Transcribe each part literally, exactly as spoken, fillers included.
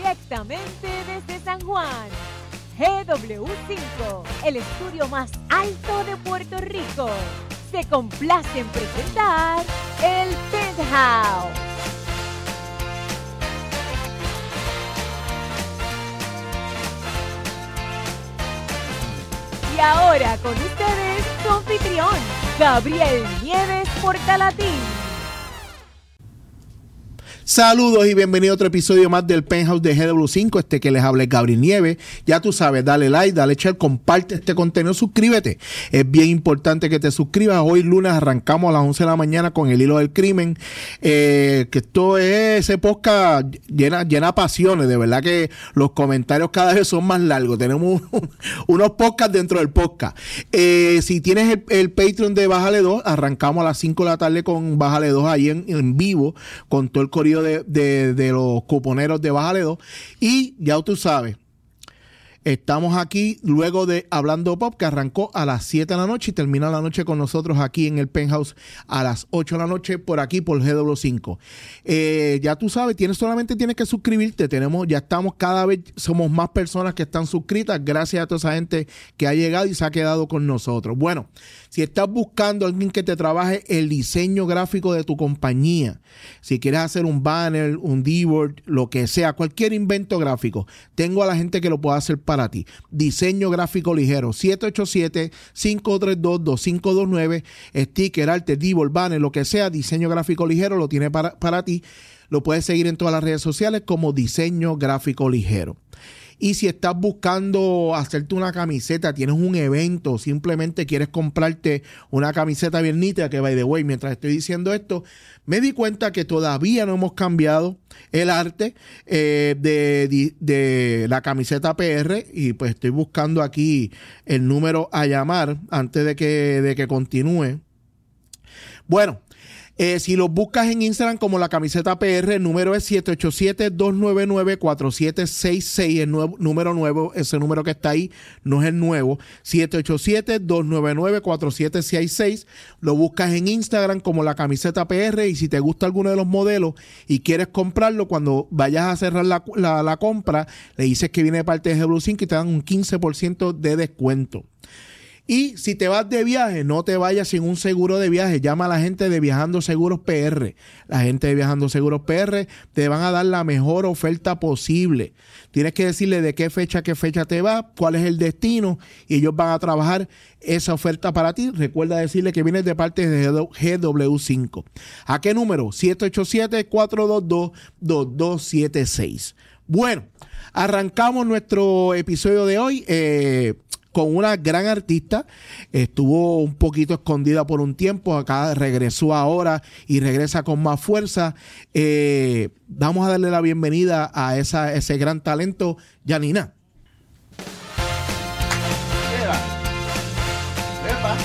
Directamente desde San Juan, G W cinco, el estudio más alto de Puerto Rico, se complace en presentar el Penthouse. Y ahora con ustedes su anfitrión, Gabriel Nieves Portalatín. Saludos y bienvenido a otro episodio más del Penthouse de G W cinco, este que les habla es Gabriel Nieves. Ya tú sabes, dale like, dale share, comparte este contenido, suscríbete. Es bien importante que te suscribas. Hoy lunes arrancamos a las once de la mañana con el hilo del crimen. Eh, que esto es ese podcast llena, llena pasiones. De verdad que los comentarios cada vez son más largos. Tenemos un, unos podcasts dentro del podcast. Eh, si tienes el, el Patreon de Bájale dos, arrancamos a las cinco de la tarde con Bájale dos ahí en, en vivo, con todo el corrido De, de, de los cuponeros de Bájale dos. Y ya tú sabes, estamos aquí luego de Hablando Pop, que arrancó a las siete de la noche y termina la noche con nosotros aquí en el Penthouse a las ocho de la noche por aquí por G W cinco. Eh, ya tú sabes, tienes solamente tienes que suscribirte. Tenemos, ya estamos cada vez, somos más personas que están suscritas gracias a toda esa gente que ha llegado y se ha quedado con nosotros. Bueno, si estás buscando a alguien que te trabaje el diseño gráfico de tu compañía, si quieres hacer un banner, un D-board, lo que sea, cualquier invento gráfico, tengo a la gente que lo pueda hacer para ti. Diseño gráfico ligero, siete ocho siete, cinco tres dos, dos cinco dos nueve, sticker, arte, D-board, banner, lo que sea, diseño gráfico ligero lo tiene para, para ti. Lo puedes seguir en todas las redes sociales como Diseño Gráfico Ligero. Y si estás buscando hacerte una camiseta, tienes un evento, simplemente quieres comprarte una camiseta bien nítida, que by the way, mientras estoy diciendo esto, me di cuenta que todavía no hemos cambiado el arte eh, de, de, de la camiseta P R, y pues estoy buscando aquí el número a llamar antes de que, de que continúe. Bueno, Eh, si lo buscas en Instagram como la camiseta P R, el número es siete ocho siete, dos nueve nueve, cuatro siete seis seis, el nuevo, número nuevo, ese número que está ahí no es el nuevo, siete ocho siete, dos nueve nueve, cuatro siete seis seis, lo buscas en Instagram como la camiseta P R, y si te gusta alguno de los modelos y quieres comprarlo, cuando vayas a cerrar la, la, la compra, le dices que viene de parte de G W cinco y te dan un quince por ciento de descuento. Y si te vas de viaje, no te vayas sin un seguro de viaje. Llama a la gente de Viajando Seguros P R. La gente de Viajando Seguros P R te van a dar la mejor oferta posible. Tienes que decirle de qué fecha, qué fecha te va, cuál es el destino, y ellos van a trabajar esa oferta para ti. Recuerda decirle que vienes de parte de G W cinco. ¿A qué número? siete ocho siete, cuatro dos dos, dos dos siete seis. Bueno, arrancamos nuestro episodio de hoy. Eh... con una gran artista. Estuvo un poquito escondida por un tiempo, acá regresó ahora y regresa con más fuerza. Eh, vamos a darle la bienvenida a esa, ese gran talento, Yanina. Eva. Eva.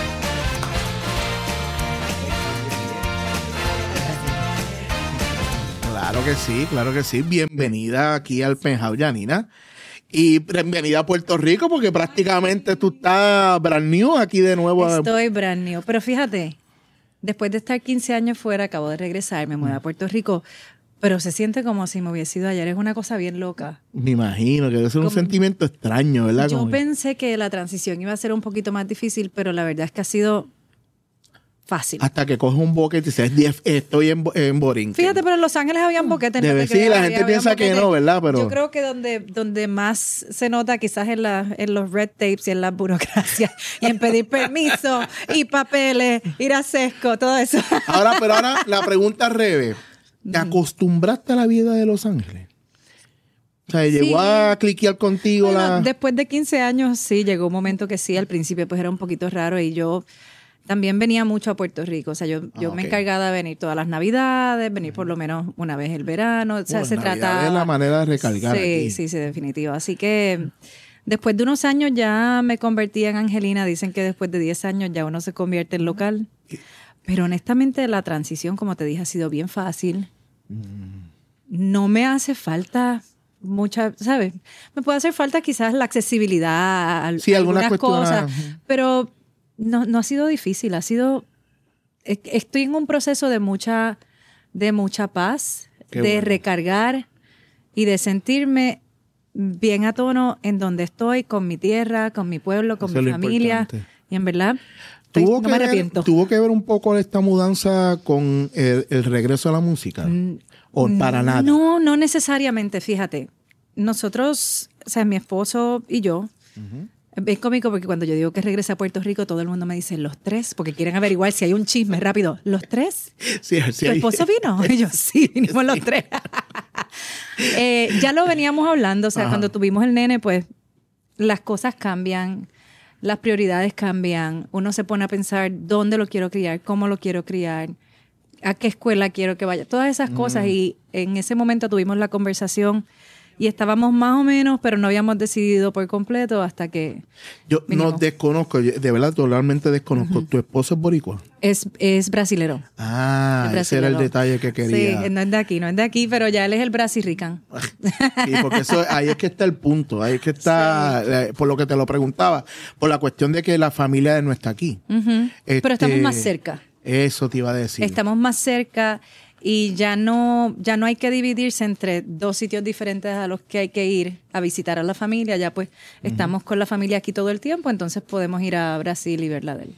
Claro que sí, claro que sí. Bienvenida aquí al Penthouse, Yanina. Y bienvenida a Puerto Rico, porque prácticamente tú estás brand new aquí de nuevo. Estoy brand new, pero fíjate, después de estar quince años fuera, acabo de regresar, me mudé a Puerto Rico, pero se siente como si me hubiese ido ayer. Es una cosa bien loca. Me imagino que debe ser un como, sentimiento extraño, ¿verdad? Yo como pensé que la transición iba a ser un poquito más difícil, pero la verdad es que ha sido fácil. Hasta que coges un boquete y dices, estoy en, en Borinquen. Fíjate, pero en Los Ángeles habían boquetes. Debe, sí, la gente había, piensa había que no, ¿verdad? Pero yo creo que donde, donde más se nota quizás en, la, en los red tapes y en la burocracia y en pedir permiso y papeles, ir a sesco, todo eso. Ahora, pero ahora la pregunta al revés. ¿Te acostumbraste a la vida de Los Ángeles? O sea, ¿llegó sí. a cliquear contigo? Bueno, la... Después de quince años, sí, llegó un momento que sí. Al principio pues era un poquito raro y yo también venía mucho a Puerto Rico. O sea, yo, yo ah, okay. me encargaba de venir todas las Navidades, venir por lo menos una vez el verano. O sea, bueno, se trataba... es la manera de recargar. Sí, aquí. sí, sí, definitivo. Así que después de unos años ya me convertí en Angelina. Dicen que después de diez años ya uno se convierte en local. Pero honestamente la transición, como te dije, ha sido bien fácil. Mm. No me hace falta... mucha, ¿sabes? Me puede hacer falta quizás la accesibilidad a, sí, a algunas cosas, uh-huh. pero no, no ha sido difícil, ha sido, estoy en un proceso de mucha, de mucha paz, Qué de bueno. recargar y de sentirme bien a tono en donde estoy, con mi tierra, con mi pueblo, con Eso mi es lo familia. importante. Y en verdad, estoy, ¿Tuvo, no que me ver, arrepiento. ¿Tuvo que ver un poco esta mudanza con el, el regreso a la música? Mm, ¿O para nada? No, no necesariamente, fíjate. Nosotros, o sea, mi esposo y yo, uh-huh. Es cómico porque cuando yo digo que regresé a Puerto Rico, todo el mundo me dice, ¿los tres? Porque quieren averiguar si hay un chisme rápido. ¿Los tres? Sí, sí, ¿Tu esposo vino? Y yo, sí, vinimos sí. los tres. eh, ya lo veníamos hablando, o sea, Ajá. cuando tuvimos el nene, pues las cosas cambian, las prioridades cambian. Uno se pone a pensar dónde lo quiero criar, cómo lo quiero criar, a qué escuela quiero que vaya, todas esas mm. cosas. Y en ese momento tuvimos la conversación y estábamos más o menos, pero no habíamos decidido por completo hasta que Yo vinimos. No desconozco, de verdad, totalmente desconozco. Uh-huh. ¿Tu esposo es boricua? Es, es brasilero. Ah, es ese era el detalle que quería. Sí, no es de aquí, no es de aquí, pero ya él es el brasirican. Sí, porque eso, ahí es que está el punto, ahí es que está, sí. eh, por lo que te lo preguntaba, por la cuestión de que la familia no está aquí. Uh-huh. Este, pero estamos más cerca. Eso te iba a decir. Estamos más cerca. Y ya no, ya no hay que dividirse entre dos sitios diferentes a los que hay que ir a visitar a la familia. Ya pues uh-huh. estamos con la familia aquí todo el tiempo, entonces podemos ir a Brasil y verla de él.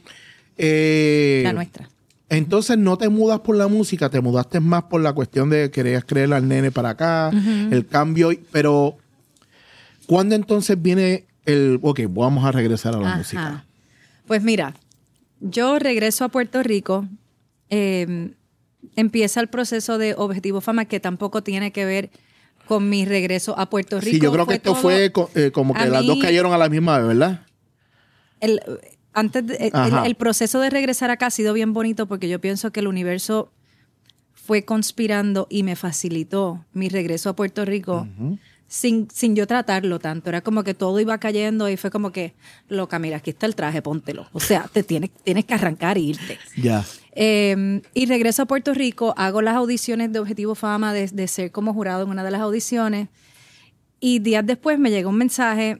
Eh, la nuestra. Entonces no te mudas por la música, te mudaste más por la cuestión de querías creer al nene para acá, uh-huh. el cambio. Pero, ¿cuándo entonces viene el, ok, vamos a regresar a la Ajá. música? Pues mira, yo regreso a Puerto Rico, eh, empieza el proceso de Objetivo Fama, que tampoco tiene que ver con mi regreso a Puerto Rico. Sí, yo creo que esto fue eh, como que las mí, dos cayeron a la misma vez, ¿verdad? El, antes de, el, el proceso de regresar acá ha sido bien bonito porque yo pienso que el universo fue conspirando y me facilitó mi regreso a Puerto Rico uh-huh. sin, sin yo tratarlo tanto. Era como que todo iba cayendo y fue como que, loca, mira, aquí está el traje, póntelo. O sea, te tienes, tienes que arrancar e irte. Ya. Yeah. Eh, y regreso a Puerto Rico, hago las audiciones de Objetivo Fama, de, de ser como jurado en una de las audiciones. Y días después me llegó un mensaje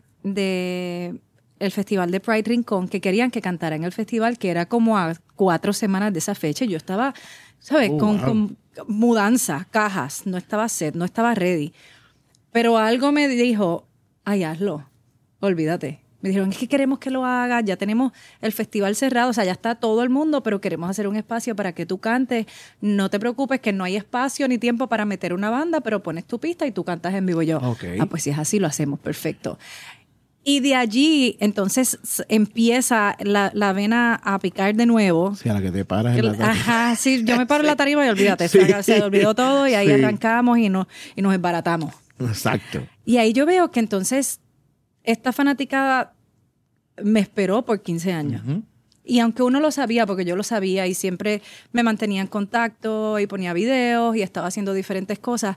de el Festival de Pride Rincón que querían que cantara en el festival, que era como a cuatro semanas de esa fecha. Y yo estaba, ¿sabes? Oh, con, wow. con mudanza, cajas, no estaba set, no estaba ready. Pero algo me dijo, ay, hazlo, olvídate. Me dijeron, es que queremos que lo hagas, ya tenemos el festival cerrado, o sea, ya está todo el mundo, pero queremos hacer un espacio para que tú cantes. No te preocupes que no hay espacio ni tiempo para meter una banda, pero pones tu pista y tú cantas en vivo. Y yo, okay. ah, pues si es así, lo hacemos, perfecto. Y de allí, entonces, empieza la, la vena a picar de nuevo. Sí, a la que te paras en la tarima. Ajá, sí, yo me paro en sí. la tarima y olvídate, sí. se, se olvidó todo y ahí sí. arrancamos y, no, y nos embaratamos. Exacto. Y ahí yo veo que entonces esta fanaticada me esperó por quince años. Uh-huh. Y aunque uno lo sabía, porque yo lo sabía y siempre me mantenía en contacto y ponía videos y estaba haciendo diferentes cosas,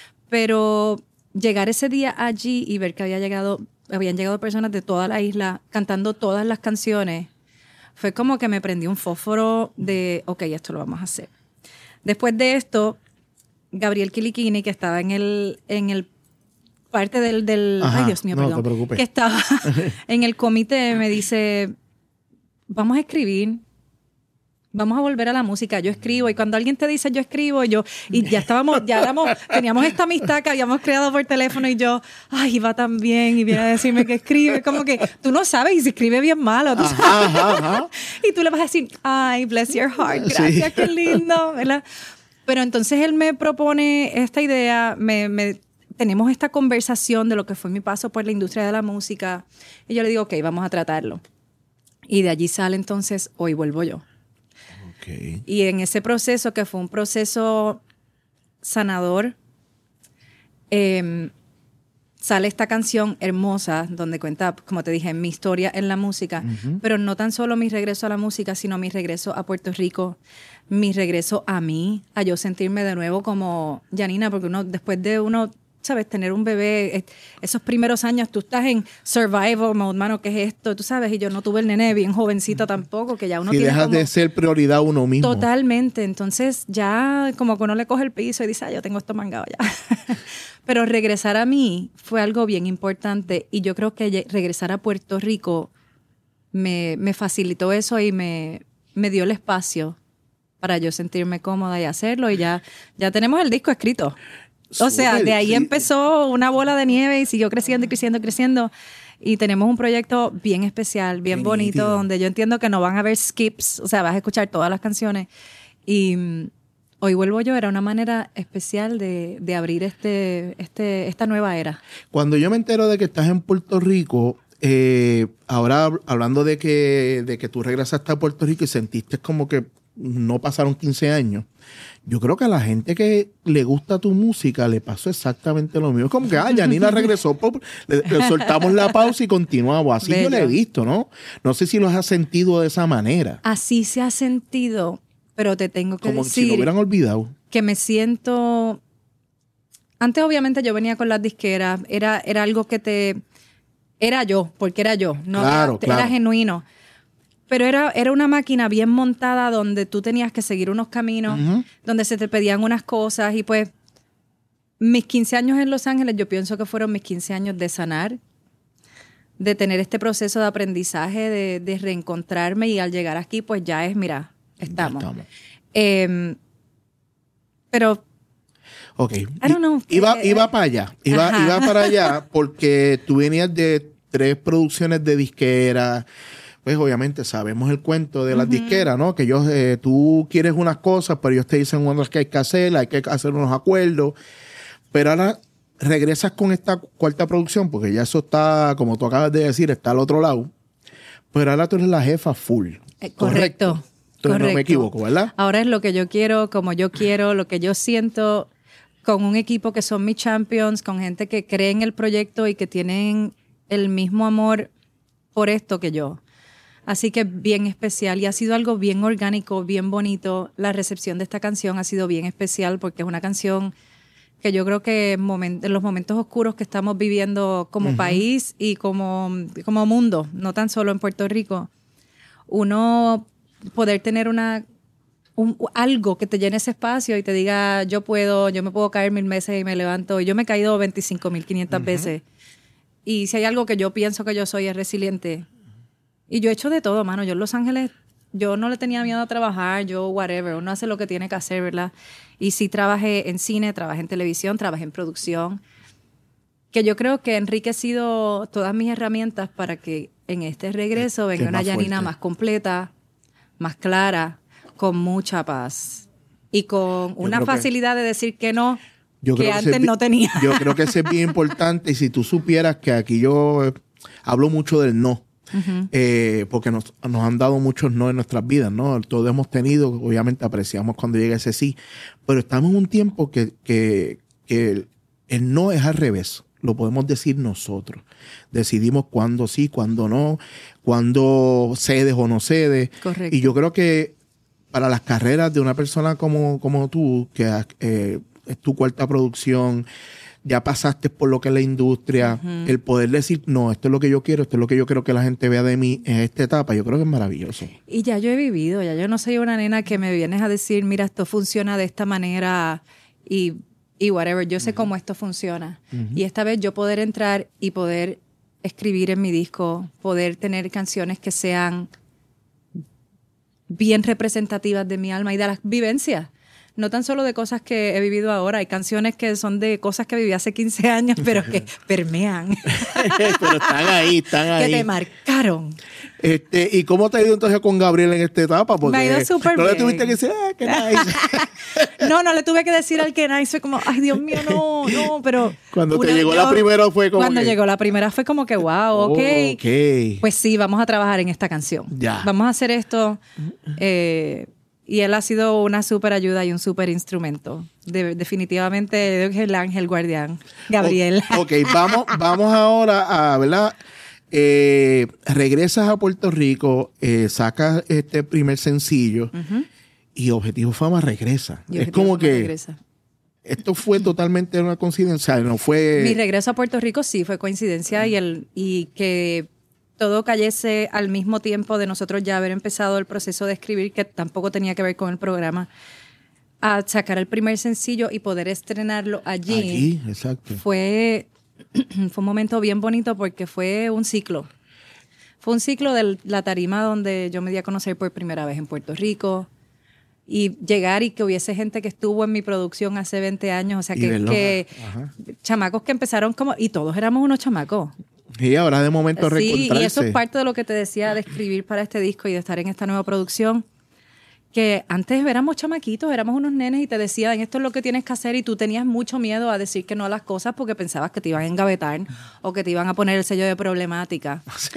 pero llegar ese día allí y ver que había llegado, habían llegado personas de toda la isla cantando todas las canciones, fue como que me prendí un fósforo de, ok, esto lo vamos a hacer. Después de esto, Gabriel Kiliquini, que estaba en el, en el parte del, del Ajá, ay Dios mío, no perdón, te preocupes. que estaba en el comité, me dice, vamos a escribir, vamos a volver a la música, yo escribo, y cuando alguien te dice yo escribo, yo, y ya estábamos, ya éramos, teníamos esta amistad que habíamos creado por teléfono, y yo, ay, va tan bien, y viene a decirme que escribe, como que tú no sabes, y si escribe bien malo, tú sabes. Ajá, ajá. Y tú le vas a decir, ay, bless your heart, gracias, sí. Qué lindo, ¿verdad? Pero entonces él me propone esta idea, me, me tenemos esta conversación de lo que fue mi paso por la industria de la música, y yo le digo, ok, vamos a tratarlo. Y de allí sale entonces, hoy vuelvo yo. Okay. Y en ese proceso, que fue un proceso sanador, eh, sale esta canción hermosa, donde cuenta, como te dije, mi historia en la música, uh-huh. pero no tan solo mi regreso a la música, sino mi regreso a Puerto Rico, mi regreso a mí, a yo sentirme de nuevo como Janina, porque uno, después de uno, ¿sabes? Tener un bebé, esos primeros años, tú estás en survival mode, mano, ¿qué es esto? Tú sabes, y yo no tuve el nene bien jovencita tampoco, que ya uno si tiene dejas como, de ser prioridad uno mismo. Totalmente, entonces ya como que uno le coge el piso y dice, ah, yo tengo esto mangado ya. Pero regresar a mí fue algo bien importante, y yo creo que regresar a Puerto Rico me, me facilitó eso y me, me dio el espacio para yo sentirme cómoda y hacerlo, y ya, ya tenemos el disco escrito. O sea, Súper, de ahí sí. empezó una bola de nieve y siguió creciendo y creciendo y creciendo. Y tenemos un proyecto bien especial, bien Qué bonito, nítido. donde yo entiendo que no van a haber skips, o sea, vas a escuchar todas las canciones. Y mm, Hoy Vuelvo Yo era una manera especial de, de abrir este, este, esta nueva era. Cuando yo me entero de que estás en Puerto Rico, eh, ahora hab- hablando de que, de que tú regresaste a Puerto Rico y sentiste como que no pasaron quince años, yo creo que a la gente que le gusta tu música le pasó exactamente lo mismo. Es como que, ah, Yanina regresó, pop, le, le soltamos la pausa y continuamos. Así yo Bello. lo he visto, ¿no? No sé si los has sentido de esa manera. Así se ha sentido, pero te tengo que Como si decir lo hubieran olvidado. que me siento... Antes obviamente yo venía con las disqueras, era, era algo que te... Era yo, porque era yo, no Claro, era, era claro. genuino. Pero era, era una máquina bien montada donde tú tenías que seguir unos caminos, Ujú. donde se te pedían unas cosas y pues mis quince años en Los Ángeles yo pienso que fueron mis quince años de sanar, de tener este proceso de aprendizaje, de, de reencontrarme y al llegar aquí pues ya es, mira, estamos. Ya estamos. Eh, pero Ok. I don't know. Iba, Eh, iba para allá. Iba, ajá. iba para allá porque tú venías de tres producciones de disquera. Pues obviamente sabemos el cuento de las disqueras, ¿no? Que ellos, eh, tú quieres unas cosas, pero ellos te dicen otras que hay que hacer, hay que hacer unos acuerdos. Pero ahora regresas con esta cuarta producción, porque ya eso está, como tú acabas de decir, está al otro lado. Pero ahora tú eres la jefa full. Eh, correcto. Entonces no me correcto. equivoco, ¿verdad? Ahora es lo que yo quiero, como yo quiero, lo que yo siento, con un equipo que son mis champions, con gente que cree en el proyecto y que tienen el mismo amor por esto que yo. Así que bien especial y ha sido algo bien orgánico, bien bonito. La recepción de esta canción ha sido bien especial porque es una canción que yo creo que en, momen- en los momentos oscuros que estamos viviendo como Ujú. país y como, como mundo, no tan solo en Puerto Rico, uno poder tener una un- algo que te llene ese espacio y te diga, yo puedo, yo me puedo caer mil veces y me levanto. Y yo me he caído veinticinco mil quinientas veces. Y si hay algo que yo pienso que yo soy, es resiliente. Y yo he hecho de todo, mano. Yo en Los Ángeles, yo no le tenía miedo a trabajar, yo whatever. Uno hace lo que tiene que hacer, ¿verdad? Y sí trabajé en cine, trabajé en televisión, trabajé en producción. Que yo creo que he enriquecido todas mis herramientas para que en este regreso Que venga es una más Yanina fuerte. más completa, más clara, con mucha paz y con una creo que- facilidad de decir que no, Yo que creo ese antes es bi- no tenía. Yo creo que eso es bien importante. Y si tú supieras que aquí yo eh, hablo mucho del no, Ujú. eh, porque nos, nos han dado muchos no en nuestras vidas, ¿no? Todos hemos tenido, obviamente apreciamos cuando llega ese sí, pero estamos en un tiempo que, que, que el, el no es al revés. Lo podemos decir nosotros. Decidimos cuándo sí, cuándo no, cuándo cedes o no cedes. Correcto. Y yo creo que para las carreras de una persona como, como tú, que eh, es tu cuarta producción, ya pasaste por lo que es la industria, el poder decir, no, esto es lo que yo quiero, esto es lo que yo quiero que la gente vea de mí en esta etapa, yo creo que es maravilloso. Y ya yo he vivido, ya yo no soy una nena que me vienes a decir, mira, esto funciona de esta manera y, y whatever, yo sé cómo esto funciona. Y esta vez yo poder entrar y poder escribir en mi disco, poder tener canciones que sean bien representativas de mi alma y de las vivencias. No tan solo de cosas que he vivido ahora, hay canciones que son de cosas que viví hace quince años, pero que permean, Pero están ahí, están que ahí. te marcaron. Este, ¿y cómo te ha ido entonces con Gabriel en esta etapa? Porque Me ha ido súper no le bien. tuviste que decir, ah, qué nice. No, no le tuve que decir al que nice, fue como, ay, Dios mío, no, no, pero... Cuando te una- llegó yo- la primera fue como Cuando que- llegó la primera fue como que, wow, ok. Oh, ok. Pues sí, vamos a trabajar en esta canción. Ya. Vamos a hacer esto. eh, y él ha sido una súper ayuda y un súper instrumento. De- definitivamente es el ángel guardián, Gabriel. O- ok, vamos, vamos ahora a, ¿verdad? Eh, regresas a Puerto Rico, eh, sacas este primer sencillo y Objetivo Fama regresa. Y es Objetivo como Fama que regresa. esto fue totalmente una coincidencia, no fue... Mi regreso a Puerto Rico sí fue coincidencia y, el, y que todo cayese al mismo tiempo de nosotros ya haber empezado el proceso de escribir, que tampoco tenía que ver con el programa, a sacar el primer sencillo y poder estrenarlo allí. Allí, exacto. Fue, fue un momento bien bonito porque fue un ciclo. Fue un ciclo de la tarima donde yo me di a conocer por primera vez en Puerto Rico. y llegar y que hubiese gente que estuvo en mi producción hace veinte años, o sea, Y que, verlo, que ajá. chamacos que empezaron como, y todos éramos unos chamacos. Y ahora de momento Sí, reencontrarse. y eso es parte de lo que te decía de escribir para este disco y de estar en esta nueva producción, que antes éramos chamaquitos, éramos unos nenes y te decían, esto es lo que tienes que hacer, y tú tenías mucho miedo a decir que no a las cosas porque pensabas que te iban a engavetar o que te iban a poner el sello de problemática. Sí.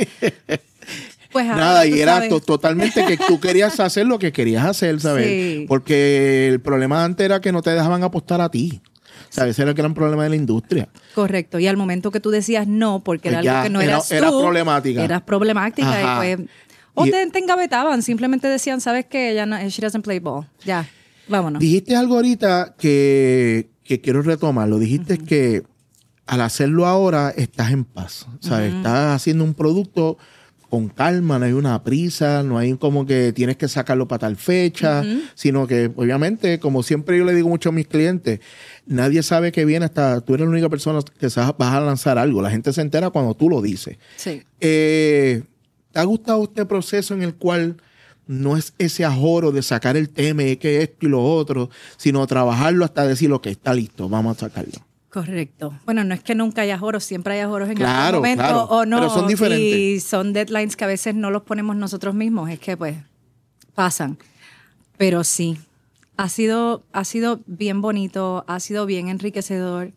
Pues ahora, Nada, tú y era sabes. to- totalmente que tú querías hacer lo que querías hacer, ¿sabes? Sí. Porque el problema antes era que no te dejaban apostar a ti. ¿Sabes? Ese era el gran problema de la industria. Correcto, y al momento que tú decías no, porque Pues era ya, algo que no era- eras eras tú, problemática. eras problemática, Ajá. y pues, o Y- te, te engavetaban, simplemente decían, ¿sabes qué? Ella no, she doesn't play ball, ya, vámonos. Dijiste algo ahorita que, que quiero retomarlo. Dijiste que al hacerlo ahora estás en paz. ¿Sabes? Estás haciendo un producto con calma, no hay una prisa, no hay como que tienes que sacarlo para tal fecha, sino que obviamente, como siempre yo le digo mucho a mis clientes, nadie sabe que viene hasta tú eres la única persona que sa- vas a lanzar algo. La gente se entera cuando tú lo dices. Sí. Eh, ¿Te ha gustado este proceso en el cual no es ese ajoro de sacar el tema y que esto y lo otro, sino trabajarlo hasta decir, ok, está listo, vamos a sacarlo? Correcto. Bueno, no es que nunca haya joros, siempre hay joros en Claro, algún momento claro, o no. pero son diferentes. Y son deadlines que a veces no los ponemos nosotros mismos, es que pues pasan. Pero sí, ha sido, ha sido bien bonito, ha sido bien enriquecedor.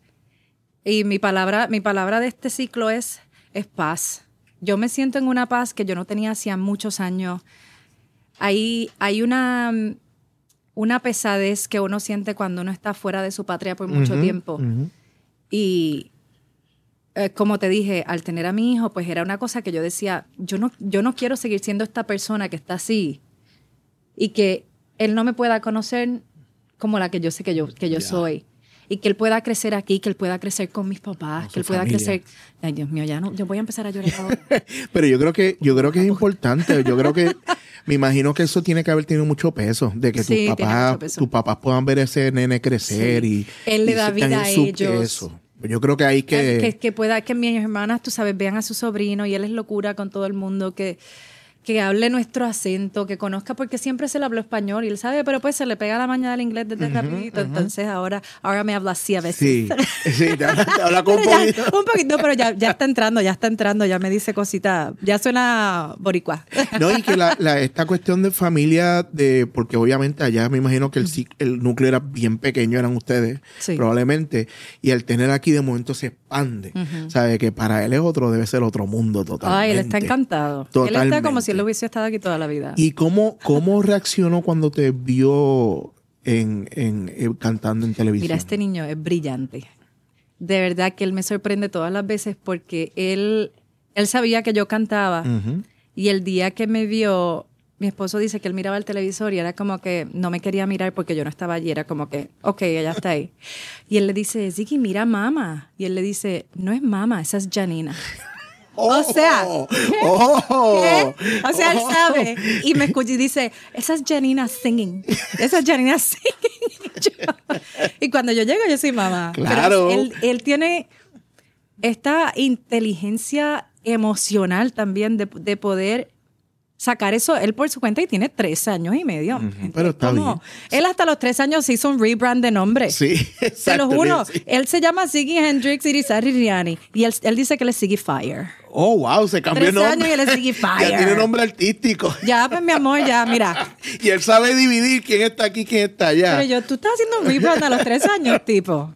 Y mi palabra, mi palabra de este ciclo es, es paz. Yo me siento en una paz que yo no tenía hacía muchos años. Hay, hay una, una pesadez que uno siente cuando uno está fuera de su patria por mucho Ujú, tiempo. ujú. Y eh, como te dije, al tener a mi hijo, pues era una cosa que yo decía, yo no, yo no quiero seguir siendo esta persona que está así y que él no me pueda conocer como la que yo sé que yo, que yo Ya. soy. Y que él pueda crecer aquí, que él pueda crecer con mis papás, Con que su él pueda familia. crecer... Ay, Dios mío, ya no, yo voy a empezar a llorar ahora. Pero yo creo que, yo creo que es importante. Yo creo que, me imagino que eso tiene que haber tenido mucho peso, de que Sí, tiene tus papás, mucho peso. tus papás puedan ver ese nene crecer Sí. y Él le y da se- vida tener a su- ellos. Eso. Yo creo que hay que, que, que pueda, que mis hermanas, tú sabes, vean a su sobrino y él es locura con todo el mundo, que, que hable nuestro acento, que conozca, porque siempre se le habló español y él sabe, pero pues se le pega la mañana al inglés desde rapidito, entonces ahora, ahora me habla así a veces. sí, sí, te habla, te habla con un Pero ya, poquito. un poquito, pero ya, ya está entrando, ya está entrando, ya me dice cosita, ya suena boricua. No, y que la, la- esta cuestión de familia, de porque obviamente allá me imagino que el, ci- el núcleo era bien pequeño, eran ustedes, Sí. probablemente, y al tener aquí de momento se expande. ¿Sabe? Que para él es otro, debe ser otro mundo totalmente. Ay, él está encantado. Él Totalmente. está como si él hubiese estado aquí toda la vida. ¿Y cómo, cómo reaccionó cuando te vio en, en- eh, cantando en televisión? Mira, este niño es brillante. De verdad que él me sorprende todas las veces porque él, él sabía que yo cantaba Ujú. y el día que me vio, mi esposo dice que él miraba el televisor y era como que no me quería mirar porque yo no estaba allí. Era como que, ok, ella está ahí. Y él le dice, Ziggy, mira mamá. Y él le dice, no es mamá, esa es Janina. O sea, Oh, ¿qué? oh, ¿Qué? O sea, él sabe. Y me escucha y dice, esa es Janina singing. Esa es Janina singing. Y, yo- y cuando yo llego, yo soy mamá. Claro. Pero él, él tiene esta inteligencia emocional también de, de poder sacar eso él por su cuenta y tiene tres años y medio. pero Es está como- bien. Él hasta los tres años hizo un rebrand de nombre. Sí, Te exacto. lo juro. sí. Él se llama Ziggy Hendrix Irizarry Riani y él, él dice que él es Ziggy Fire. Oh, wow, se cambió el Tres nombre. años y él es Ziggy Fire. Ya tiene nombre artístico. Ya, pues mi amor, ya, mira. Y él sabe dividir quién está aquí, quién está allá. Pero yo, tú estás haciendo un rebrand a los tres años, tipo.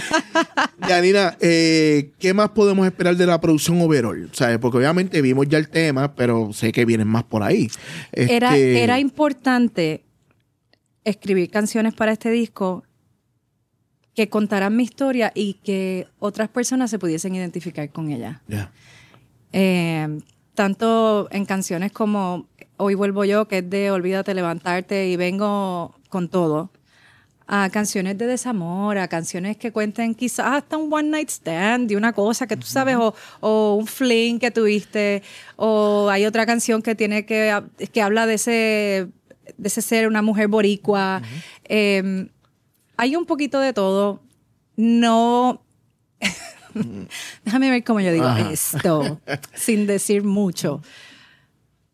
Janina, eh, ¿qué más podemos esperar de la producción overall? ¿Sabes? Porque obviamente vimos ya el tema, pero sé que vienen más por ahí. Era, Este, era importante escribir canciones para este disco que contaran mi historia y que otras personas se pudiesen identificar con ella. ya. Eh, tanto en canciones como Hoy Vuelvo Yo, que es de Olvídate, levantarte y vengo con todo, a canciones de desamor, a canciones que cuenten quizás hasta un one night stand de una cosa que tú sabes, o, o un fling que tuviste, o hay otra canción que tiene que, que habla de ese, de ese ser, una mujer boricua. Eh, hay un poquito de todo. No... Déjame ver cómo yo digo Ajá. esto, sin decir mucho.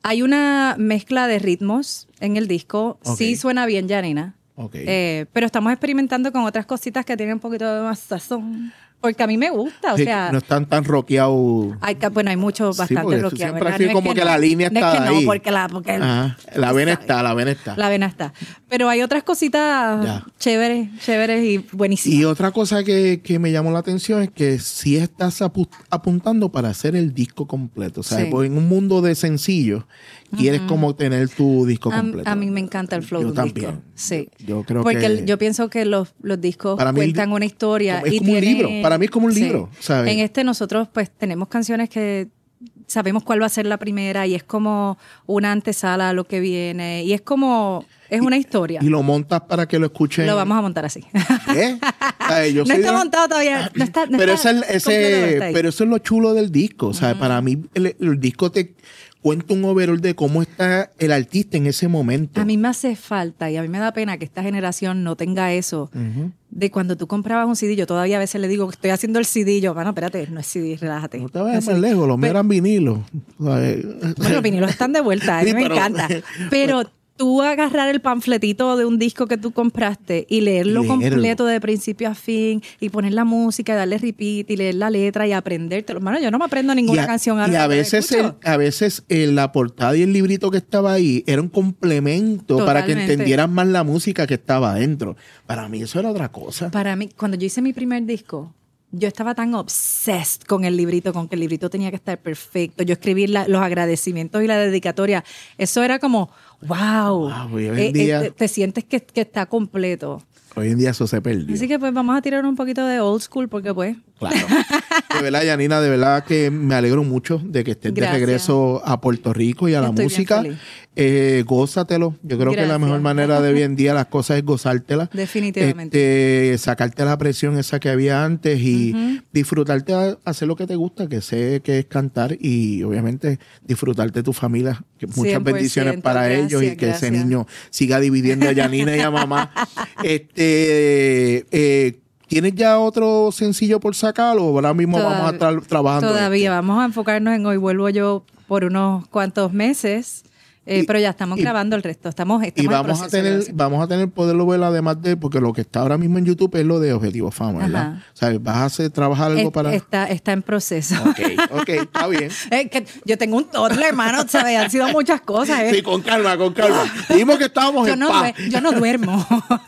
Hay una mezcla de ritmos en el disco. Ok. Sí suena bien Janina. Okay. Eh, pero estamos experimentando con otras cositas que tienen un poquito de más sazón. Porque a mí me gusta, o Sí, sea... no están tan rockeados. Hay, que- bueno, hay mucho, Sí, bastante porque rockeado, siempre ¿verdad? así No es como que no, la línea no está es que ahí. no, porque la... Porque el- Ajá, la vena ¿sabes? está, la vena está. La vena está. Pero hay otras cositas Ya. chéveres, chéveres y buenísimas. Y otra cosa que, que me llamó la atención es que sí estás apu- apuntando para hacer el disco completo. O sea, Sí. pues en un mundo de sencillos, quieres como tener tu disco A, completo. a mí me encanta el flow Yo de un también. disco. Sí. Yo creo Porque que- el- yo pienso que los, los discos Para mí el cuentan di- una historia. es y como un tiene- libro. Para mí es como un Sí. libro, ¿sabes? En este nosotros pues tenemos canciones que sabemos cuál va a ser la primera y es como una antesala a lo que viene. Y es como... Es una historia. Y lo montas para que lo escuchen. Lo vamos a montar así. ¿Eh? Ay, yo No soy está de- montado todavía. No está, no pero está ese, es el- ese- completo, pero está ahí. pero eso es lo chulo del disco. O sea, para mí el, el disco te cuenta un overall de cómo está el artista en ese momento. A mí me hace falta y a mí me da pena que esta generación no tenga eso. De cuando tú comprabas un C D, yo todavía a veces le digo que estoy haciendo el C D. Y yo, bueno, espérate, no es C D, relájate. No te vayas No más es C D. lejos, los míos Pe- eran vinilos. ¿Sabes? Bueno, los vinilos están de vuelta, a mí Sí, me pero- encanta. Pero tú agarrar el panfletito de un disco que tú compraste y leerlo Leerlo. completo de principio a fin y poner la música, darle repeat y leer la letra y aprendértelo. Hermano, yo no me aprendo ninguna Y a, canción y ahora a que veces, el, escucho. a veces eh, la portada y el librito que estaba ahí era un complemento para que Totalmente. entendieras más la música que estaba adentro. Para mí eso era otra cosa. Para mí, cuando yo hice mi primer disco, yo estaba tan obsessed con el librito, con que el librito tenía que estar perfecto. Yo escribí la- los agradecimientos y la dedicatoria. Eso era como, wow. Wow, y hoy en día- te, te sientes que, que está completo. Hoy en día eso se perdió. Así que pues vamos a tirar un poquito de old school porque pues... Claro. De verdad, Yanina, de verdad que me alegro mucho de que estés Gracias. de regreso a Puerto Rico y a la Estoy bien música. feliz. Eh, gózatelo. Yo creo que la Gracias. mejor manera de hoy en día las cosas es gozártela. Definitivamente. Este, sacarte la presión esa que había antes y disfrutarte a hacer lo que te gusta, que sé que es cantar y obviamente disfrutarte de tu familia. Que muchas cien por bendiciones ciento. para Gracias, ellos y que ese gracias. niño siga dividiendo a Yanina y a mamá. Este, eh, ¿tienes ya otro sencillo por sacar o ahora mismo Todav- vamos a estar trabajando? Todavía este? vamos a enfocarnos en Hoy Vuelvo Yo por unos cuantos meses, eh, Y- pero ya estamos y- grabando el resto. Estamos, estamos Y en vamos a proceso de tener, grabación. vamos a tener poderlo ver además de, porque lo que está ahora mismo en YouTube es lo de Objetivo Fama, ¿verdad? Ajá. O sea, vas a hacer, trabajar algo Es- para. está, está en proceso. Ok, ok, está bien. Es que yo tengo un toddler, hermano, ¿sabes? Han sido muchas cosas. ¿eh? Sí, con calma, con calma. Dijimos que estábamos yo, en no paz. due- yo no duermo.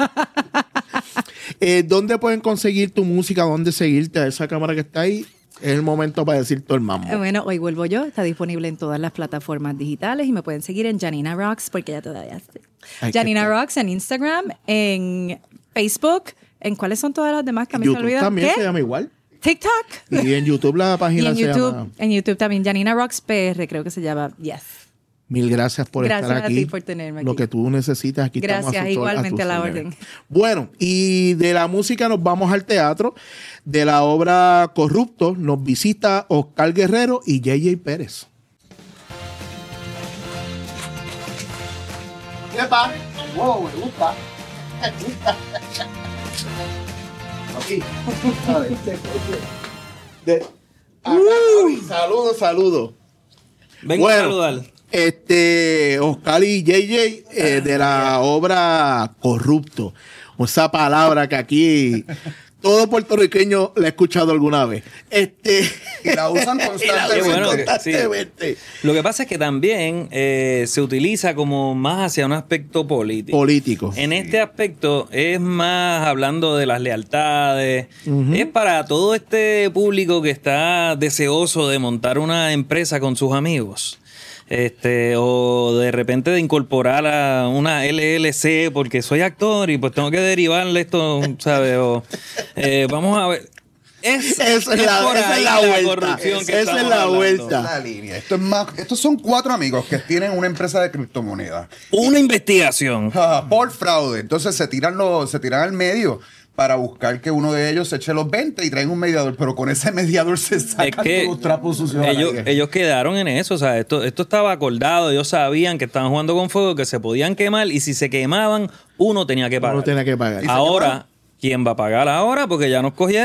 Eh, ¿Dónde pueden conseguir tu música? ¿Dónde seguirte? A esa cámara que está ahí. Es el momento para decir todo el mambo. Eh, Bueno, Hoy Vuelvo Yo está disponible en todas las plataformas digitales y me pueden seguir en Janina Rocks porque ya todavía estoy. Ay, qué Janina tal. Rocks en Instagram, en Facebook, ¿en cuáles son todas las demás que a mí se me YouTube olvidan? también ¿Qué? se llama igual. TikTok. Y en YouTube la Y página en se YouTube, llama. en YouTube también, Janina Rocks P R, creo que se llama. Yes. Mil gracias por Gracias estar a aquí. ti por tenerme aquí. Lo que tú necesitas, aquí Gracias, estamos a tus igualmente a la órdenes. orden. Bueno, y de la música nos vamos al teatro. De la obra Corrupto nos visita Oscar Guerrero y J J Pérez. ¿Qué pasa? Wow, me gusta. Me gusta. Aquí. A ver, de- acá, Javi, saludos, saludos. Vengo a saludar. Este, Oscar y J J eh, de la obra Corrupto. Esa palabra que aquí todo puertorriqueño la he escuchado alguna vez. Este, Y la usan y la constantemente. usan bueno, que- constantemente. Lo que pasa es que también eh, se utiliza como más hacia un aspecto político. Político. En este aspecto es más hablando de las lealtades. Es para todo este público que está deseoso de montar una empresa con sus amigos. Este, o de repente de incorporar a una L L C porque soy actor y pues tengo que derivarle esto, ¿sabes? O, eh, vamos a ver. Es, Esa es la- por esa es ahí la vuelta. corrupción que Esa es estamos la hablando. vuelta. La línea. Esto es más, estos son cuatro amigos que tienen una empresa de criptomonedas Una investigación. ah, por fraude. Entonces se tiran los, se tiran al medio para buscar que uno de ellos se eche los veinte y traen un mediador, pero con ese mediador se Es sacan que todos los trapos sucios. al ellos, aire. ellos quedaron en eso, o sea, esto, esto estaba acordado, ellos sabían que estaban jugando con fuego, que se podían quemar y si se quemaban, uno tenía que pagar. Uno tenía que pagar. ¿Y se Ahora, ¿quién va a pagar ahora? Porque ya nos cogieron.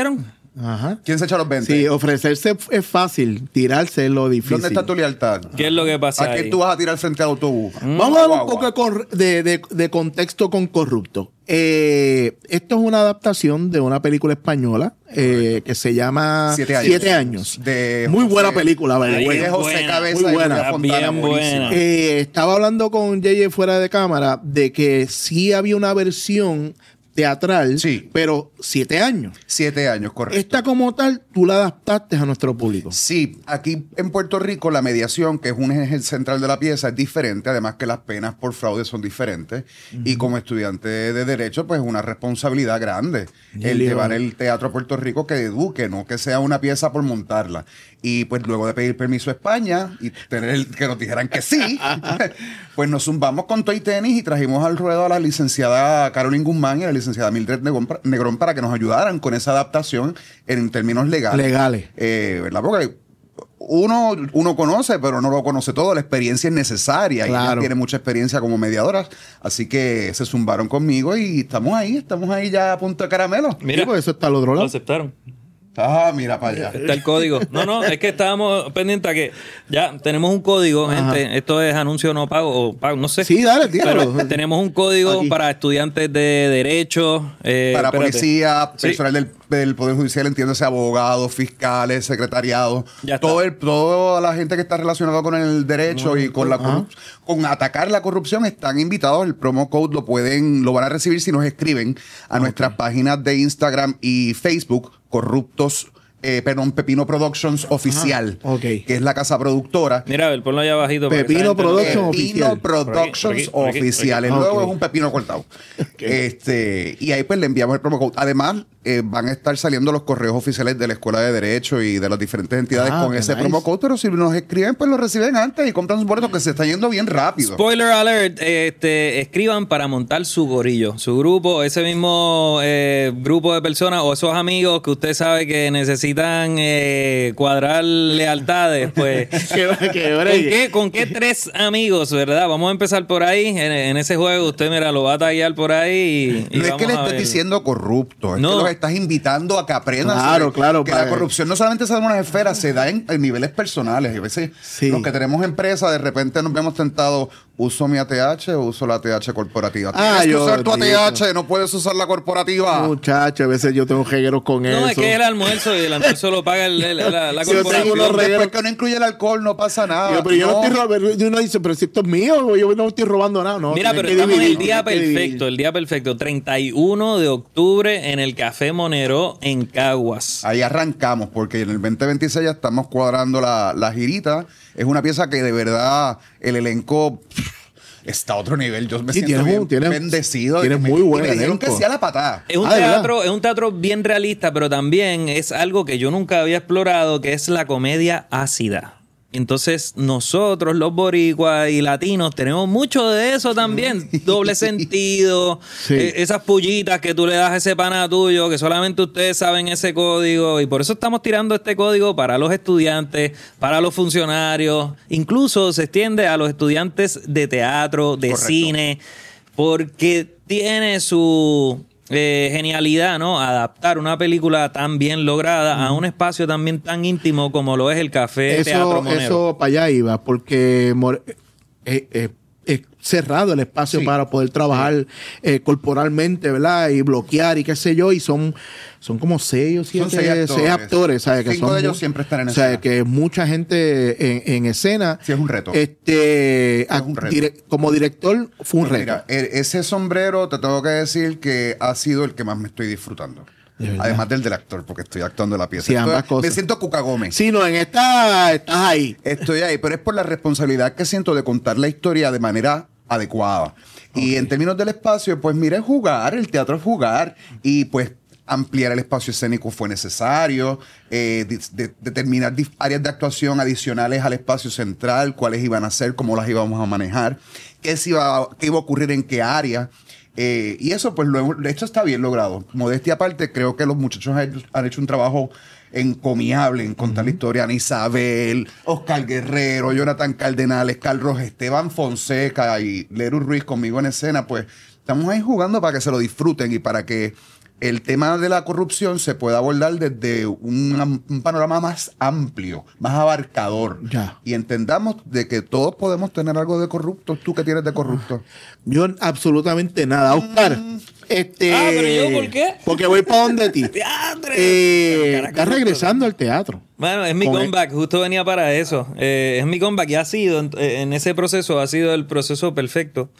Ajá. ¿Quién se echa los veinte? Sí, ofrecerse es fácil, tirarse es lo difícil. ¿Dónde está tu lealtad? ¿Qué es lo que pasa ¿A quién ahí? tú vas a tirar frente al autobús? Vamos a dar un poco de, cor- de, de- de contexto con Corrupto. Eh, esto es una adaptación de una película española eh, que se llama Siete años. Siete años. De Muy José- buena película, by the Ay, way. de José buena, Cabeza muy y buena. Julia Fontana, Bien buenísima. buena. Eh, estaba hablando con J J fuera de cámara de que sí había una versión teatral, Sí. pero siete años. Siete años, correcto. Esta como tal, tú la adaptaste a nuestro público. Sí, aquí en Puerto Rico la mediación, que es un eje central de la pieza, es diferente, además que las penas por fraude son diferentes. Y como estudiante de Derecho, pues es una responsabilidad grande el lío. llevar el teatro a Puerto Rico que eduque, no que sea una pieza por montarla. Y pues luego de pedir permiso a España y tener el- que nos dijeran que sí, pues nos zumbamos con toy tenis y trajimos al ruedo a la licenciada Carolyn Guzmán y a la licenciada Mildred Negrón para- Negrón para que nos ayudaran con esa adaptación en términos legales. Legales. Eh, ¿verdad? Porque uno, uno conoce, pero no lo conoce todo. La experiencia es necesaria. Y Claro. ella tiene mucha experiencia como mediadora. Así que se zumbaron conmigo y estamos ahí. Estamos ahí ya a punto de caramelo. Mira, Sí, porque eso está al otro lo lado. aceptaron. Ah, mira para allá. Está el código. No, no, es que estábamos pendientes a que ya tenemos un código, Ajá. gente. Esto es anuncio no pago o pago, no sé. Sí, dale, tíralo. Pero tenemos un código Aquí. para estudiantes de Derecho. eh, Para espérate. policía, Sí. personal del, del Poder Judicial, entiéndase, abogados, fiscales, secretariados, Ya está. todo el, toda la gente que está relacionada con el derecho y con la corrup- con atacar la corrupción están invitados. El promo code lo pueden, lo van a recibir si nos escriben a nuestras páginas de Instagram y Facebook, Corruptos, eh, perdón, Pepino Productions Oficial, ok. que es la casa productora. Mira, a ver, ponlo allá abajito. para que Pepino esa gente lo Productions vea. Pepino oficial. Productions Por aquí, por aquí, por aquí, Oficial. El por aquí. logo Ok. es un pepino cortado. Este, y ahí pues le enviamos el promo code. Además, eh, van a estar saliendo los correos oficiales de la Escuela de Derecho y de las diferentes entidades Ah, con qué ese nice. promo code, pero si nos escriben, pues lo reciben antes y compran sus boletos que se está yendo bien rápido. Spoiler alert, este, escriban para montar su gorillo, su grupo, ese mismo eh, grupo de personas o esos amigos que usted sabe que necesitan eh, cuadrar lealtades, pues. Que- que ¿Con bregue. qué, ¿Con qué tres amigos, verdad? Vamos a empezar por ahí. En, en ese juego, usted, mira, lo va a tallar por ahí. Y, y No es que vamos le a estés ver. diciendo corrupto, es No. que los estás invitando a que aprendan Claro, sobre claro, que para- la corrupción no solamente se da en unas esferas, se da en, en niveles personales. A veces Sí. los que tenemos empresas, de repente nos vemos tentados, uso mi A T H o uso la A T H corporativa. Ah, Tienes que yo usar tu digo. A T H, no puedes usar la corporativa. Muchachos, a veces yo tengo regueros con eso. No, es que el almuerzo y el almuerzo lo paga el- el- la, la Sí, yo tengo corporación. unos regalos. Después que no incluye el alcohol, no pasa nada. Yo, pero yo no, No. estoy robando. Y uno dice, pero si esto es mío, yo no estoy robando nada. No, Mira, tienes pero que estamos en el dividir, día tienes que dividir. perfecto, el día perfecto. treinta y uno de octubre en el Café Monero en Caguas. Ahí arrancamos, porque en el veinte veintiséis ya estamos cuadrando la, la girita. Es una pieza que de verdad el elenco pff, está a otro nivel. Yo me Sí, siento tienes bien un- tienes- bendecido. tienes Y me- muy buen y me dijeron elenco. que sí a la patada. Es un Ah, ¿de verdad? teatro, es un teatro bien realista, pero también es algo que yo nunca había explorado, que es la comedia ácida. Entonces, nosotros, los boricuas y latinos, tenemos mucho de eso también. Doble sentido, Sí. eh, esas pullitas que tú le das a ese pana tuyo, que solamente ustedes saben ese código. Y por eso estamos tirando este código para los estudiantes, para los funcionarios. Incluso se extiende a los estudiantes de teatro, de Correcto. cine, porque tiene su eh, genialidad, ¿no? Adaptar una película tan bien lograda a un espacio también tan íntimo como lo es el Café Teatro Eso, Monero. eso para allá iba, porque more- eh, eh, es cerrado el espacio Sí. para poder trabajar eh, corporalmente, ¿verdad? Y bloquear y qué sé yo, y son, son como seis o siete, Son seis actores. seis actores, ¿sabes? Que Cinco son de ellos mu- siempre están en o sea, escena. que mucha gente en, en escena. Sí, es un reto. Este, Es un a- reto. dire- como director fue un Pues reto. mira, e- ese sombrero te tengo que decir que ha sido el que más me estoy disfrutando. De verdad. Además del del actor, porque estoy actuando la pieza. Sí, Estoy- ambas cosas. Me siento Cuca Gómez. Sí, no, en esta estás ahí. Estoy ahí, pero es por la responsabilidad que siento de contar la historia de manera adecuada. Y en términos del espacio, pues mira, es jugar, el teatro es jugar. Y pues ampliar el espacio escénico fue necesario, eh, de- de- determinar dif- áreas de actuación adicionales al espacio central, cuáles iban a ser, cómo las íbamos a manejar, qué, se iba, qué iba a ocurrir en qué área. Eh, y eso, pues, lo, hemos- esto está bien logrado. Modestia aparte, creo que los muchachos han hecho, han hecho un trabajo encomiable en contar la historia. Ana Isabel, Oscar Guerrero, Jonathan Cardenales, Carlos Esteban Fonseca y Leru Ruiz conmigo en escena. Pues estamos ahí jugando para que se lo disfruten y para que el tema de la corrupción se puede abordar desde un, un panorama más amplio, más abarcador. Ya. Y entendamos de que todos podemos tener algo de corrupto. ¿Tú qué tienes de corrupto? Yo absolutamente nada. Oscar, este... Ah, ¿pero yo por qué? Porque voy para donde ti. ¡Diandre! Eh, estás regresando al teatro. Bueno, es mi Con comeback, justo venía para eso. Eh, es mi comeback y ha sido, en, en ese proceso, ha sido el proceso perfecto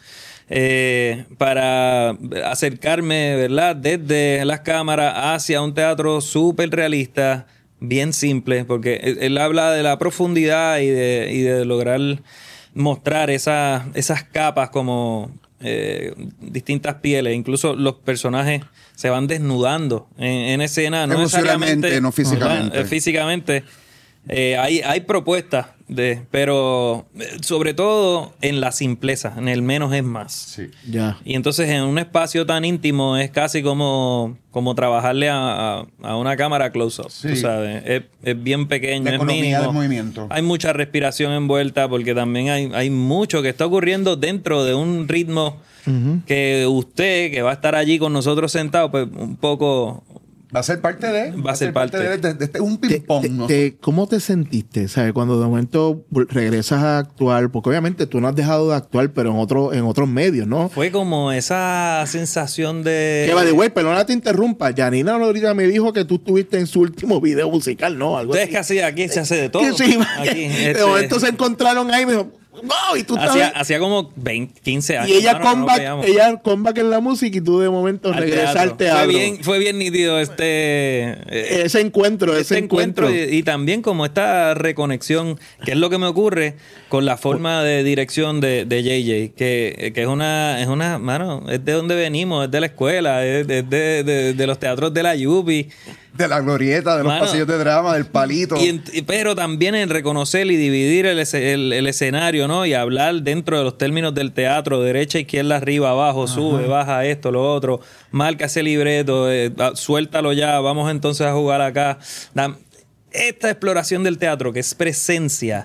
eh, para acercarme, ¿verdad? Desde las cámaras hacia un teatro súper realista, bien simple, porque él, él habla de la profundidad y de, y de lograr mostrar esa, esas capas como eh, distintas pieles. Incluso los personajes se van desnudando en, en escena. No Emocionalmente, no físicamente. ¿verdad? Físicamente. Eh, hay, hay propuestas, de, pero eh, sobre todo en la simpleza, en el menos es más. Sí. Ya. Y entonces en un espacio tan íntimo es casi como, como trabajarle a, a, a una cámara close-up, Sí. tú sabes. Es, es bien pequeño, La es economía mínimo. del movimiento. Hay mucha respiración envuelta porque también hay, hay mucho que está ocurriendo dentro de un ritmo Ujú. que usted, que va a estar allí con nosotros sentado, pues un poco... Va a ser parte de... Va a ser parte. de, de- de- de un Te- ping-pong, te- ¿no? te- ¿Cómo te sentiste? ¿Sabes? Cuando de momento regresas a actuar, porque obviamente tú no has dejado de actuar, pero en otro, en otros medios, ¿no? Fue como esa sensación de... Que va de güey, perdona te interrumpa. Janina ahorita me dijo que tú estuviste en su último video musical, ¿no? Algo Es así. que así, aquí se hace de todo. Que sí, Aquí, de este, momento se encontraron ahí y me dijo, wow, y tú hacía, estabas... hacía como veinte, quince años. Y ella mano, que no comeback, veíamos. ella comeback en la música y tú de momento Al regresas al teatro. teatro. Fue bien, fue bien nítido este... eh, Ese encuentro, este ese encuentro. y, y también como esta reconexión, que es lo que me ocurre con la forma de dirección de, de J J, que, que es una, es una, mano, es de donde venimos, es de la escuela, es de, de, de, de los teatros de la Yupi. De la glorieta, de los Mano. pasillos de drama, del palito. Y en- y- pero también en reconocer y dividir el, ese- el- el escenario, ¿no? Y hablar dentro de los términos del teatro, derecha, izquierda, arriba, abajo, sube, baja esto, lo otro, marca ese libreto, eh, ah, suéltalo ya, vamos entonces a jugar acá. Da- Esta exploración del teatro, que es presencia,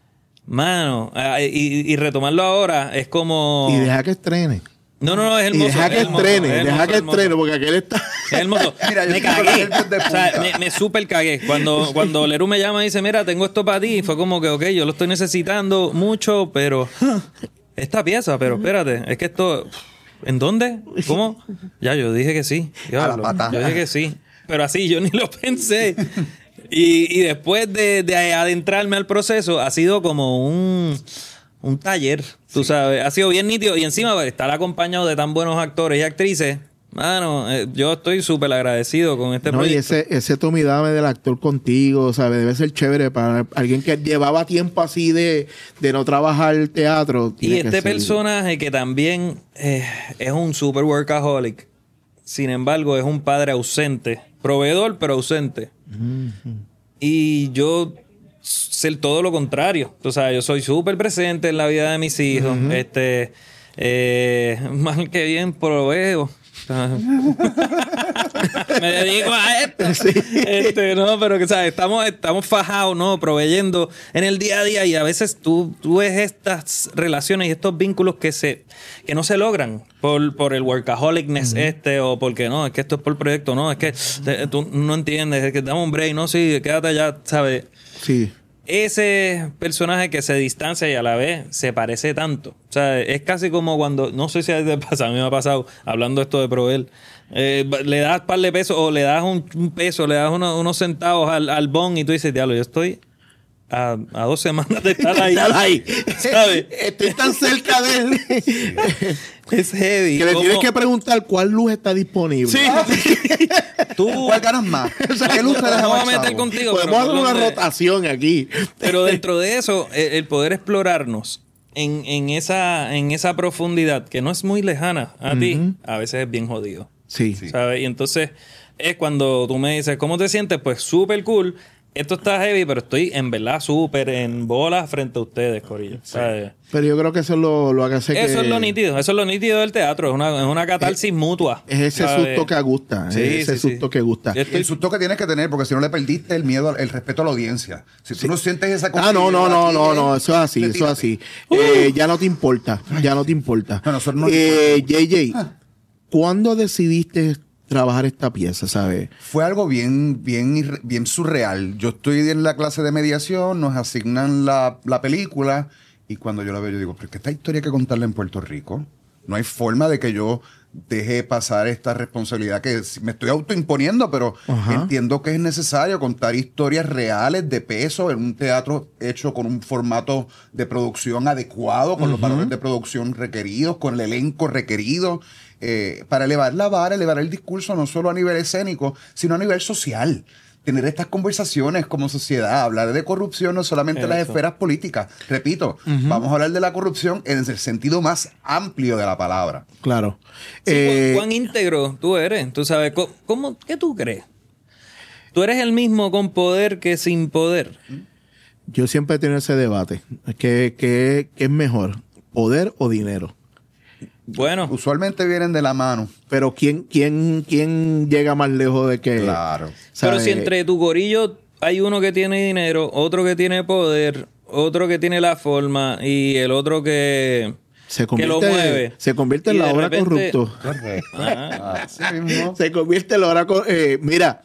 mano, ah, y, y retomarlo ahora es como... Y deja que estrene. No, no, no, es Y hermoso. deja es que hermoso, estrene, es deja hermoso, que hermoso. estrene, porque aquel está... Es hermoso. Mira, yo me estoy con cagué. los nervios de O sea, punta. me, me super cagué. Cuando, cuando Leru me llama y dice, mira, tengo esto para ti, fue como que, ok, yo lo estoy necesitando mucho, pero esta pieza, pero espérate, es que esto, ¿en dónde? ¿Cómo? Ya, yo dije que sí. Diablo, A la pata. Yo dije que sí. Pero así, yo ni lo pensé. Y, y después de, de adentrarme al proceso, ha sido como un... Un taller, tú sabes, ha sido bien nítido y encima pues, estar acompañado de tan buenos actores y actrices. Mano, eh, yo estoy súper agradecido con este No, y proyecto. ese, ese Tommy Dame del actor contigo, ¿sabes? Debe ser chévere para alguien que llevaba tiempo así de, de no trabajar el teatro. Y Tiene que este ser- personaje que también eh, es un super workaholic, sin embargo es un padre ausente, proveedor pero ausente. Y yo ser todo lo contrario. O sea, yo soy súper presente en la vida de mis hijos. Este, eh, mal que bien proveo. O sea, me dedico a esto. Este, no, pero que sabes, estamos, estamos fajados, ¿no? Proveyendo en el día a día y a veces tú, tú ves estas relaciones y estos vínculos que se, que no se logran por, por el workaholicness este, o porque no, es que esto es por proyecto, no, es que te- tú no entiendes, es que dame un break, no, sí, quédate allá, ¿sabes? Sí. Ese personaje que se distancia y a la vez se parece tanto. O sea, es casi como cuando, no sé si a ti te pasa, a mí me ha pasado, hablando esto de proveer, eh, le das par de pesos o le das un, un peso, le das uno- unos centavos al, al bon y tú dices, diablo, yo estoy a, a dos semanas de estar ahí. Estar ahí. ¿Sabes? Estoy tan cerca de él Es heavy. que le ¿Cómo? tienes que preguntar cuál luz está disponible. Sí. Tú, ¿Cuál ganas más? ¿Qué luz te deja no voy más a meter chavo? contigo. Podemos pero hacer por una donde- rotación aquí. Pero dentro de eso, el, el poder explorarnos en, en, esa, en esa profundidad que no es muy lejana a ti, a veces es bien jodido. Sí. ¿Sabes? Y entonces es cuando tú me dices, ¿cómo te sientes? Pues súper cool. Esto está heavy, pero estoy en verdad súper en bola frente a ustedes, corillo. ¿Sabes? Pero yo creo que eso es lo, lo que hace que... Eso es lo nítido. Eso es lo nítido del teatro. Es una, es una catarsis mutua. Es ese ¿sabes? susto que gusta. Sí, es ese sí, sí. susto que gusta. Yo estoy- El susto que tienes que tener, porque si no le perdiste el miedo, el respeto a la audiencia. Si tú no sientes esa Ah, no, no, no, aquí, no, eh, no, eso es así, eso es retírate. así. Eh, ya no te importa, ya no te importa. No, nosotros no nos eh, importa J J, ¿cuándo decidiste trabajar esta pieza, ¿sabes? Fue algo bien, bien, irre- bien surreal. Yo estoy en la clase de mediación, nos asignan la, la película y cuando yo la veo yo digo, pero que esta historia hay que contarla en Puerto Rico. No hay forma de que yo deje pasar esta responsabilidad que me estoy autoimponiendo, pero Ajá. entiendo que es necesario contar historias reales de peso en un teatro hecho con un formato de producción adecuado, con uh-huh. los valores de producción requeridos, con el elenco requerido, eh, para elevar la vara, elevar el discurso no solo a nivel escénico, sino a nivel social. Tener estas conversaciones como sociedad, hablar de corrupción no solamente en las esferas políticas. Repito, uh-huh. vamos a hablar de la corrupción en el sentido más amplio de la palabra. Claro. Sí, eh, ¿cuán íntegro tú eres? Tú sabes, ¿cómo, cómo, ¿qué tú crees? ¿Tú eres el mismo con poder que sin poder? Yo siempre he tenido ese debate. ¿Qué, qué, qué es mejor? ¿Poder o dinero? Bueno. Usualmente vienen de la mano. Pero ¿quién, quién, quién llega más lejos de que...? Claro. ¿sabe? Pero si entre tu corillo hay uno que tiene dinero, otro que tiene poder, otro que tiene la forma y el otro que, se que lo mueve. Se convierte en la obra repente... corrupto. Correcto. Ah. Así mismo. Se convierte en la obra corrupto. Eh, mira,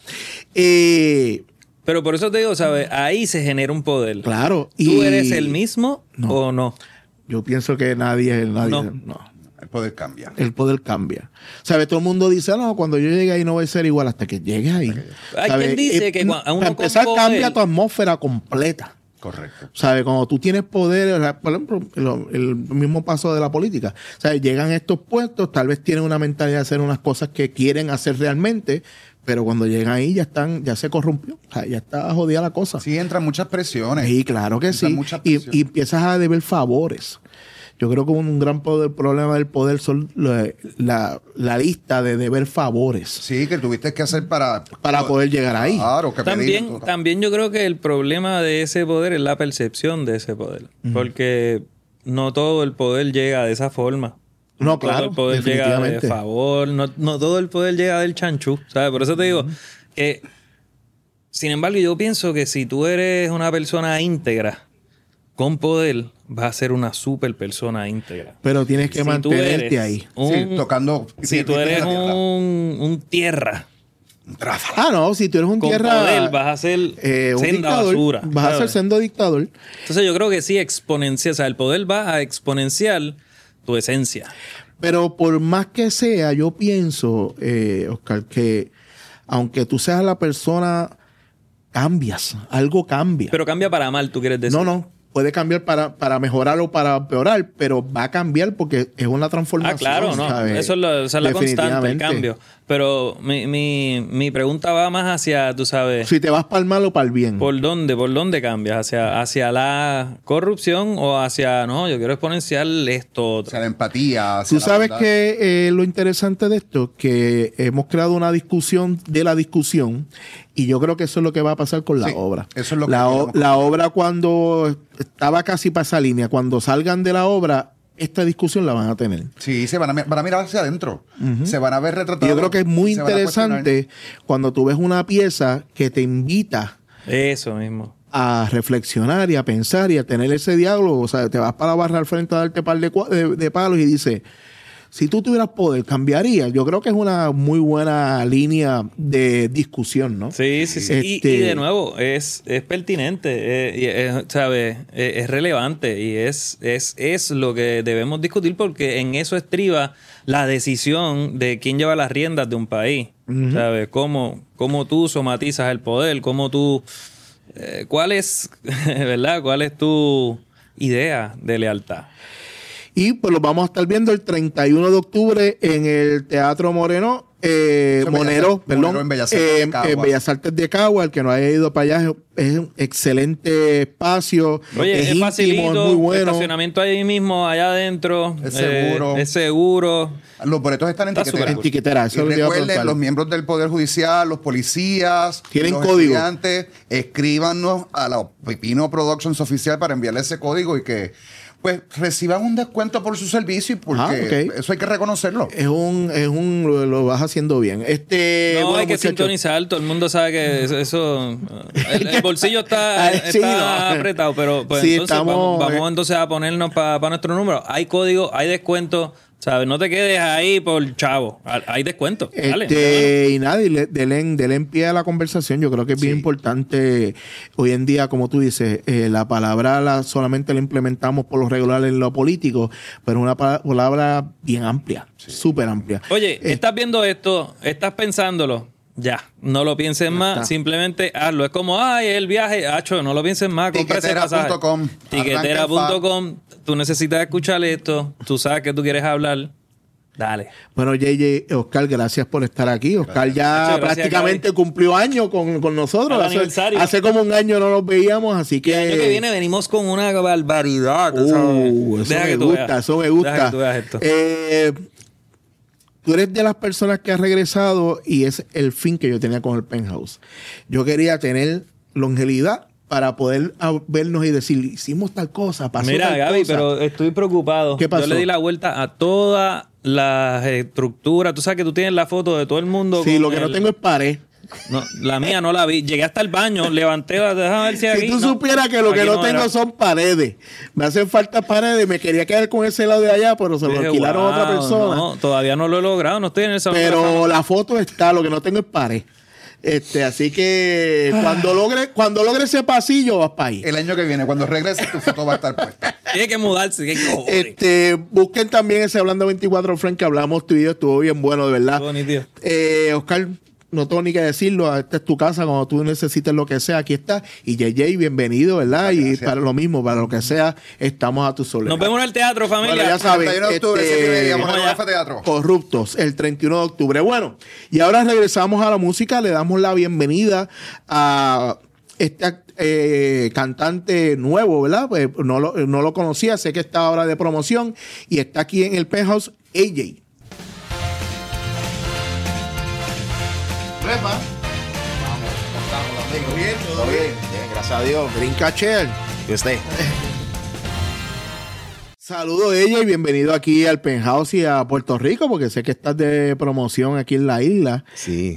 eh, Pero por eso te digo, ¿sabes? Ahí se genera un poder. claro. ¿Tú y eres el mismo no. o no? Yo pienso que nadie es nadie. No. no. El poder cambia. El poder cambia. ¿Sabes? Todo el mundo dice, no, cuando yo llegue ahí no voy a ser igual hasta que llegues ahí. Hay ¿Sabe? quien dice Eh, que cua- a uno para empezar con cambia poder- tu atmósfera completa. Correcto. ¿Sabes? Cuando tú tienes poder, o sea, por ejemplo, lo- el mismo paso de la política. ¿Sabes? Llegan a estos puestos, tal vez tienen una mentalidad de hacer unas cosas que quieren hacer realmente, pero cuando llegan ahí ya están, ya se corrompió. O sea, ya está jodida la cosa. Sí, entran muchas presiones. Sí, claro que Entran sí. muchas Y, presiones. y empiezas a deber favores. Yo creo que un gran poder, problema del poder son la, la, la lista de deber favores Sí, que tuviste que hacer para... para poder llegar ahí. Claro, que También, pedir. también yo creo que el problema de ese poder es la percepción de ese poder. Porque no todo el poder llega de esa forma. No, todo claro, el poder llega de definitivamente. favor. No, no todo el poder llega del chanchú. ¿Sabes? Por eso te digo que, sin embargo, yo pienso que si tú eres una persona íntegra con poder, vas a ser una super persona íntegra. Pero tienes que Si tú mantenerte eres ahí. un- Sí, tocando... si tú eres la tierra. un, un tierra Ah, no, si tú eres un con tierra... poder, vas a ser eh, un senda dictador, basura. vas a ser ¿sabes? siendo dictador. Entonces yo creo que sí exponencial, o sea, el poder va a exponenciar tu esencia. Pero por más que sea, yo pienso, eh, Oscar, que aunque tú seas la persona, cambias. Algo cambia. Pero cambia para mal, tú quieres decir. no, no. Puede cambiar para, para mejorar o para empeorar, pero va a cambiar porque es una transformación. Ah, claro, no. ¿sabes? Eso es, lo, esa es la constante, el Definitivamente. cambio. Pero mi, mi, mi pregunta va más hacia, tú sabes, Si te vas para el mal o para el bien. ¿por dónde? ¿Por dónde cambias? ¿Hacia, hacia la corrupción o hacia, no, yo quiero exponencial esto, otro? Hacia la empatía. hacia Tú la sabes bondad. que eh, lo interesante de esto, que hemos creado una discusión de la discusión y yo creo que eso es lo que va a pasar con la Sí, obra. eso es lo que la, o- queríamos la obra cuando estaba casi para esa línea, cuando salgan de la obra, esta discusión la van a tener. Sí, se van a, mi- van a mirar hacia adentro. Se van a ver Y retratados. yo creo que es muy se van a cuestionar. interesante cuando tú ves una pieza que te invita Eso mismo. a reflexionar y a pensar y a tener ese diálogo. O sea, te vas para la barra al frente a darte par de, cua- de, de palos y dices, si tú tuvieras poder, ¿cambiaría? Yo creo que es una muy buena línea de discusión, ¿no? Sí, sí, sí. Y- Este- Y, de nuevo, es, es pertinente, eh, y es, ¿sabes? Es, es relevante y es, es, es lo que debemos discutir porque en eso estriba la decisión de quién lleva las riendas de un país. ¿Sabes? Cómo, cómo tú somatizas el poder, cómo tú... eh, ¿Cuál es, verdad? ¿Cuál es tu idea de lealtad? Y pues lo vamos a estar viendo el treinta y uno de octubre en el Teatro Moreno, eh, Eso en Monero, Bellas- perdón, Monero en Bellas Artes eh, de en Cagua. Bellas Artes de Cagua. El que no haya ido para allá es, es un excelente espacio. Oye, es, íntimo, facilito, es muy bueno. estacionamiento ahí mismo, allá adentro. Es eh, seguro. es seguro. Los boletos están en Está tiquetera. En tiquetera, eso Y lo iba a recuerden, preguntar. los miembros del Poder Judicial, los policías, Tienen los código. estudiantes, escríbanos a la Pepino Productions oficial para enviarle ese código y que pues reciban un descuento por su servicio y porque Ah, ok. eso hay que reconocerlo. Es un, es un, lo, lo vas haciendo bien. Este, No, bueno, hay que muchachos, sintonizar. Todo el mundo sabe que eso... eso- el, el bolsillo está, Ay, sí, está no. apretado, pero pues Sí, entonces estamos, vamos, vamos eh. entonces a ponernos para nuestro número. Hay código, hay descuento. ¿Sabes? No te quedes ahí por chavo. Hay descuento. Dale, Este, y nada, y le, denle, denle en pie a la conversación. Yo creo que es bien Sí. importante hoy en día, como tú dices, eh, la palabra la, solamente la implementamos por lo regular en lo político, pero es una pa- palabra bien amplia, súper amplia. Oye, Eh, estás viendo esto, estás pensándolo. Ya, no lo pienses más, está. simplemente hazlo. Es como, ay, el viaje, hacho, no lo pienses más, compra ese Tiquetera pasaje. punto com. Tiquetera punto com. Tú necesitas escuchar esto, tú sabes que tú quieres hablar. Dale. Bueno, J J, Oscar, gracias por estar aquí. Oscar ya Muchas gracias, prácticamente Gaby. cumplió años con, con nosotros. Al Hace, aniversario. hace como un año no nos veíamos, así que... El año que viene venimos con una barbaridad. tú sabes. Uh, eso Deja me que tú gusta, veas. eso me Deja gusta. que tú veas esto. Eh, tú eres de las personas que ha regresado y es el fin que yo tenía con el Penthouse. Yo quería tener longevidad para poder a- vernos y decir, hicimos tal cosa, pasó Mira, tal Gaby, cosa. pero estoy preocupado. ¿Qué pasó? Yo le di la vuelta a todas las estructuras. Tú sabes que tú tienes la foto de todo el mundo. Sí, con lo que no el- tengo es pared. No, la mía no la vi. Llegué hasta el baño, levanté, déjame ver si aquí. Si tú no. supieras que lo que Aquí no, tengo era. son paredes. Me hacen falta paredes. Me quería quedar con ese lado de allá, pero se lo Dije, alquilaron a otra "Wow, persona. No, todavía no lo he logrado, no estoy en el salón de la Pero fama". la foto está, lo que no tengo es pared. Este, así que cuando logre, cuando logre ese pasillo, vas para ahí. El año que viene, cuando regreses, tu foto va a estar puesta. Tiene que mudarse. ¿Qué cojones? Este, busquen también ese Hablando veinticuatro Friends que hablamos tú y yo, estuvo bien bueno, de verdad. Estuvo nítido. Eh, Oscar, no tengo ni que decirlo, esta es tu casa, cuando tú necesites lo que sea, aquí está. Y J J, bienvenido, ¿verdad? Y gracias. para lo mismo, para lo que sea, estamos a tu soledad. Nos vemos en el teatro, familia. Bueno, ya saben, treinta y uno de octubre, este, siete y media, vamos Moreno allá. Café Teatro. Corruptos, el treinta y uno de octubre. Bueno, y ahora regresamos a la música, le damos la bienvenida a este eh, cantante nuevo, ¿verdad? Pues no lo, no lo conocía, sé que está ahora de promoción y está aquí en el Penthouse, A J. Repa. Vamos, bien, Todo bien, bien, gracias a Dios. Brinca Chair. ¿Y usted? Saludos a ella y bienvenido aquí al Penthouse y a Puerto Rico, porque sé que estás de promoción aquí en la isla. Sí.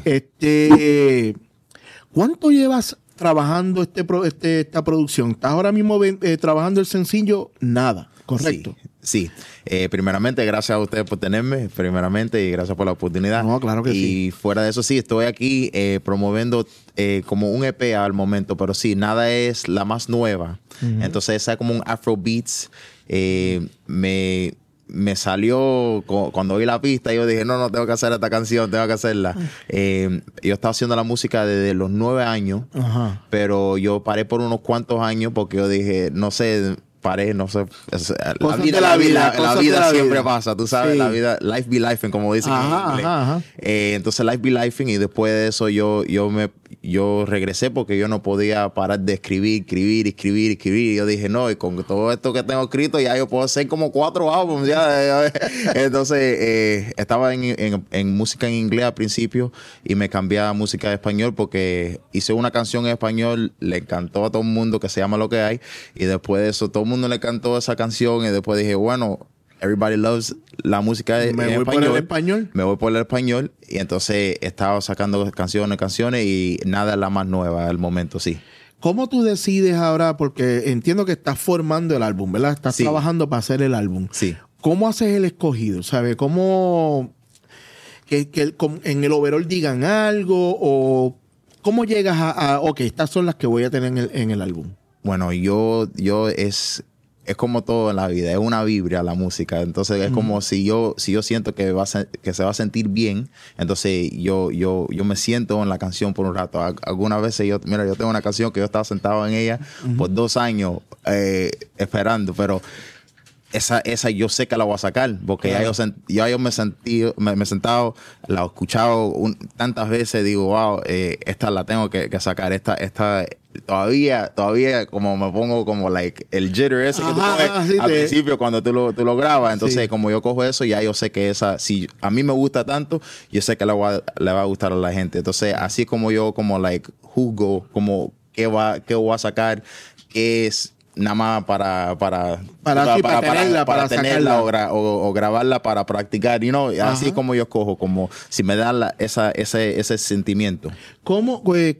Este, ¿cuánto llevas trabajando este, pro- este esta producción? ¿Estás ahora mismo ven- eh, trabajando el sencillo? Nada, correcto. Sí. sí. Eh, primeramente, gracias a ustedes por tenerme, primeramente, y gracias por la oportunidad. No, claro que y sí. Y fuera de eso, sí, estoy aquí eh, promoviendo eh, como un E P al momento, pero sí, nada es la más nueva. Entonces, esa es como un Afrobeats. Eh, me, me salió cu- cuando oí la pista, yo dije, no, no, tengo que hacer esta canción, tengo que hacerla. Eh, yo estaba haciendo la música desde los nueve años, Ajá. pero yo paré por unos cuantos años porque yo dije, no sé, paré, no sé. es- La Cosas vida, de la la vida, vida, la cosas de vida la siempre vida. pasa, tú sabes, Sí. la vida, life be life, como dicen en Ajá, inglés. ajá, ajá. Eh, entonces life be life, y después de eso yo, yo me yo regresé porque yo no podía parar de escribir, escribir, escribir, escribir. Y yo dije, no, y con todo esto que tengo escrito, ya yo puedo hacer como cuatro álbumes. Ya, entonces, eh, estaba en, en, en música en inglés al principio y me cambié a música de español porque hice una canción en español, le encantó a todo el mundo, que se llama Lo que hay. Y después de eso, todo el mundo le cantó esa canción. Y después dije, bueno, everybody loves la música de, Me en voy por el español. Me voy por el español. Y entonces he estado sacando canciones, canciones, y nada es la más nueva al momento, sí. ¿Cómo tú decides ahora? Porque entiendo que estás formando el álbum, ¿verdad? Estás Sí. trabajando para hacer el álbum. Sí. ¿Cómo haces el escogido? ¿Sabes? ¿Cómo que, que el- com- en el overall digan algo? ¿O cómo llegas a, a, ok, estas son las que voy a tener en el, en el álbum? Bueno, yo, yo es, es como todo en la vida, es una vibra la música. Entonces es como si yo, si yo siento que va a se- que se va a sentir bien, entonces yo, yo, yo me siento en la canción por un rato. Al- Algunas veces yo, mira, yo tengo una canción que yo estaba sentado en ella por dos años eh, esperando, pero esa, esa yo sé que la voy a sacar, porque ya, yo sen- ya yo me sentí, me, me he sentado, la he escuchado un- tantas veces, digo, wow, eh, esta la tengo que, que sacar, esta, esta, todavía, todavía como me pongo como like el jitter ese que tú Ajá, coges ajá, sí, al te- principio cuando tú lo, tú lo grabas, entonces Sí. como yo cojo eso, ya yo sé que esa, si a mí me gusta tanto, yo sé que le va, le va a gustar a la gente, entonces así como yo como like juzgo, como qué va, qué voy a sacar, qué es nada más para para Para- sí, para tenerla, para tenerla sacarla. o, gra- o- o grabarla para practicar, you know, así Ajá. como yo cojo, como si me da la- esa, ese, ese sentimiento. ¿Cómo, pues,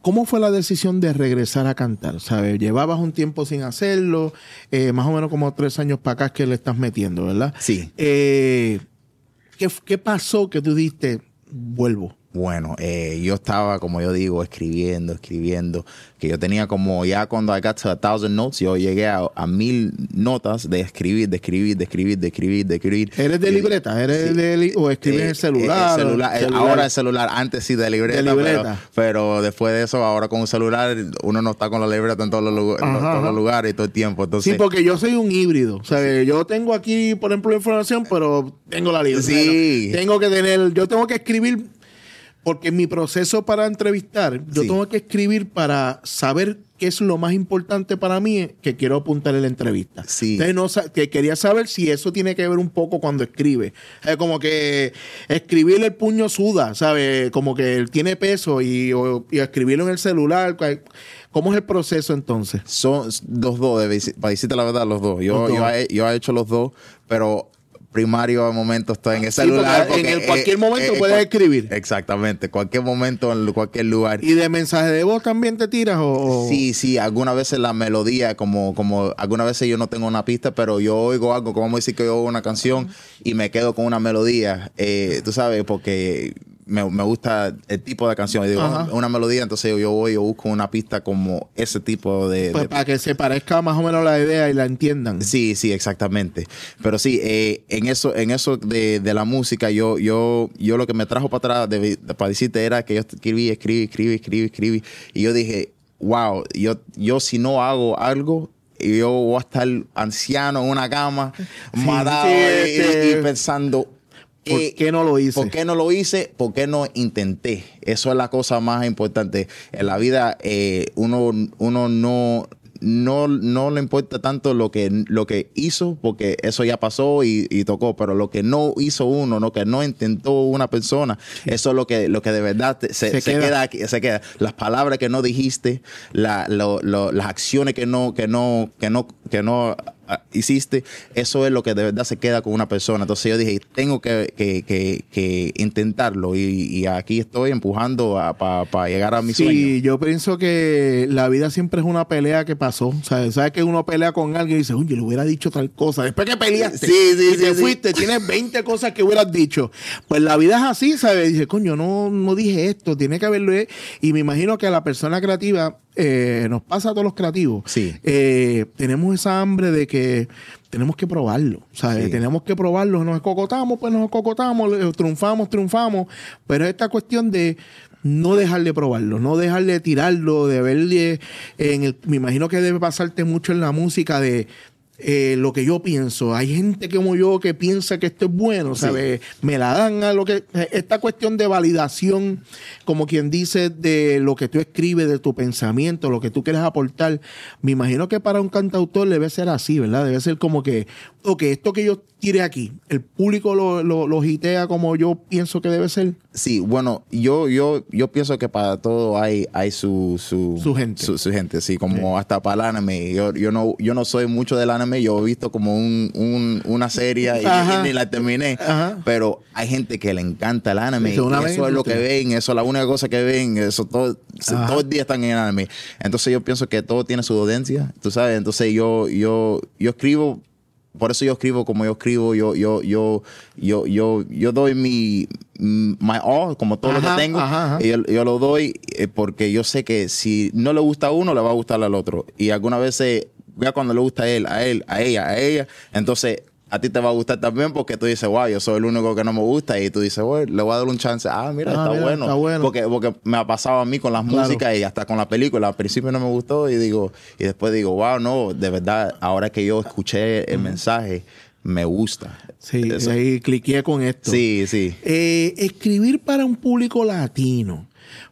¿cómo fue la decisión de regresar a cantar? ¿Sabes? Llevabas un tiempo sin hacerlo, eh, más o menos como tres años para acá que le estás metiendo, ¿verdad? Sí. Eh, ¿qué, ¿Qué pasó que tú dijiste, vuelvo? Bueno, eh, yo estaba, como yo digo, escribiendo, escribiendo, que yo tenía como, ya cuando I got to a thousand notes, yo llegué a, a mil notas de escribir, de escribir, de escribir, de escribir, de escribir. ¿Eres de Y- libreta? ¿Eres sí. de li- o escribes Eh, en el celular? eh, el celular, o- eh, celular? Ahora el celular, antes sí de libreta, De libreta. Pero, pero después de eso, ahora con un celular, uno no está con la libreta en todos los, lugar- en Ajá, todos ajá. los lugares y todo el tiempo. Entonces, Sí, porque yo soy un híbrido. ¿Sabes? Yo tengo aquí, por ejemplo, información, pero tengo la libreta. Sí. Tengo que tener, yo tengo que escribir, porque en mi proceso para entrevistar, yo Sí. tengo que escribir para saber qué es lo más importante para mí que quiero apuntar en la entrevista. Sí. Entonces, no, sa- que quería saber si eso tiene que ver un poco cuando escribe. Es como que escribir el puño suda, ¿sabes? Como que él tiene peso y, o- y escribirlo en el celular. ¿Cómo es el proceso entonces? son los dos, de deci- para decirte la verdad, los dos. Yo, Los dos. yo, he, yo he hecho los dos, pero primario al momento estoy en el Sí, celular. porque en porque, el cualquier momento eh, puedes cual- escribir. Exactamente, cualquier momento, en cualquier lugar. ¿Y de mensaje de voz también te tiras? O, o- Sí, sí, algunas veces la melodía, como, como algunas veces yo no tengo una pista, pero yo oigo algo, como decir que yo oigo una canción y me quedo con una melodía, eh, tú sabes, porque me, me gusta el tipo de canción. Y digo, Ajá. una melodía, entonces yo voy, yo busco una pista como ese tipo de... Pues de- para que se parezca más o menos la idea y la entiendan. Sí, sí, exactamente. Pero sí, eh, en eso, en eso de, de la música, yo, yo, yo lo que me trajo para atrás de, de- para decirte era que yo escribí, escribí, escribí, escribí, escribí. Y yo dije, wow, yo, yo si no hago algo, yo voy a estar anciano en una cama, matado sí, y- este- y, pensando. ¿Por eh, qué no lo hice? ¿Por qué no lo hice? ¿Por qué no intenté? Eso es la cosa más importante. En la vida, eh, uno, uno no, no, no le importa tanto lo que, lo que hizo, porque eso ya pasó y, y tocó, pero lo que no hizo uno, lo que no intentó una persona, eso es lo que, lo que de verdad te- se, Se se queda. queda. aquí, se queda. Las palabras que no dijiste, la, lo- lo- las acciones que no, que no, que no, que no ah, hiciste, eso es lo que de verdad se queda con una persona. Entonces yo dije, tengo que, que, que, que intentarlo y, y aquí estoy empujando para llegar a mi Sí, sueño. yo pienso que la vida siempre es una pelea que pasó. O sea, sabes que uno pelea con alguien y dice, oye, le hubiera dicho tal cosa. Después que peleaste Sí, sí, y sí, te sí. fuiste, tienes veinte cosas que hubieras dicho. Pues la vida es así, ¿sabes? Dice, coño, no, no dije esto, tiene que haberlo. he-". Y me imagino que a la persona creativa, eh, nos pasa a todos los creativos. Sí. Eh, tenemos esa hambre de que tenemos que probarlo, ¿sabes? Sí. Tenemos que probarlo. Nos escocotamos, pues nos escocotamos, le- triunfamos, triunfamos. Pero esta cuestión de no dejar de probarlo, no dejar de tirarlo, de verle en el, me imagino que debe pasarte mucho en la música de eh, lo que yo pienso. Hay gente como yo que piensa que esto es bueno, ¿sabes? Me la dan a lo que... Esta cuestión de validación, como quien dice, de lo que tú escribes, de tu pensamiento, lo que tú quieres aportar, me imagino que para un cantautor debe ser así, ¿verdad? Debe ser como que, ok, esto que yo tire aquí, el público lo, lo, lo hitea como yo pienso que debe ser. Sí, bueno, yo, yo, yo pienso que para todo hay, hay su, su, Su gente. Su, su gente, sí, como hasta para el anime. Yo, yo no, yo no soy mucho del anime, yo he visto como un, un- una serie y, Ajá. y ni la terminé. Ajá. Pero hay gente que le encanta el anime. Eso es una y eso es lo que industria. ven, eso es la única cosa que ven, eso todo, Ajá. todo el día están en el anime. Entonces yo pienso que todo tiene su audiencia, tú sabes. Entonces yo, yo, yo escribo. Por eso yo escribo como yo escribo, yo, yo, yo, yo, yo, yo doy mi my all, como todo lo Ajá, que tengo, ajá, ajá. y yo, yo lo doy eh, porque yo sé que si no le gusta a uno, le va a gustar al otro. Y algunas veces, ya cuando le gusta a él, a él, a ella, a ella, entonces a ti te va a gustar también porque tú dices, wow, yo soy el único que no me gusta. Y tú dices, bueno, le voy a dar un chance. Ah, mira, Ah, está, mira, bueno. está bueno. Porque, porque me ha pasado a mí con las Claro. músicas y hasta con la película. Al principio no me gustó y digo, y después digo, wow, no, de verdad, ahora que yo escuché el mensaje, me gusta. Sí, Eso. ahí cliqué con esto. Sí, sí. Eh, escribir para un público latino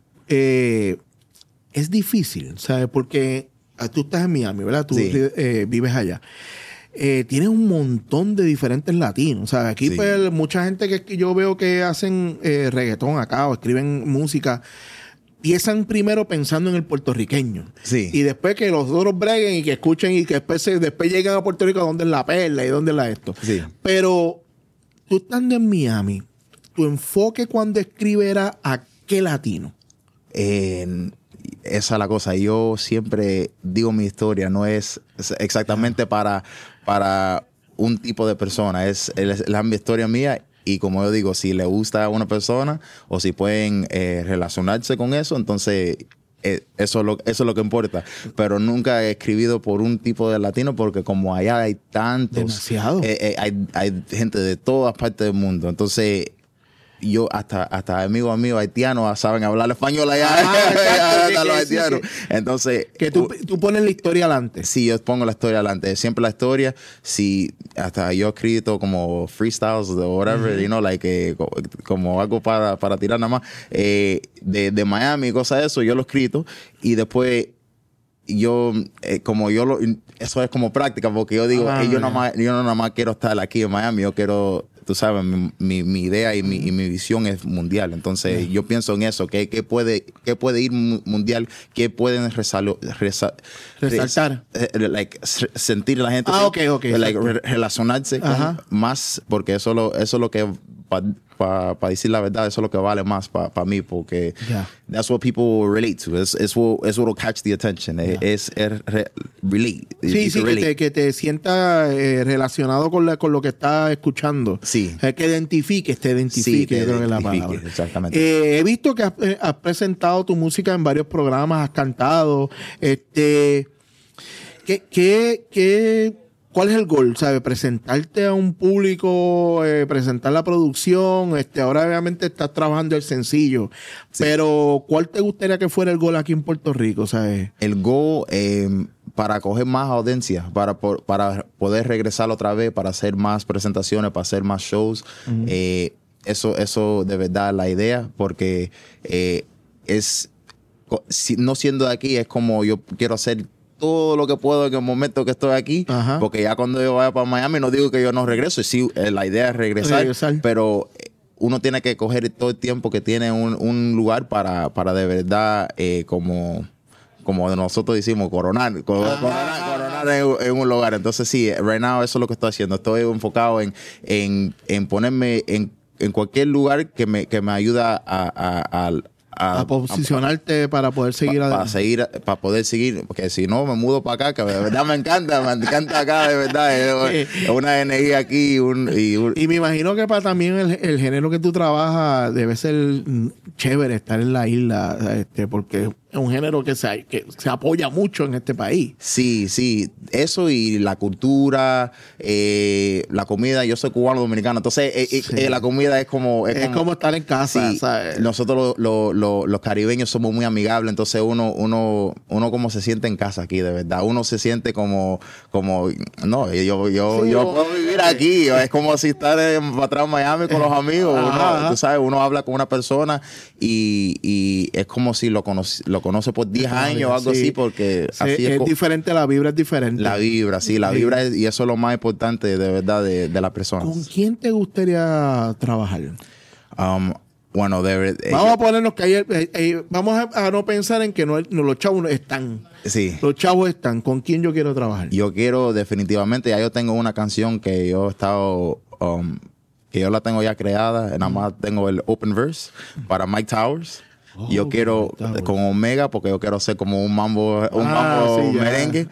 eh, es difícil, ¿sabes? Porque ah, tú estás en Miami, ¿verdad? Tú Sí. eh, vives allá. Eh, tienes un montón de diferentes latinos. O sea, aquí Sí. pues, mucha gente que que yo veo que hacen eh, reggaetón acá o escriben música, empiezan primero pensando en el puertorriqueño. Sí. Y después que los otros breguen y que escuchen y que después, se- después llegan a Puerto Rico, ¿dónde es la perla y dónde es la esto? Sí. Pero tú estando en Miami, tu enfoque cuando escribe era a qué latino. Eh, esa es la cosa. Yo siempre digo mi historia, no es exactamente para, para un tipo de persona, es, es la historia mía. Y como yo digo, si le gusta a una persona o si pueden eh, relacionarse con eso, entonces eh, eso, es lo, eso es lo que importa. Pero nunca he escribido por un tipo de latino porque como allá hay tantos, demasiado. Eh, eh, hay, hay gente de todas partes del mundo. Entonces yo hasta, hasta amigos míos haitianos saben hablar español allá. Ah, exacto, hasta que- los que- haitianos. que- Entonces, Que tú, tú pones la historia adelante. sí, yo pongo la historia adelante. Siempre la historia. Si hasta yo he escrito como freestyles o whatever, you know, like, eh, co- como algo para, para tirar nada más, eh, de, de Miami y cosas de eso, yo lo he escrito y después yo, eh, como yo lo, eso es como práctica, porque yo digo, Ah, eh, yo, ya. nada más, yo no nada más quiero estar aquí en Miami, yo quiero, tú sabes, mi, mi, mi idea y mi, y mi visión es mundial. Entonces, yo pienso en eso, ¿qué, qué puede, qué puede ir mu- mundial? ¿Qué pueden resalo- resa- Resaltar. res- eh, like, s- sentir la gente? Ah, ok, ok, Like, exacto. re- relacionarse con Ajá. más, porque eso, lo, eso es lo que, para pa, pa decir la verdad, eso es lo que vale más para pa mí, porque Ya. that's what people relate to. Es es what es what will catch the attention. Es, es re- relate. Sí, You sí, can que relate. te, que te sientas eh, relacionado con, la, con lo que estás escuchando. Sí. Es que identifiques, te identifique, Sí, te yo creo que es la identifique, palabra. exactamente. Eh, he visto que has, eh, has presentado tu música en varios programas, has cantado. Este, ¿qué, qué, qué, ¿Cuál es el gol? ¿Sabe? Presentarte a un público, eh, presentar la producción. Este, ahora obviamente estás trabajando el sencillo. Pero, ¿cuál te gustaría que fuera el gol aquí en Puerto Rico? ¿Sabes? El go eh, para coger más audiencia, para, por- para poder regresar otra vez, para hacer más presentaciones, para hacer más shows. eh, eso, eso de verdad es la idea, porque eh, es co- si- no siendo de aquí, es como yo quiero hacer todo lo que puedo en el momento que estoy aquí, Ajá. porque ya cuando yo vaya para Miami, no digo que yo no regreso, sí, eh, la idea es regresar, Regresar. pero eh, uno tiene que coger todo el tiempo que tiene un, un lugar para, para de verdad, eh, como, como nosotros decimos, coronar, co- coronar, coronar en, en un lugar. Entonces sí, right now eso es lo que estoy haciendo. Estoy enfocado en, en, en ponerme en, en cualquier lugar que me, que me ayuda a, a, a, A posicionarte para poder seguir para adelante. seguir, para poder seguir, porque si no me mudo para acá, que de verdad me encanta, me encanta acá, de verdad, es, es una energía aquí un, y, un- Y me imagino que para también el, el género que tú trabajas debe ser mm, chévere estar en la isla, este, porque es un género que se, que se apoya mucho en este país. sí, sí, eso y la cultura, eh, la comida, yo soy cubano dominicano, entonces eh, eh, Sí. eh, la comida es como Es como estar en casa, sí, ¿sabes? nosotros lo- lo- lo- los caribeños somos muy amigables, entonces uno, uno, uno como se siente en casa aquí, de verdad. Uno se siente como, como no, yo, yo, Sí, yo o- puedo vivir aquí. Es como si estar en, para atrás en Miami con los amigos. Ajá, Uno, ajá. tú sabes, uno habla con una persona y, y es como si lo conoce, lo conoce por diez años o algo Sí. así, porque Sí, así es, es co- diferente, la vibra es diferente. la vibra, sí, la Sí. vibra es- y eso es lo más importante de verdad de, de las personas. ¿Con quién te gustaría trabajar? Um, bueno, de verdad. Vamos a ponernos que ayer, eh, eh, vamos a, a no pensar en que no, no, los chavos no están. sí. Los chavos están. ¿Con quién yo quiero trabajar? Yo quiero definitivamente, ya yo tengo una canción que yo he estado, um, que yo la tengo ya creada, nada más tengo el open verse para Mike Towers. yo Oh, quiero Mike Towers. con Omega porque yo quiero hacer como un mambo, un Ah, mambo sí, ya. merengue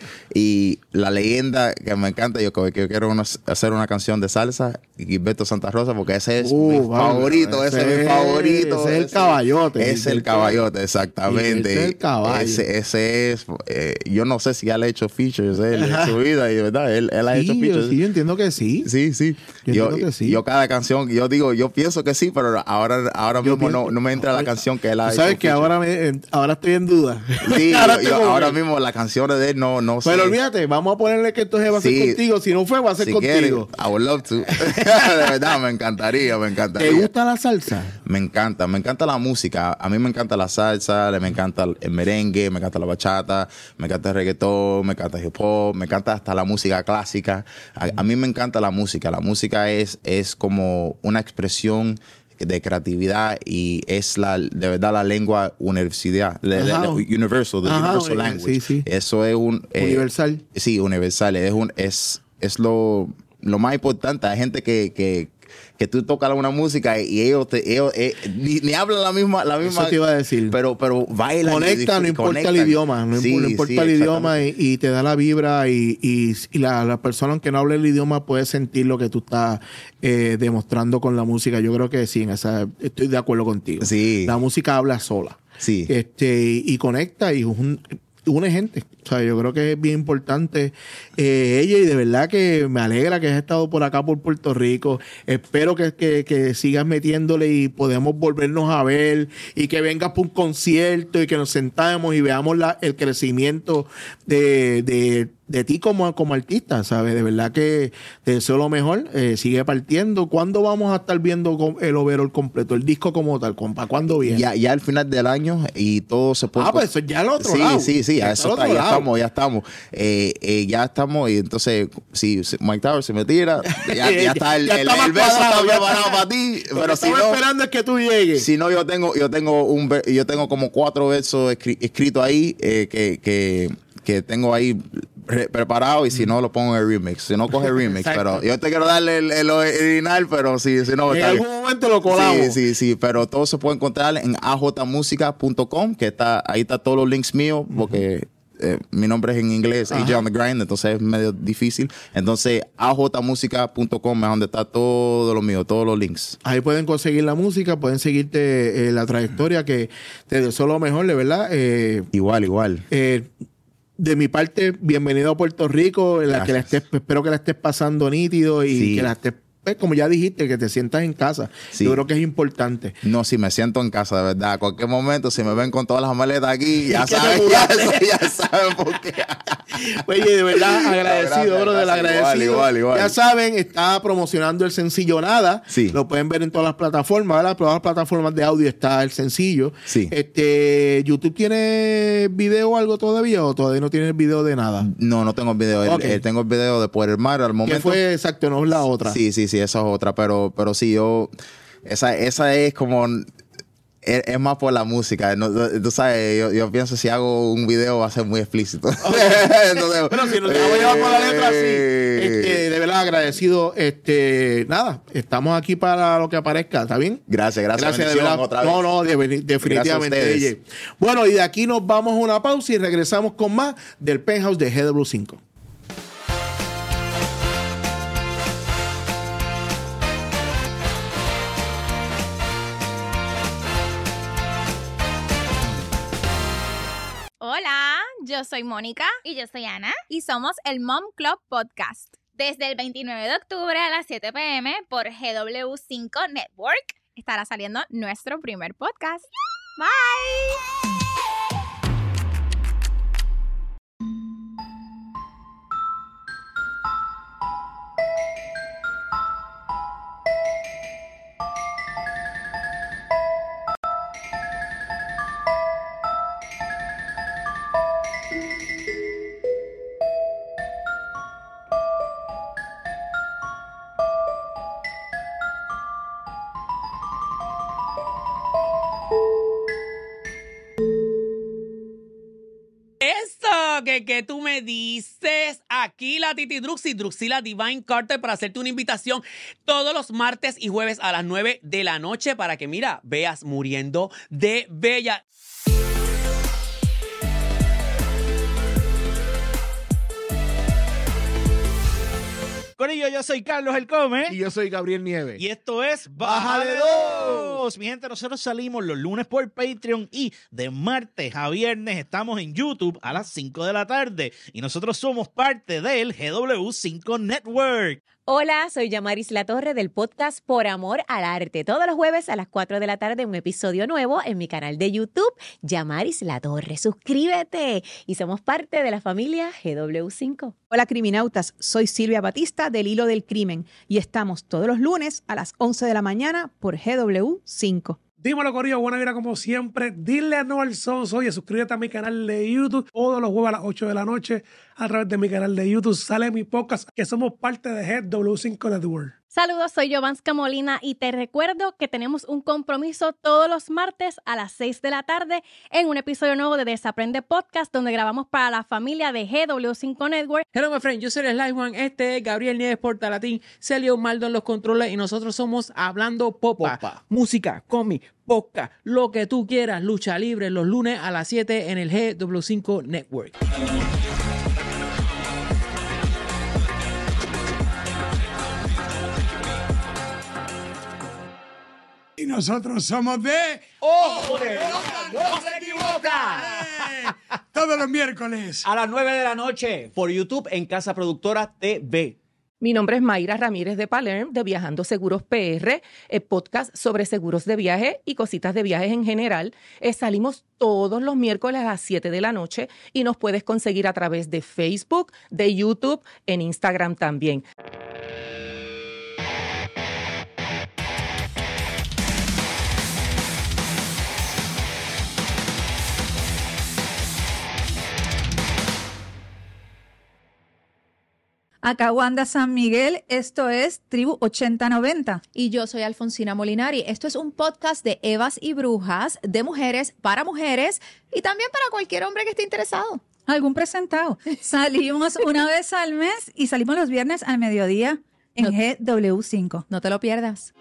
y la leyenda que me encanta, yo, que yo quiero una- hacer una canción de salsa y Gilberto Santa Rosa porque ese es Uh, mi vale, favorito, ese, es mi favorito. ese es el caballote. Es el Gilberto. caballote, exactamente. Gilberto es el caballo. Ese, ese es, eh, yo no sé si él ha hecho features él, en su vida y de verdad, él, él ha Sí, hecho yo, features. sí, yo entiendo que sí. Sí, sí. Yo Yo, entiendo que sí. yo cada canción, yo digo, yo pienso que sí, pero ahora, ahora Yo mismo no, pienso- no me entra la canción que él ha Tú sabes hecho que feature. ahora, me, eh, ahora estoy en duda. Sí, ahora, yo- estoy yo como ahora que- mismo las canciones de él no, no sé. Pero olvídate, vamos a ponerle que entonces va a ser Sí. contigo. Si no fue, va a ser Si quieres, contigo. I would love to. De verdad, me encantaría, me encantaría. ¿Te gusta la salsa? Me encanta, me encanta la música. A mí me encanta la salsa, me encanta el merengue, me encanta la bachata, me encanta el reggaetón, me encanta el hip hop, me encanta hasta la música clásica. A, a mí me encanta la música. La música es, es como una expresión de creatividad y es la de verdad la lengua universidad, la- la- Ajá. la- universal, the Ajá, universal eh, language. sí, sí. Eso es un eh, Universal. Sí, universal. Es un es es lo lo más importante. Hay gente que, que que tú tocas una música y ellos, te, ellos eh, ni, ni hablan la misma, la misma. Eso te iba a decir. Pero, pero bailan. Conecta, no importa conectan. el idioma, no, Sí, no importa sí, el idioma y, y te da la vibra y, y, y la, la persona aunque no hable el idioma puede sentir lo que tú estás eh, demostrando con la música. Yo creo que sí, en esa, estoy de acuerdo contigo. Sí. La música habla sola. Sí. Este, y, y conecta y un, une gente. O sea, yo creo que es bien importante eh, ella y de verdad que me alegra que has estado por acá por Puerto Rico. Espero que, que, que sigas metiéndole y podemos volvernos a ver y que vengas por un concierto y que nos sentamos y veamos la, el crecimiento de, de, de ti como, como artista, ¿sabes? De verdad que te deseo lo mejor. Eh, sigue partiendo. ¿Cuándo vamos a estar viendo el overall completo? El disco como tal, compa. ¿Cuándo viene? Ya, ya al final del año y todo se puede... Ah, pues eso ya al otro sí, lado. Sí, sí, sí. Ya Eso está está, al otro ya lado. estamos, ya estamos. Eh, eh, ya estamos y entonces si, si Mike Tower se me tira, ya, ya está el, Ya el, está más el beso cuadrado, está ya preparado está. para ti. Lo que Pero si estamos no, esperando es que tú llegues. si no yo tengo, yo tengo un ver- yo tengo como cuatro versos escri- escritos ahí eh, que, que, que tengo ahí re- preparado y si no lo pongo en el remix. Si no coge el remix, Exacto. pero yo te quiero darle el, el original, pero si, si no En está bien. algún momento lo colamos. Sí, sí, sí, pero todo se puede encontrar en a j música punto com, que está ahí está todos los links míos, porque eh, mi nombre es en inglés, A J on the Grind, entonces es medio difícil. Entonces, a j música punto com es donde está todo lo mío, todos los links. Ahí pueden conseguir la música, pueden seguirte eh, la trayectoria, que te deseo lo mejor, de verdad. Eh, Igual, igual. eh, de mi parte, bienvenido a Puerto Rico. La que la Gracias. estés, espero que la estés pasando nítido y Sí. que la estés, pues, como ya dijiste, que te sientas en casa. Sí. Yo creo que es importante. No, si me siento en casa, de verdad. A cualquier momento, si me ven con todas las maletas aquí, ya ¿Qué te saben, mudaste? ya, ya saben por qué. Oye, de verdad, agradecido, Gracias, bro, del gracias. agradecido. Igual, igual, igual. Ya saben, está promocionando el sencillo Nada. Sí. Lo pueden ver en todas las plataformas, ¿verdad? Todas las plataformas de audio está el sencillo. Sí. Este, ¿YouTube tiene video o algo todavía o todavía no tiene video de nada? No, no tengo el video. El- Ok. el- tengo el video de Por el Mar al momento. Que fue exacto, no es la otra. Sí, sí, sí, esa es otra, pero, pero sí, yo, esa, esa es como, es, es más por la música, no, no, tú sabes, yo, yo pienso si hago un video va a ser muy explícito. Entonces, Pero si nos dejamos llevar por la letra, sí. eh, Este, de verdad, agradecido. Este, nada, estamos aquí para lo que aparezca, ¿está bien? Gracias, gracias, de bendición verdad. otra vez. No, no, de- definitivamente. Gracias a ustedes. Oye. Bueno, y de aquí nos vamos a una pausa y regresamos con más del Penthouse de G W cinco. Hola, yo soy Mónica Y yo soy Ana. y somos el Mom Club Podcast. Desde el veintinueve de octubre a las siete p m por G W cinco Network. Estará saliendo nuestro primer podcast. Bye. Eso, que, que tú me dices. Aquí la Titi Druxy, Druxila Divine Carter, para hacerte una invitación todos los martes y jueves a las nueve de la noche para que, mira, veas Muriendo de Bella. Corillo, yo soy Carlos El Come. Y yo soy Gabriel Nieves. Y esto es Baja de dos. Mi gente, nosotros salimos los lunes por Patreon y de martes a viernes estamos en YouTube a las cinco de la tarde. Y nosotros somos parte del G W cinco Network. Hola, soy Yamaris Latorre del podcast Por Amor al Arte. Todos los jueves a las cuatro de la tarde un episodio nuevo en mi canal de YouTube, Yamaris Latorre. Suscríbete y somos parte de la familia G W cinco. Hola criminautas, soy Silvia Batista del Hilo del Crimen y estamos todos los lunes a las once de la mañana por G W cinco. Dímelo, Corillo, buena vida como siempre. Dile no al sonso. Oye, suscríbete a mi canal de YouTube todos los jueves a las ocho de la noche a través de mi canal de YouTube. Sale mi podcast, que somos parte de G W cinco Network. Saludos, soy Jovanska Molina y te recuerdo que tenemos un compromiso todos los martes a las seis de la tarde en un episodio nuevo de Desaprende Podcast, donde grabamos para la familia de G W cinco Network. Hello, my friend, yo soy el Live One, este es Gabriel Nieves Portalatín, Celio Maldo en los controles y nosotros somos Hablando Popa. Popa. Música, cómic, podcast, lo que tú quieras, lucha libre, los lunes a las siete en el G W cinco Network. Y nosotros somos de ¡Ojo de Boca! ¡No se equivoca! ¡Eh! Todos los miércoles A las nueve de la noche por YouTube en Casa Productora T V. Mi nombre es Mayra Ramírez de Palerm, de Viajando Seguros P R, el podcast sobre seguros de viaje y cositas de viajes en general. Eh, salimos todos los miércoles a las siete de la noche y nos puedes conseguir a través de Facebook, de YouTube, en Instagram también. Acá Wanda San Miguel, esto es Tribu ochenta noventa. Y yo soy Alfonsina Molinari. Esto es un podcast de Evas y Brujas, de mujeres para mujeres y también para cualquier hombre que esté interesado. Algún presentado. Salimos una vez al mes y salimos los viernes al mediodía en no, G W cinco. No te lo pierdas.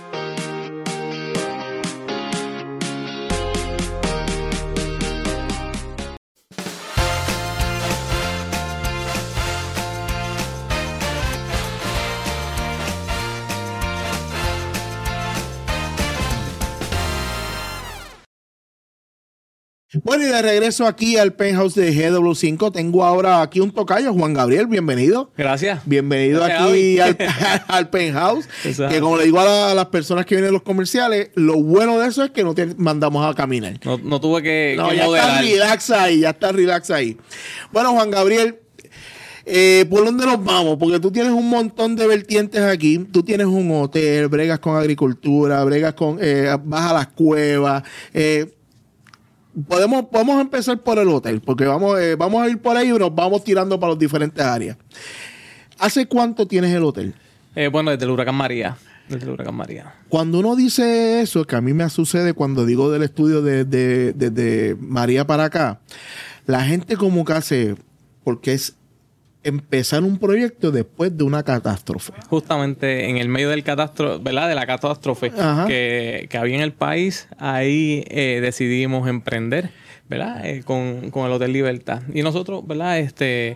Bueno, y de regreso aquí al Penthouse de G W cinco, tengo ahora aquí un tocayo, Juan Gabriel, bienvenido. Gracias. Bienvenido Gracias, aquí al, al Penthouse, Exacto. que como le digo a, la, a las personas que vienen a los comerciales, lo bueno de eso es que no te mandamos a caminar. No, no tuve que, no, que ya modelar. está relax ahí, ya está relax ahí. Bueno, Juan Gabriel, Eh, ¿por dónde nos vamos? Porque tú tienes un montón de vertientes aquí. Tú tienes un hotel, bregas con agricultura, bregas con... Eh, vas a las cuevas. Eh, podemos, podemos empezar por el hotel, porque vamos, eh, vamos a ir por ahí y nos vamos tirando para las diferentes áreas. ¿Hace cuánto tienes el hotel? Eh, bueno, desde el huracán María. Desde el huracán María. Cuando uno dice eso, que a mí me sucede cuando digo del estudio de, de, de, de María para acá, la gente como que hace... porque es empezar un proyecto después de una catástrofe. Justamente en el medio del catástrofe, ¿verdad? De la catástrofe que, que había en el país, ahí eh, decidimos emprender, ¿verdad? Eh, con, con el Hotel Libertad. Y nosotros, ¿verdad? Este,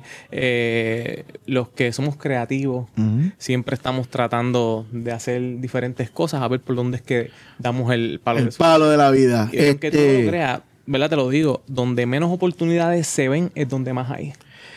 eh, los que somos creativos, uh-huh. siempre estamos tratando de hacer diferentes cosas, a ver por dónde es que damos el palo, el de, palo de la vida. Y aunque este... tú no lo creas, ¿verdad? Te lo digo, donde menos oportunidades se ven es donde más hay.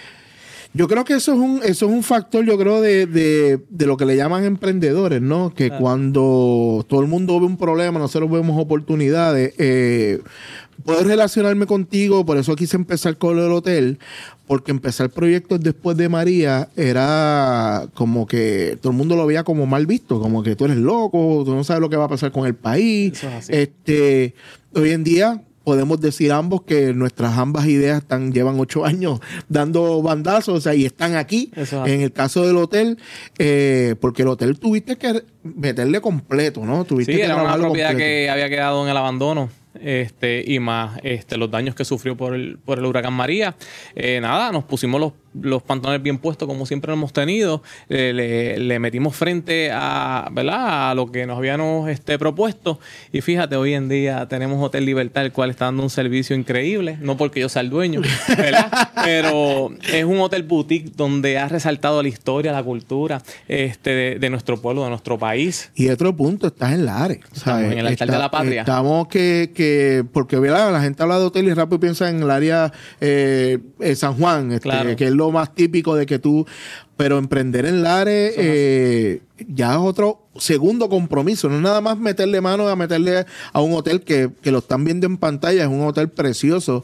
Yo creo que eso es un, eso es un factor, yo creo, de, de, de lo que le llaman emprendedores, ¿no? Que claro. cuando todo el mundo ve un problema, nosotros vemos oportunidades. Eh, puedo relacionarme contigo, por eso quise empezar con el hotel, porque empezar proyectos después de María era como que todo el mundo lo veía como mal visto, como que tú eres loco, tú no sabes lo que va a pasar con el país. Eso es así. Este, hoy en día... podemos decir ambos que nuestras ambas ideas están, llevan ocho años dando bandazos, o sea, y están aquí. En el caso del hotel, eh, porque el hotel tuviste que meterle completo, ¿no? Tuviste sí, que era una propiedad completo. que había quedado en el abandono. Este, y más este, los daños que sufrió por el, por el huracán María. Eh, nada, nos pusimos los, los pantalones bien puestos como siempre lo hemos tenido. Eh, le, le metimos frente a, ¿verdad? A lo que nos habíamos este, propuesto. Y fíjate, hoy en día tenemos Hotel Libertad, el cual está dando un servicio increíble. No porque yo sea el dueño, ¿verdad? Pero es un hotel boutique donde ha resaltado la historia, la cultura este, de, de nuestro pueblo, de nuestro país. Y otro punto, estás en Lares. Estamos en el altar Está, de la patria. Estamos que... que porque ¿verdad? La gente habla de hotel y rápido piensa en el área eh, eh, San Juan, este, claro. que es lo más típico de que tú, pero emprender en Lares eh, ya es otro segundo compromiso, no es nada más meterle mano a meterle a un hotel que, que lo están viendo en pantalla, es un hotel precioso,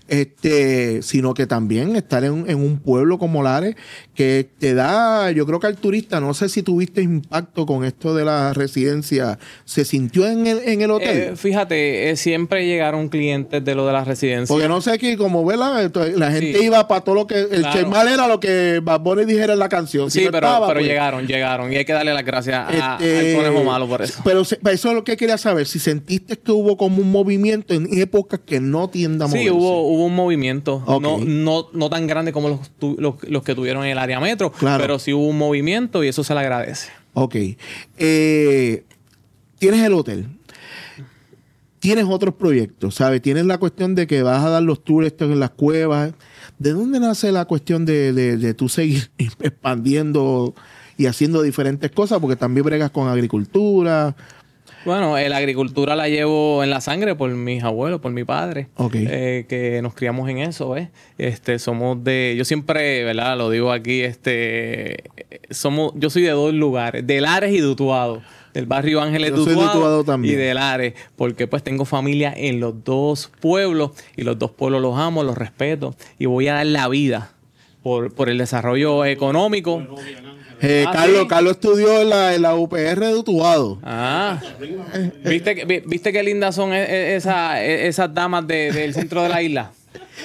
este, sino que también estar en, en un pueblo como Lares que te da, yo creo que al turista, no sé si tuviste impacto con esto de la residencia, ¿se sintió en el, en el hotel? Eh, fíjate, eh, siempre llegaron clientes de lo de la residencia. Porque no sé que como ¿verdad? La gente sí. iba para todo lo que, el claro. Chemal era lo que Bad Bunny dijera en la canción. Si sí, no pero, estaba, pero pues, llegaron, llegaron. Y hay que darle las gracias a- Este, al Conejo Malo por eso. Pero se- eso es lo que quería saber. Si sentiste que hubo como un movimiento en épocas que no tienden a moverse. Sí, hubo, hubo un movimiento. Ok. No, no, no tan grande como los, tu- los, los que tuvieron en el área metro. Claro. Pero sí hubo un movimiento y eso se le agradece. Ok. Eh, tienes el hotel. Tienes otros proyectos, ¿sabes? Tienes la cuestión de que vas a dar los tours estos en las cuevas. ¿De dónde nace la cuestión de, de, de tú seguir expandiendo y haciendo diferentes cosas? Porque también bregas con agricultura. Bueno, eh, la agricultura la llevo en la sangre por mis abuelos, por mi padre, Ok. eh, que nos criamos en eso, ¿ves? Este, somos de, yo siempre, ¿verdad? Lo digo aquí, este, somos, yo soy de dos lugares, de Lares y de Utuado, del barrio Ángeles Yo de soy de Utuado, Utuado también. y de Lares, porque pues tengo familia en los dos pueblos y los dos pueblos los amo, los respeto y voy a dar la vida por, por el desarrollo económico. Eh, Ah, Carlos, ¿sí? Carlos estudió en la, en la U P R de Utuado. Ah, ¿viste, que- vi- ¿viste qué lindas son e- e- esa- e- esas damas de- del centro de la isla?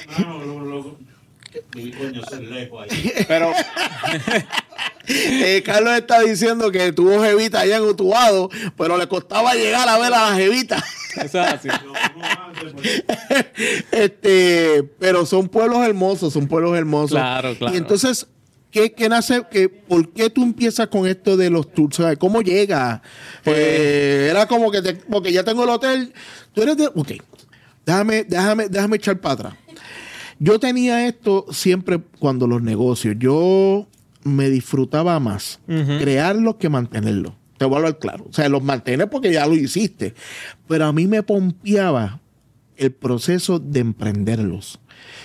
Pero Eh, Carlos está diciendo que tuvo jevita allá en Utuado, pero le costaba llegar a ver a la jevita. eso es así. este, pero son pueblos hermosos, son pueblos hermosos. Claro, claro. Y entonces, ¿qué, qué nace? Que, ¿por qué tú empiezas con esto de los tours? ¿Sabes? ¿Cómo llega? Eh, era como que, te, porque ya tengo el hotel. Tú eres de, ok, déjame, déjame, déjame echar para atrás. Yo tenía esto siempre cuando los negocios. Yo me disfrutaba más Ujú. crearlos que mantenerlos. Te voy a hablar claro. O sea, los mantener porque ya lo hiciste. Pero a mí me pompeaba el proceso de emprenderlos.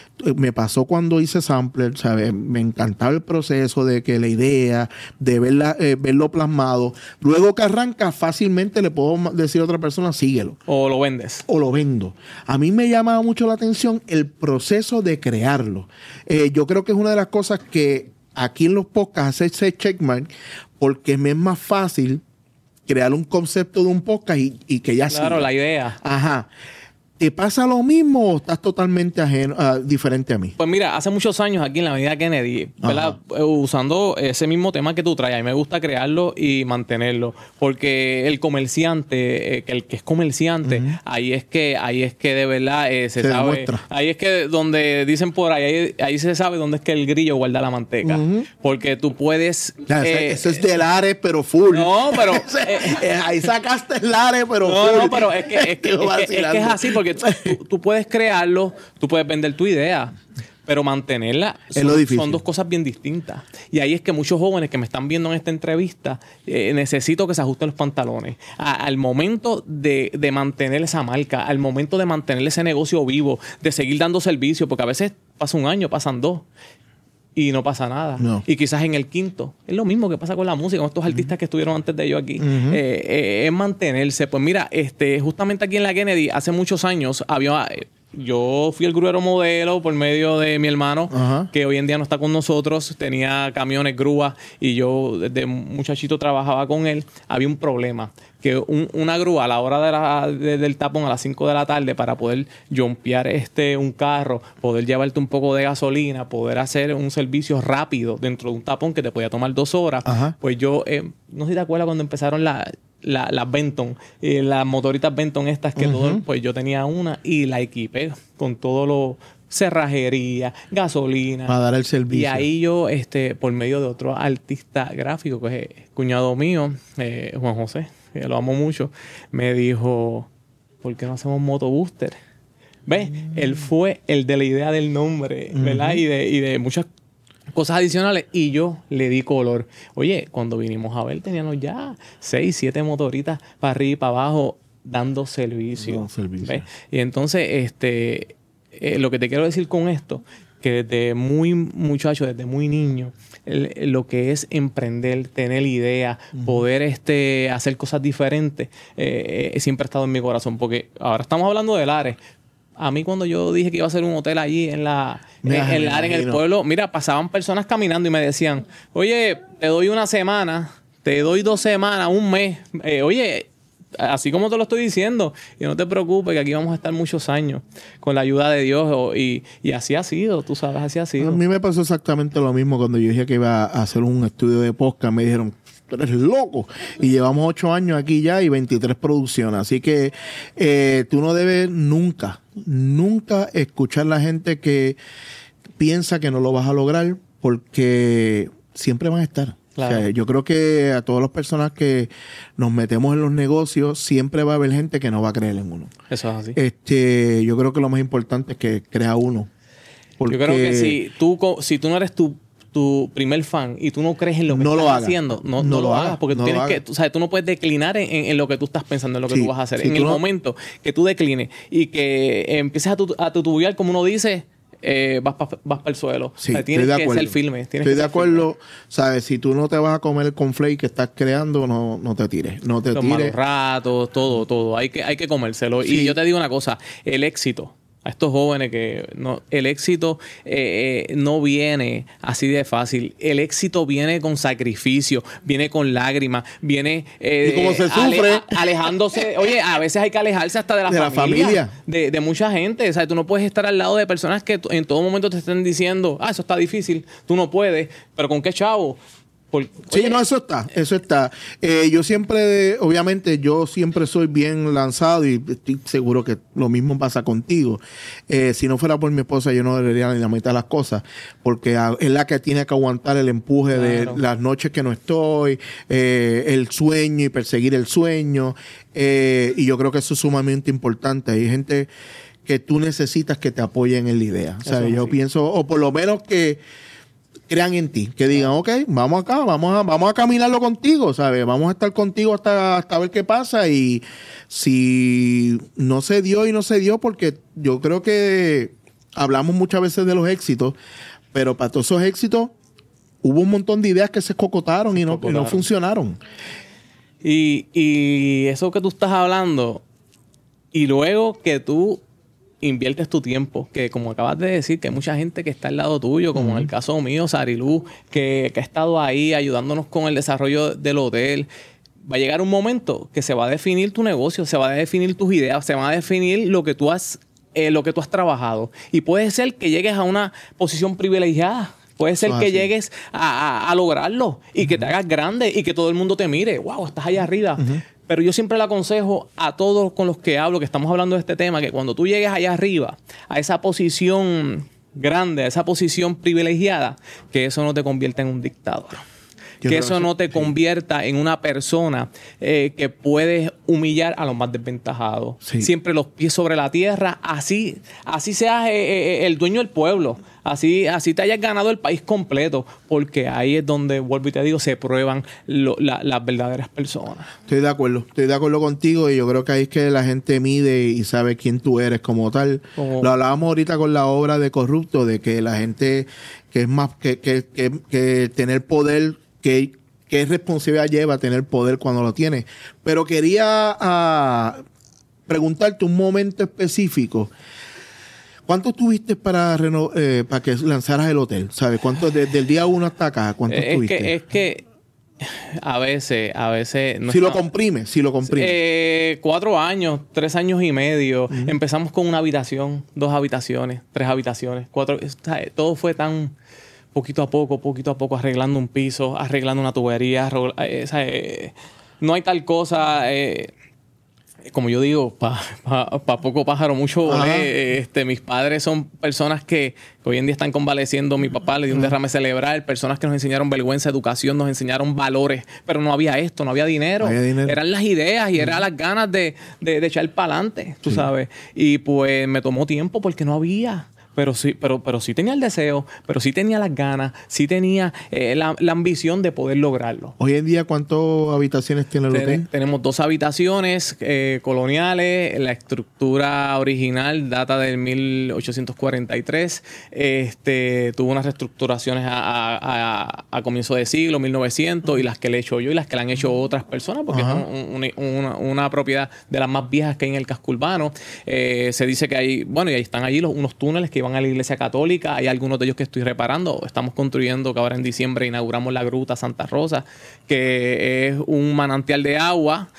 Me pasó cuando hice Sampler, ¿sabes? Me encantaba el proceso de que la idea, de verla, eh, verlo plasmado. Luego que arranca, fácilmente le puedo ma- decir a otra persona, síguelo. O lo vendes. O lo vendo. A mí me llamaba mucho la atención el proceso de crearlo. Eh, yo creo que es una de las cosas que aquí en los podcasts hace checkmark, porque me es más fácil crear un concepto de un podcast y, y que ya Claro, siga. la idea. Ajá. ¿Te pasa lo mismo o estás totalmente ajeno, ah, diferente a mí? Pues mira, hace muchos años aquí en la Avenida Kennedy, ¿verdad? Eh, usando ese mismo tema que tú traes, a mí me gusta crearlo y mantenerlo, porque el comerciante, eh, que el que es comerciante, Ujú. ahí es que ahí es que de verdad eh, se, Se sabe, demuestra. ahí es que donde dicen por ahí, ahí, ahí se sabe dónde es que el grillo guarda la manteca, Ujú. porque tú puedes... Ya, ese- eh, eso es del Ares, pero full. No, pero... Ese- eh, ahí sacaste el Ares, pero No, full. no, pero es que es, que, Estoy es, que, es vacilando. que es así porque tú, tú- tú puedes crearlo, tú puedes vender tu idea, pero mantenerla Es son, lo difícil. son dos cosas bien distintas. Y ahí es que muchos jóvenes que me están viendo en esta entrevista, eh, necesito que se ajusten los pantalones. A- al momento de, de mantener esa marca, al momento de mantener ese negocio vivo, de seguir dando servicio, porque a veces pasa un año, pasan dos. Y no pasa nada. No. Y quizás en el quinto. Es lo mismo que pasa con la música, con estos artistas que estuvieron antes de yo aquí. Ujú. Eh, eh, es mantenerse. Pues mira, este, justamente aquí en la Kennedy, hace muchos años, había. eh, yo fui el gruero modelo por medio de mi hermano, Ajá. que hoy en día no está con nosotros. Tenía camiones, grúas, y yo desde muchachito trabajaba con él. Había un problema. Que un- una grúa a la hora de la- de- del tapón a las cinco de la tarde para poder jumpear este, un carro, poder llevarte un poco de gasolina, poder hacer un servicio rápido dentro de un tapón que te podía tomar dos horas, Ajá. pues yo, eh, no sé si te acuerdas cuando empezaron la- la- las Benton, eh, las motoritas Benton estas que Ujú. todo, pues yo tenía una y la equipé con todo lo cerrajería, gasolina. Para dar el servicio. Y ahí yo, este, por medio de otro artista gráfico, que es eh, cuñado mío, eh, Juan José, que lo amo mucho, me dijo, ¿por qué no hacemos Motobooster? ¿Ves? Él fue el de la idea del nombre, ¿verdad? Ujú. Y de, y de muchas cosas adicionales. Y yo le di color. Oye, cuando vinimos a ver, teníamos ya seis, siete motoritas para arriba y para abajo dando servicio. Dando servicio. ¿Ves? Y entonces, este, eh, lo que te quiero decir con esto, que desde muy muchacho, desde muy niño, el- lo que es emprender, tener ideas, poder este, hacer cosas diferentes, eh, eh, siempre ha estado en mi corazón. Porque ahora estamos hablando de Lares. A mí cuando yo dije que iba a hacer un hotel allí en la Me en, en Lares, en el imagino. pueblo, mira, pasaban personas caminando y me decían, oye, te doy una semana, te doy dos semanas, un mes. Eh, oye, así como te lo estoy diciendo, y no te preocupes que aquí vamos a estar muchos años con la ayuda de Dios o- y, y así ha sido, tú sabes, así ha A sido. mí me pasó exactamente lo mismo cuando yo dije que iba a hacer un estudio de podcast. Me dijeron, tú eres loco. Y llevamos ocho años aquí ya y veintitrés producciones. Así que eh, tú no debes nunca, nunca escuchar a la gente que piensa que no lo vas a lograr, porque siempre van a estar. Claro. O sea, yo creo que a todas las personas que nos metemos en los negocios, siempre va a haber gente que no va a creer en uno. Eso es así. Este, yo creo que lo más importante es que crea uno. Porque Yo creo que si tú, co- si tú no eres tu, tu primer fan y tú no crees en lo que No lo estás hagas. haciendo, no, No no lo lo hagas, hagas, porque tú no lo tienes que, hagas. tú, sabes, tú no puedes declinar en, en- en lo que tú estás pensando, en lo que Sí, tú vas a hacer. si en tú el no- momento que tú declines y que empieces a, tu, a tutubiar, como uno dice, eh, vas para vas pa el suelo. Sí, O sea, tienes estoy de que acuerdo. ser firme. Tienes Estoy que de ser acuerdo. ¿Sabes? Si tú no te vas a comer el conflate que estás creando, no, no te tires. No te Los malos tires. ratos, todo, todo. Hay que, hay que comérselo. Sí. Y yo te digo una cosa, el éxito, a estos jóvenes que no, el éxito eh, eh, no viene así de fácil. El éxito viene con sacrificio, viene con lágrimas, viene eh, Y como se ale- sufre. a- alejándose. Oye, a veces hay que alejarse hasta de la De la familia, familia. De, de mucha gente. O sea, tú no puedes estar al lado de personas que t- en todo momento te estén diciendo, ah, eso está difícil, tú no puedes, pero ¿con qué chavo? Por- Sí, oye, no, eso está, eso está. Eh, yo siempre, obviamente, yo siempre soy bien lanzado y estoy seguro que lo mismo pasa contigo. Eh, si no fuera por mi esposa, yo no debería ni la mitad de las cosas, porque a- es la que tiene que aguantar el empuje Claro. de las noches que no estoy, eh, el sueño y perseguir el sueño. Eh, y yo creo que eso es sumamente importante. Hay gente que tú necesitas que te apoyen en la idea. O sea, Eso es yo así. pienso, o por lo menos que crean en ti, que digan, ok, vamos acá, vamos a, vamos a caminarlo contigo, ¿sabes? Vamos a estar contigo hasta, hasta ver qué pasa, y si no se dio y no se dio, porque yo creo que hablamos muchas veces de los éxitos, pero para todos esos éxitos hubo un montón de ideas que se cocotaron y no, y no cocotaron. funcionaron. Y, y eso que tú estás hablando, y luego que tú inviertes tu tiempo, que como acabas de decir, que hay mucha gente que está al lado tuyo, como en el caso mío, Sarilú, que, que ha estado ahí ayudándonos con el desarrollo del hotel. Va a llegar un momento que se va a definir tu negocio, se va a definir tus ideas, se va a definir lo que tú has, eh, lo que tú has trabajado. Y puede ser que llegues a una posición privilegiada. Puede ser Eso es que así. llegues a, a- a lograrlo y que te hagas grande y que todo el mundo te mire. ¡Wow! Estás allá arriba. Pero yo siempre le aconsejo a todos con los que hablo, que estamos hablando de este tema, que cuando tú llegues allá arriba, a esa posición grande, a esa posición privilegiada, que eso no te convierta en un dictador. Yo que creo eso que no te convierta en una persona eh, que puedes humillar a los más desventajados. Sí. Siempre los pies sobre la tierra, así, así seas eh, eh, el dueño del pueblo, así, así te hayas ganado el país completo, porque ahí es donde, vuelvo y te digo, se prueban lo- la- las verdaderas personas. Estoy de acuerdo, estoy de acuerdo contigo, y yo creo que ahí es que la gente mide y sabe quién tú eres como tal. Como- Lo hablábamos ahorita con la obra de Corrupto, de que la gente que es más que, que, que, que tener poder, que qué responsabilidad lleva tener poder cuando lo tiene. Pero quería ah, preguntarte un momento específico. ¿Cuánto tuviste para reno- eh, para que lanzaras el hotel? ¿Sabes? ¿Cuánto desde el día uno hasta acá? ¿Cuánto Eh, es tuviste? que, es que a veces, a veces... no si lo está- comprimes, si lo comprimes. Eh, cuatro años, tres años y medio. Empezamos con una habitación, dos habitaciones, tres habitaciones, cuatro. O sea, todo fue tan poquito a poco, poquito a poco, arreglando un piso, arreglando una tubería. arro- eh, o sea, eh, no hay tal cosa. eh, como yo digo, para pa, pa poco pájaro, mucho volé. Ajá. Este, mis padres son personas que, que hoy en día están convaleciendo. Mi papá le dio un derrame cerebral. Personas que nos enseñaron vergüenza, educación, nos enseñaron valores. Pero no había esto, no había dinero. No había dinero. Eran las ideas y eran las ganas de, de, de echar para adelante, tú sabes. Y pues me tomó tiempo porque no había. Pero sí, pero, pero sí tenía el deseo, pero sí tenía las ganas, sí tenía eh, la, la ambición de poder lograrlo. Hoy en día, ¿cuántas habitaciones tiene el Ten- hotel? tenemos dos habitaciones eh, coloniales. La estructura original data del mil ochocientos cuarenta y tres. Este, tuvo unas reestructuraciones a, a, a, a comienzo de siglo, mil novecientos, y las que le he hecho yo y las que le han hecho otras personas, porque Ajá. es un- un- una, una propiedad de las más viejas que hay en el casco urbano. Eh, se dice que hay, bueno, y ahí están allí los, unos túneles que iban a la iglesia católica. Hay algunos de ellos que estoy reparando. Estamos construyendo, que ahora en diciembre inauguramos la Gruta Santa Rosa, que es un manantial de agua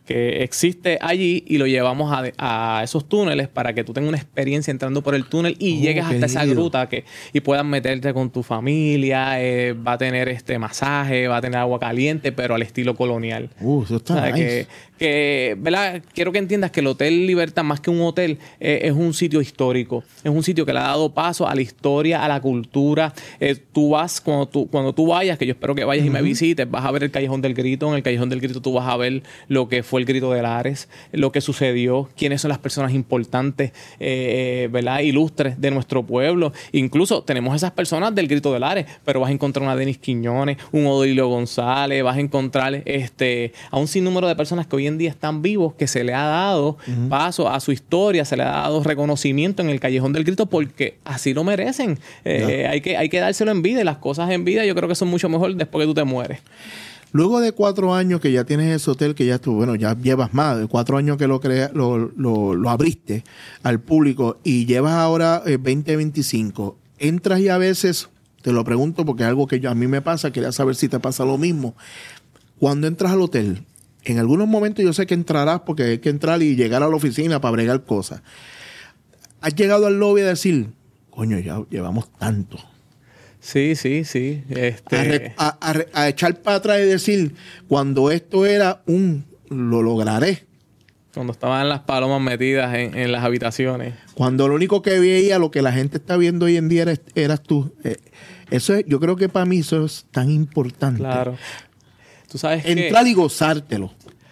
que existe allí y lo llevamos a, a esos túneles para que tú tengas una experiencia entrando por el túnel y Oh, llegues qué hasta esa lindo. gruta que, y puedas meterte con tu familia. Eh, va a tener este masaje, va a tener agua caliente, pero al estilo colonial. Uh, eso está O sea, nice. que, que, ¿verdad? Quiero que entiendas que el Hotel Libertad, más que un hotel, eh, es un sitio histórico. Es un sitio que le ha dado paso a la historia, a la cultura. Eh, tú vas, cuando tú, cuando tú vayas, que yo espero que vayas y me Ujú. visites, vas a ver el Callejón del Grito. En el Callejón del Grito tú vas a ver lo que fue el Grito de Lares, lo que sucedió, quiénes son las personas importantes, eh, ¿verdad? Ilustres de nuestro pueblo. Incluso tenemos esas personas del Grito de Lares, pero vas a encontrar una Denis Quiñones, un Odilio González, vas a encontrar este, a un sinnúmero de personas que hoy en día están vivos, que se le ha dado Ujú. paso a su historia, se le ha dado reconocimiento en el Callejón del Grito porque así lo merecen. Eh, hay, que, hay que dárselo en vida y las cosas en vida yo creo que son mucho mejor después que tú te mueres. Luego de cuatro años que ya tienes ese hotel, que ya tú, bueno, ya llevas más de cuatro años que lo, crea, lo, lo, lo abriste al público y llevas ahora eh, veinte veinticinco, entras y a veces, te lo pregunto porque es algo que yo, a mí me pasa, quería saber si te pasa lo mismo. Cuando entras al hotel, en algunos momentos yo sé que entrarás porque hay que entrar y llegar a la oficina para bregar cosas. ¿Has llegado al lobby a decir, coño, ya llevamos tanto? Sí, sí, sí. Este... A, re- a- a re- a echar para atrás y decir, cuando esto era un, lo lograré. Cuando estaban las palomas metidas en, en las habitaciones. Cuando lo único que veía, lo que la gente está viendo hoy en día eres, eras tú. Eh, eso es, yo creo que para mí eso es tan importante. Claro. Tú sabes que entrar y gozártelo.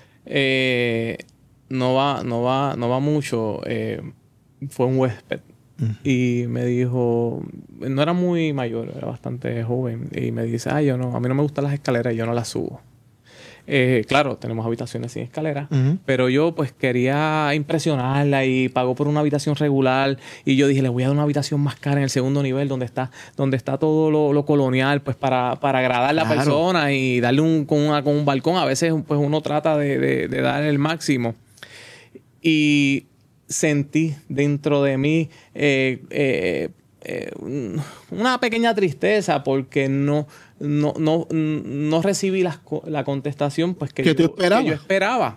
eh, no va, no va, no va mucho. Eh, fue un huésped y me dijo, no era muy mayor, era bastante joven, y me dice, ay, yo no, a mí no me gustan las escaleras, yo no las subo. Eh, claro, tenemos habitaciones sin escalera, Ujú. pero yo pues quería impresionarla y pagó por una habitación regular y yo dije, le voy a dar una habitación más cara en el segundo nivel donde está, donde está todo lo, lo colonial, pues para, para agradar a la Claro. persona y darle un, con, una- con un balcón. A veces pues uno trata de, de, de dar el máximo. Y sentí dentro de mí eh, eh, eh, un- una pequeña tristeza porque no, no, no, no recibí las co- la contestación pues, que, ¿Que tú yo, esperabas? que yo esperaba.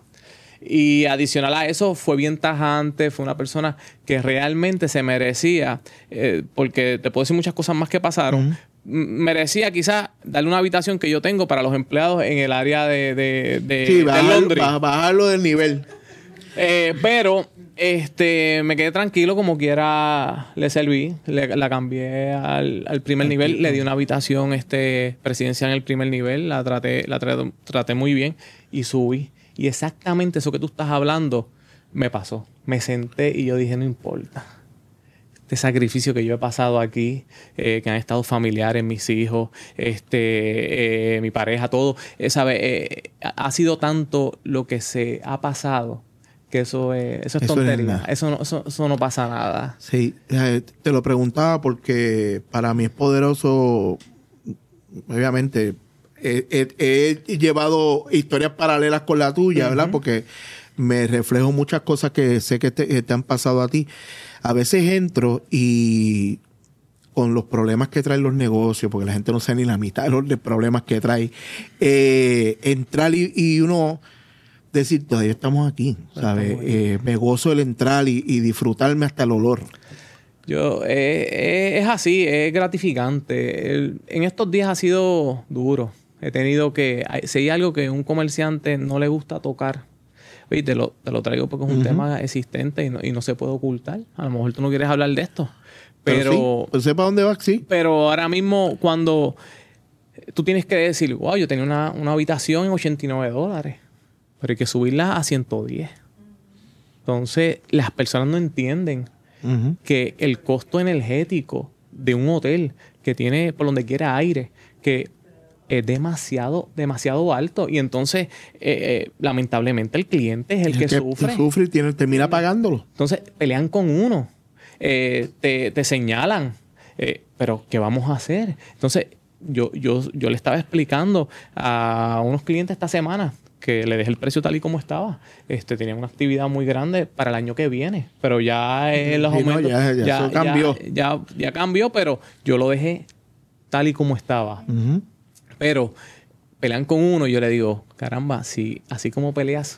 Y adicional a eso, fue bien tajante, fue una persona que realmente se merecía, eh, porque te puedo decir muchas cosas más que pasaron, m- merecía quizás darle una habitación que yo tengo para los empleados en el área de, de, de, Sí, de bajar- laundry. ba- bajarlo del nivel. Eh, pero este me quedé tranquilo, como quiera le serví, le- la cambié al, al primer nivel, le di una habitación este, presidencial en el primer nivel, la traté, la traté, traté muy bien y subí. Y exactamente eso que tú estás hablando me pasó. Me senté y yo dije, no importa. Este sacrificio que yo he pasado aquí, eh, que han estado familiares, mis hijos, este, eh, mi pareja, todo, eh, ¿sabe? Eh, ha ha sido tanto lo que se ha pasado que eso es, eso es Eso no es tontería. nada. Eso, no, eso, eso no pasa nada. Sí, eh, te lo preguntaba porque para mí es poderoso, obviamente, he, he- he llevado historias paralelas con la tuya, ¿verdad? Porque me reflejo muchas cosas que sé que te, que te han pasado a ti. A veces entro y con los problemas que traen los negocios, porque la gente no sabe ni la mitad de los de problemas que trae, eh, entrar y, y uno decir, todavía estamos aquí, ¿sabes? Estamos aquí. Eh, me gozo el entrar y, y disfrutarme hasta el olor. Yo, eh, eh, es así, es gratificante. El- en estos días ha sido duro. He tenido que, hay- si hay algo que a un comerciante no le gusta tocar, oye, te lo, te lo traigo porque es un Ujú. tema existente y no, y no se puede ocultar. A lo mejor tú no quieres hablar de esto, Pero, pero, sí, pues sepa dónde va, sí. pero ahora mismo cuando tú tienes que decir, wow, yo tenía una, una habitación en ochenta y nueve dólares, pero hay que subirla a ciento diez. Entonces, las personas no entienden Ujú. que el costo energético de un hotel que tiene por donde quiera aire, que es demasiado, demasiado alto. Y entonces, eh, eh, lamentablemente, el cliente es el, que, sufre. sufre y tiene, termina pagándolo. Entonces, pelean con uno, eh, te, te señalan, eh, pero ¿qué vamos a hacer? Entonces, yo, yo, yo le estaba explicando a unos clientes esta semana que le dejé el precio tal y como estaba. Este, tenían una actividad muy grande para el año que viene, pero ya eh, los Sí, no, aumentos... ya- ya eso cambió. Ya, ya, ya cambió, pero yo lo dejé tal y como estaba. Ujú. Pero pelean con uno y yo le digo, caramba, si así como peleas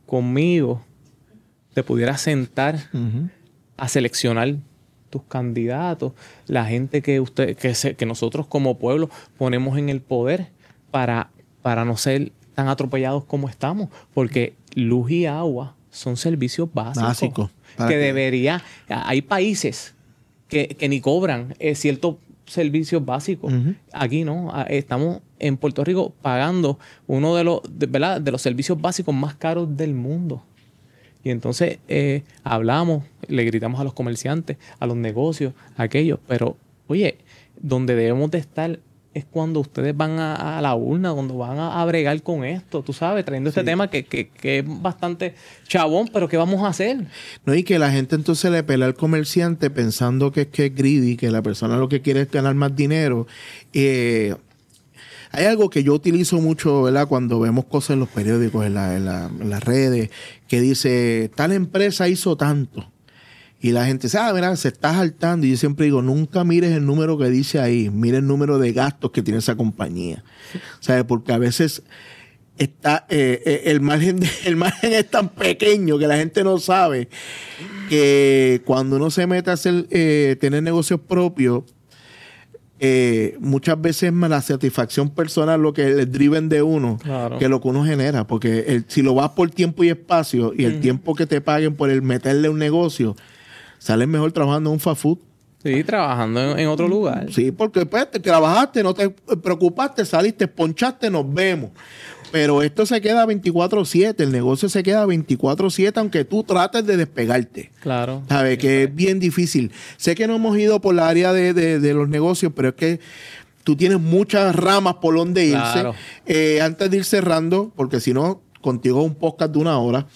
conmigo te pudieras sentar Ujú. a seleccionar tus candidatos, la gente que usted, que, se, que nosotros como pueblo ponemos en el poder para, para no ser tan atropellados como estamos, porque luz y agua son servicios básicos Básico. Para que que- debería, hay países que, que ni cobran eh, ciertos servicios básicos. Ujú. Aquí no, Ah, estamos en Puerto Rico pagando uno de los, de, ¿verdad? de los servicios básicos más caros del mundo. Y entonces eh, hablamos, le gritamos a los comerciantes, a los negocios, a aquellos, pero oye, donde debemos de estar es cuando ustedes van a, a la urna, cuando van a, a bregar con esto, tú sabes, trayendo este tema que, que, que es bastante chabón, pero ¿qué vamos a hacer? No, y que la gente entonces le pelea al comerciante pensando que es que es greedy, que la persona lo que quiere es ganar más dinero. Eh, hay algo que yo utilizo mucho, ¿verdad? Cuando vemos cosas en los periódicos, en, la- en la- en las redes, que dice, tal empresa hizo tanto. Y la gente dice, ah, mira, se está saltando. Y yo siempre digo, nunca mires el número que dice ahí, mire el número de gastos que tiene esa compañía. ¿Sabes? Porque a veces está eh, eh, el margen de- el margen es tan pequeño que la gente no sabe que cuando uno se mete a hacer eh, tener negocios propios, eh, muchas veces más la satisfacción personal lo que el driven de uno Claro. que lo que uno genera, porque el- si lo vas por tiempo y espacio y el Ujú. tiempo que te paguen por el meterle un negocio, sales mejor trabajando en un fast food. Sí, trabajando en, en otro lugar. Sí, porque pues, te trabajaste, no te preocupaste, saliste, ponchaste, nos vemos. Pero esto se queda veinticuatro siete, el negocio se queda veinticuatro siete, aunque tú trates de despegarte. Claro. ¿Sabes? Que es bien difícil. Sé que no hemos ido por la área de, de- de los negocios, pero es que tú tienes muchas ramas por donde irse. Claro. Eh, antes de ir cerrando, porque si no, contigo un podcast de una hora.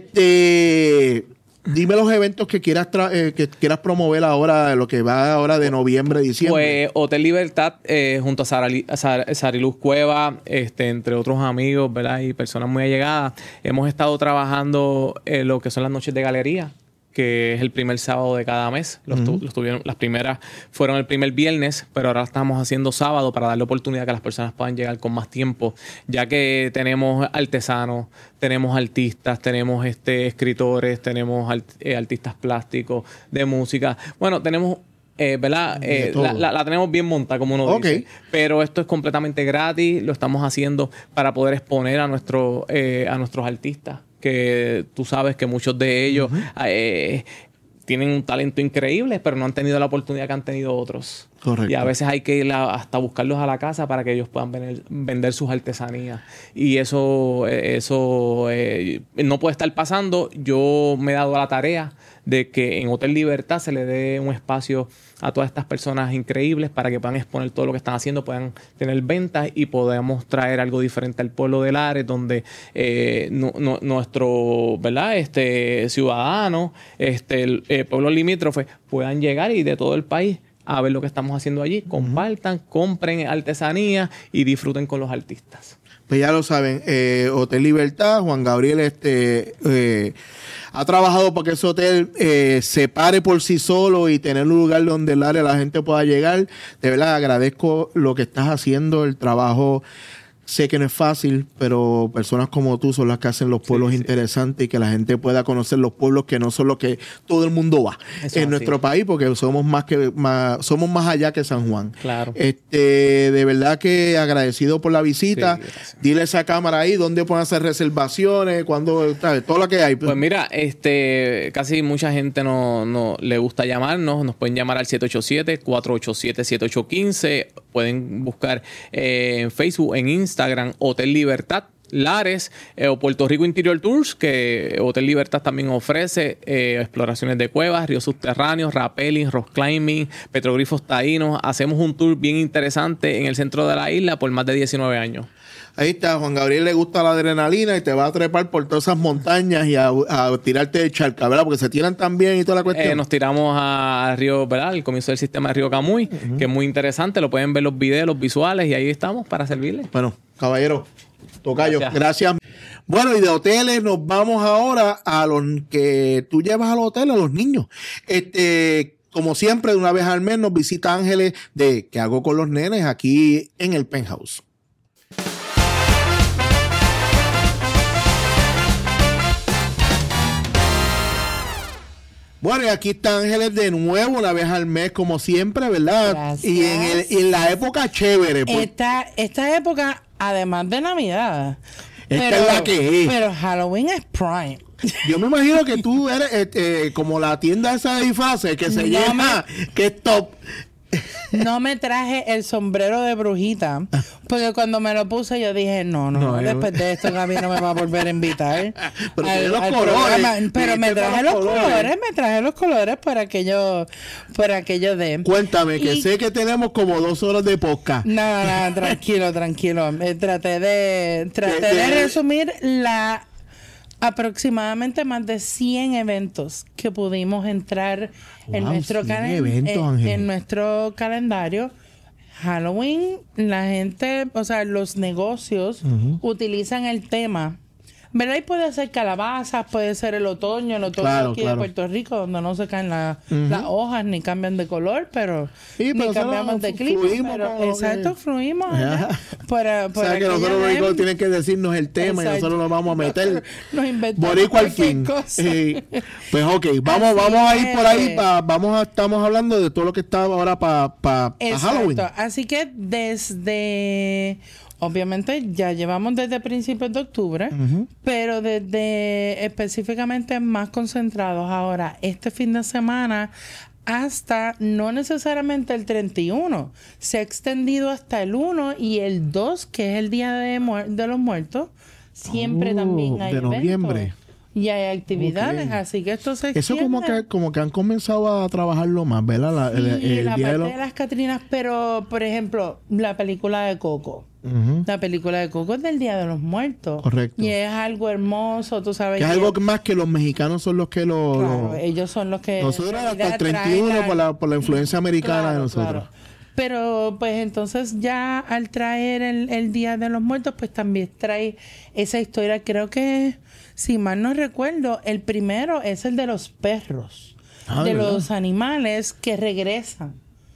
Este... Dime los eventos que quieras tra- eh, que quieras promover ahora, lo que va ahora de noviembre, diciembre. Pues Hotel Libertad, eh, junto a, Sarali- a Sar- Sariluz Cueva, este, entre otros amigos, ¿verdad? Y personas muy allegadas, hemos estado trabajando en lo que son las noches de galería, que es el primer sábado de cada mes. Los tu- Ujú. los tuvieron, las primeras fueron el primer viernes, pero ahora estamos haciendo sábado para darle oportunidad a que las personas puedan llegar con más tiempo, ya que tenemos artesanos, tenemos artistas, tenemos este, escritores, tenemos art- eh, artistas plásticos, de música. Bueno, tenemos... Eh, ¿verdad? De Eh, todo. la, la- la tenemos bien montada, como uno Ok. dice. Pero esto es completamente gratis. Lo estamos haciendo para poder exponer a, nuestro, eh, a nuestros artistas. Que tú sabes que muchos de ellos eh, tienen un talento increíble, pero no han tenido la oportunidad que han tenido otros. Correcto. Y a veces hay que ir a- hasta buscarlos a la casa para que ellos puedan vender, vender sus artesanías. Y eso, eh, eso eh, no puede estar pasando. Yo me he dado la tarea de que en Hotel Libertad se le dé un espacio a todas estas personas increíbles para que puedan exponer todo lo que están haciendo, puedan tener ventas y podamos traer algo diferente al pueblo de Lares, donde eh, nu- nu- nuestro, ¿verdad? Este ciudadano, este el, eh, pueblo limítrofe puedan llegar y de todo el país a ver lo que estamos haciendo allí, compartan, compren artesanía y disfruten con los artistas. Pues ya lo saben, eh, Hotel Libertad, Juan Gabriel este eh, ha trabajado para que ese hotel eh, se pare por sí solo y tener un lugar donde el área la gente pueda llegar. De verdad agradezco lo que estás haciendo, el trabajo. Sé que no es fácil, pero personas como tú son las que hacen los pueblos interesantes y que la gente pueda conocer los pueblos que no son los que todo el mundo va Eso en así. nuestro país, porque somos más que más, somos más allá que San Juan. Claro. Este, de verdad que agradecido por la visita. Dile a esa cámara ahí dónde pueden hacer reservaciones, cuándo, ¿sabes? Todo lo que hay. Pues mira, este, casi mucha gente no, no le gusta llamarnos. Nos pueden llamar al siete ocho siete, cuatro ocho siete, siete ocho uno cinco. Pueden buscar eh, en Facebook, en Instagram, Hotel Libertad Lares eh, o Puerto Rico Interior Tours, que Hotel Libertad también ofrece eh, exploraciones de cuevas, ríos subterráneos, rappelling, rock climbing, petroglifos taínos. Hacemos un tour bien interesante en el centro de la isla por más de diecinueve años. Ahí está, Juan Gabriel le gusta la adrenalina y te va a trepar por todas esas montañas y a, a tirarte de charca, ¿verdad? Porque se tiran también y toda la cuestión. Eh, nos tiramos a Río, ¿verdad? El comienzo del sistema de Río Camuy, que es muy interesante. Lo pueden ver los videos, los visuales y ahí estamos para servirles. Bueno, caballero, tocayo, Gracias. gracias. Bueno, y de hoteles nos vamos ahora a los que tú llevas al hotel, a los niños. Este, como siempre, de una vez al mes nos visita Ángeles de ¿Qué hago con los nenes? Aquí en el Penthouse. Bueno, y aquí está Ángeles de nuevo, una vez al mes, como siempre, ¿verdad? Gracias. Y en, el, y en la época chévere. Pues, Esta, esta época, además de Navidad. Esta pero, es la que es. Pero Halloween es prime. Yo me imagino que tú eres eh, eh, como la tienda esa de disfraces que se No llena, que es top. No me traje el sombrero de brujita, porque cuando me lo puse yo dije, no, no, No, no yo- después de esto Gaby no me va a volver a invitar. Pero al- tiene los al colores, programa. Pero viste me traje para los los colores. colores. me traje los colores para que yo, para que yo dé. Cuéntame, que Y- sé que tenemos como dos horas de podcast. No, no, no, tranquilo, tranquilo. Eh, traté de, traté ¿Qué- de qué? resumir la aproximadamente más de cien eventos que pudimos entrar en Wow, nuestro cien calen- eventos, en- Ángel. en nuestro calendario. Halloween, la gente, o sea, los negocios Ujú. utilizan el tema. ¿Verdad? Y puede ser calabazas, puede ser el otoño, el otoño Claro, aquí claro. de Puerto Rico, donde no se caen la- Ujú. las hojas ni cambian de color, pero Sí, ni pero cambiamos nosotros de clima. fluimos pero- con lo que- exacto, fluimos. ¿verdad? Para, O para sea que aquella nosotros lo único vez que tienen que decirnos el tema y Exacto. nosotros nos vamos a meter. nos inventamos Boricua al cualquier fin. cosa. Sí. Pues ok, vamos, Así vamos a ir por ahí. es. Pa, vamos a, estamos hablando de todo lo que está ahora para pa, pa Halloween. Exacto. Así que desde, obviamente ya llevamos desde principios de octubre, Ujú. pero desde específicamente más concentrados ahora este fin de semana hasta no necesariamente el treinta y uno, se ha extendido hasta el uno y el dos, que es el Día de, muer- de los Muertos, siempre Oh, también hay de eventos noviembre. y hay actividades, Ok. así que esto se Eso como extiende. que, como que han comenzado a trabajarlo más, ¿verdad? La- el, Sí, el la día parte de de, los... las Catrinas, pero por ejemplo, la película de Coco. Ujú. La película de Coco es del Día de los Muertos. Correcto. Y es algo hermoso, tú sabes. Que es y algo más que los mexicanos son los que lo... claro, lo- ellos son los que... nosotros en hasta el realidad treinta y uno traen la- por la, por la influencia americana Claro, de nosotros. claro. Pero pues entonces ya al traer el, el Día de los Muertos, pues también trae esa historia. Creo que, si mal no recuerdo, el primero es el de los perros, Ah, de ¿verdad? los animales que regresan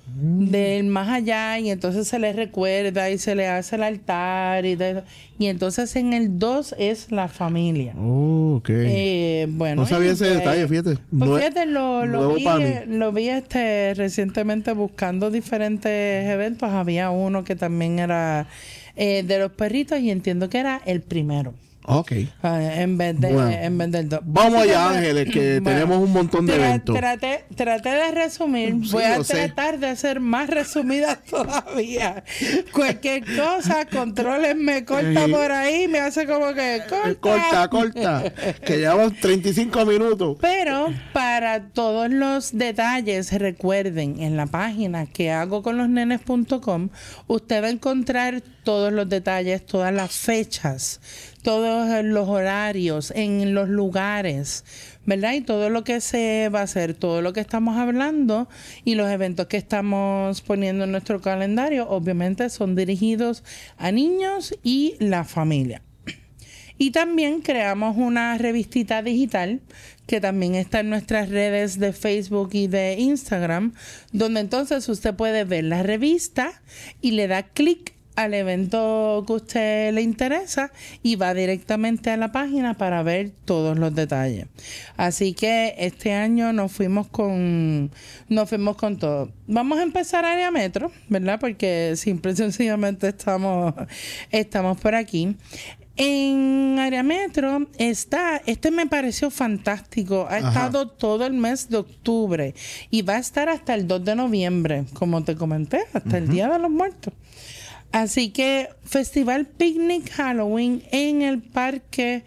del más allá y entonces se les recuerda y se le hace el altar y, de- y entonces en el dos es la familia. Oh, ok. Eh, bueno, no sabía y ese pues- detalle, fíjate. Pues Nue- fíjate, lo, lo nuevo vi, para mí. eh, lo vi este, recientemente buscando diferentes eventos. Había uno que también era eh, de los perritos y entiendo que era el primero. Ok. Ah, en vez de, Bueno. en vez del dos. Vamos Así que, allá, pues, Ángeles, que bueno, tenemos un montón de tra- eventos. Traté, traté de resumir. Sí, Voy a lo sé. tratar de hacer más resumida todavía. Cualquier cosa, controles me corta Sí. por ahí, me hace como que corta. Corta, corta. Que llevamos treinta y cinco minutos. Pero para todos los detalles, recuerden, en la página que hago con los nenes punto com, usted va a encontrar todos los detalles, todas las fechas, todos los horarios, en los lugares, ¿verdad? Y todo lo que se va a hacer, todo lo que estamos hablando y los eventos que estamos poniendo en nuestro calendario, obviamente son dirigidos a niños y la familia. Y también creamos una revistita digital que también está en nuestras redes de Facebook y de Instagram, donde entonces usted puede ver la revista y le da clic al evento que a usted le interesa y va directamente a la página para ver todos los detalles. Así que este año nos fuimos con nos fuimos con todo. Vamos a empezar área metro, ¿verdad? Porque simple y sencillamente estamos estamos por aquí. En área metro está, este me pareció fantástico, ha Ajá. estado todo el mes de octubre y va a estar hasta el dos de noviembre, como te comenté, hasta el Día de los Muertos. Así que Festival Picnic Halloween en el parque,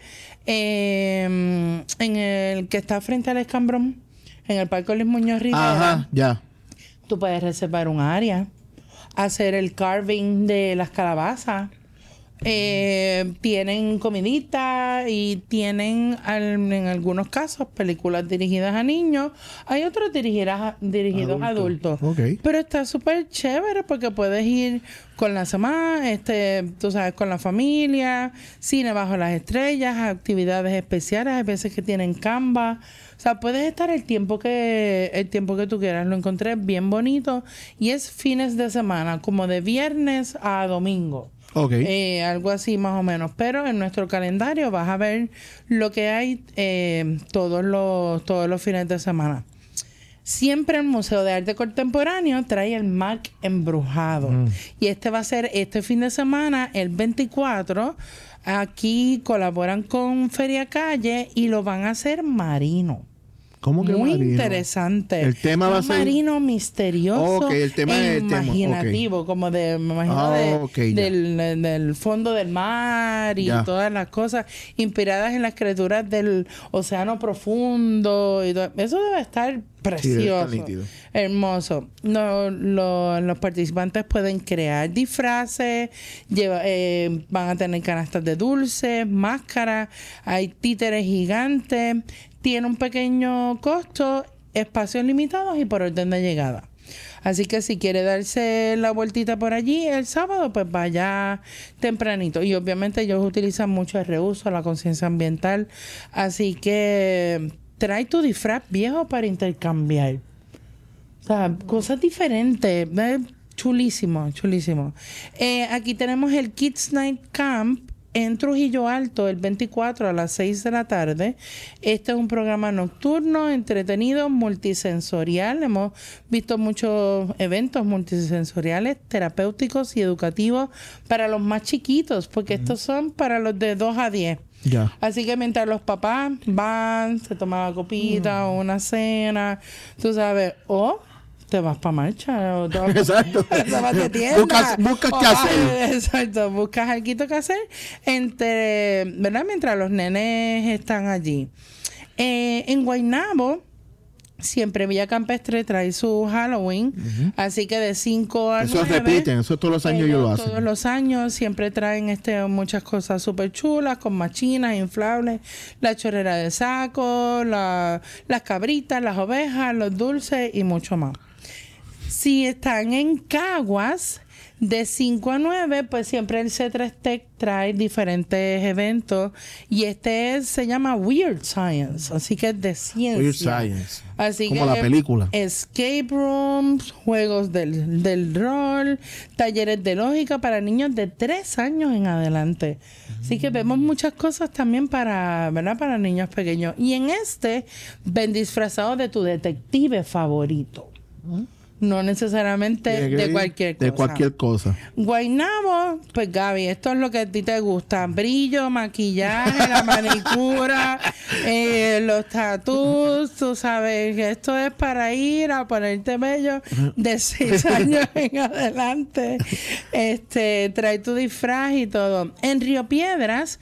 eh, en el que está frente al Escambrón, en el Parque Luis Muñoz Rivera. Ajá, ya. Tú puedes reservar un área, hacer el carving de las calabazas. Eh, tienen comidita y tienen al- en algunos casos películas dirigidas a niños. Hay otros dirigidas a- dirigidos a adultos. Ok. Pero está súper chévere porque puedes ir con la semana, este, tú sabes, con la familia, cine bajo las estrellas, actividades especiales, hay veces que tienen Canva. O sea, puedes estar el tiempo que el tiempo que tú quieras. Lo encontré bien bonito y es fines de semana, como de viernes a domingo. Ok. Eh, algo así más o menos. Pero en nuestro calendario vas a ver lo que hay eh, todos los, todos los fines de semana. Siempre el Museo de Arte Contemporáneo trae el M A C embrujado. Mm. Y este va a ser este fin de semana, el veinticuatro. Aquí colaboran con Feria Calle y lo van a hacer marino. ¿Cómo que Muy marino? interesante. El tema va a Un ser marino misterioso, okay, el tema e es el tema. imaginativo, Okay. como de, me imagino, Ah, de- okay, ya. del, del fondo del mar y Ya. todas las cosas inspiradas en las criaturas del océano profundo. Y todo. Eso debe estar precioso, Sí, está nítido. hermoso. No, lo- los participantes pueden crear disfraces, lleva- eh, van a tener canastas de dulces, máscaras, hay títeres gigantes, tiene un pequeño costo, espacios limitados y por orden de llegada. Así que si quiere darse la vueltita por allí el sábado, pues vaya tempranito. Y obviamente ellos utilizan mucho el reuso, la conciencia ambiental. Así que trae tu disfraz viejo para intercambiar. O sea, cosas diferentes. Eh, Chulísimo, chulísimo. Eh, aquí tenemos el Kids Night Camp en Trujillo Alto el veinticuatro a las seis de la tarde. Este es un programa nocturno, entretenido, multisensorial. Hemos visto muchos eventos multisensoriales, terapéuticos y educativos para los más chiquitos, porque estos son para los de dos a diez. Ya. Así que mientras los papás van, se toman una copita o una cena, tú sabes, o te vas para marcha, o te vas Exacto. te vas de tienda. Buscas- buscas O qué vas- hacer. Exacto, buscas algo que hacer entre, ¿verdad? Mientras los nenes están allí. Eh, en Guaynabo, siempre Villa Campestre trae su Halloween, así que de cinco a Eso nueve. repiten, eso todos los años ellos lo hacen. Todos los años siempre traen este muchas cosas súper chulas, con machinas, inflables, la chorrera de saco, la- las cabritas, las ovejas, los dulces y mucho más. Si están en Caguas, de cinco a nueve, pues siempre el C tres Tech trae diferentes eventos y este es- se llama Weird Science, así que es de ciencia. Weird Science. Así Como que la película. Escape rooms, juegos del, del rol, talleres de lógica para niños de tres años en adelante. Así que vemos muchas cosas también para, ¿verdad? Para niños pequeños. Y en este, ven disfrazado de tu detective favorito. No necesariamente de cualquier cosa. De cualquier cosa. Guaynabo, pues Gaby, esto es lo que a ti te gusta. Brillo, maquillaje, la manicura, eh, los tatús, tú sabes que esto es para ir a ponerte bello de seis años en adelante. Este, trae tu disfraz y todo. En Río Piedras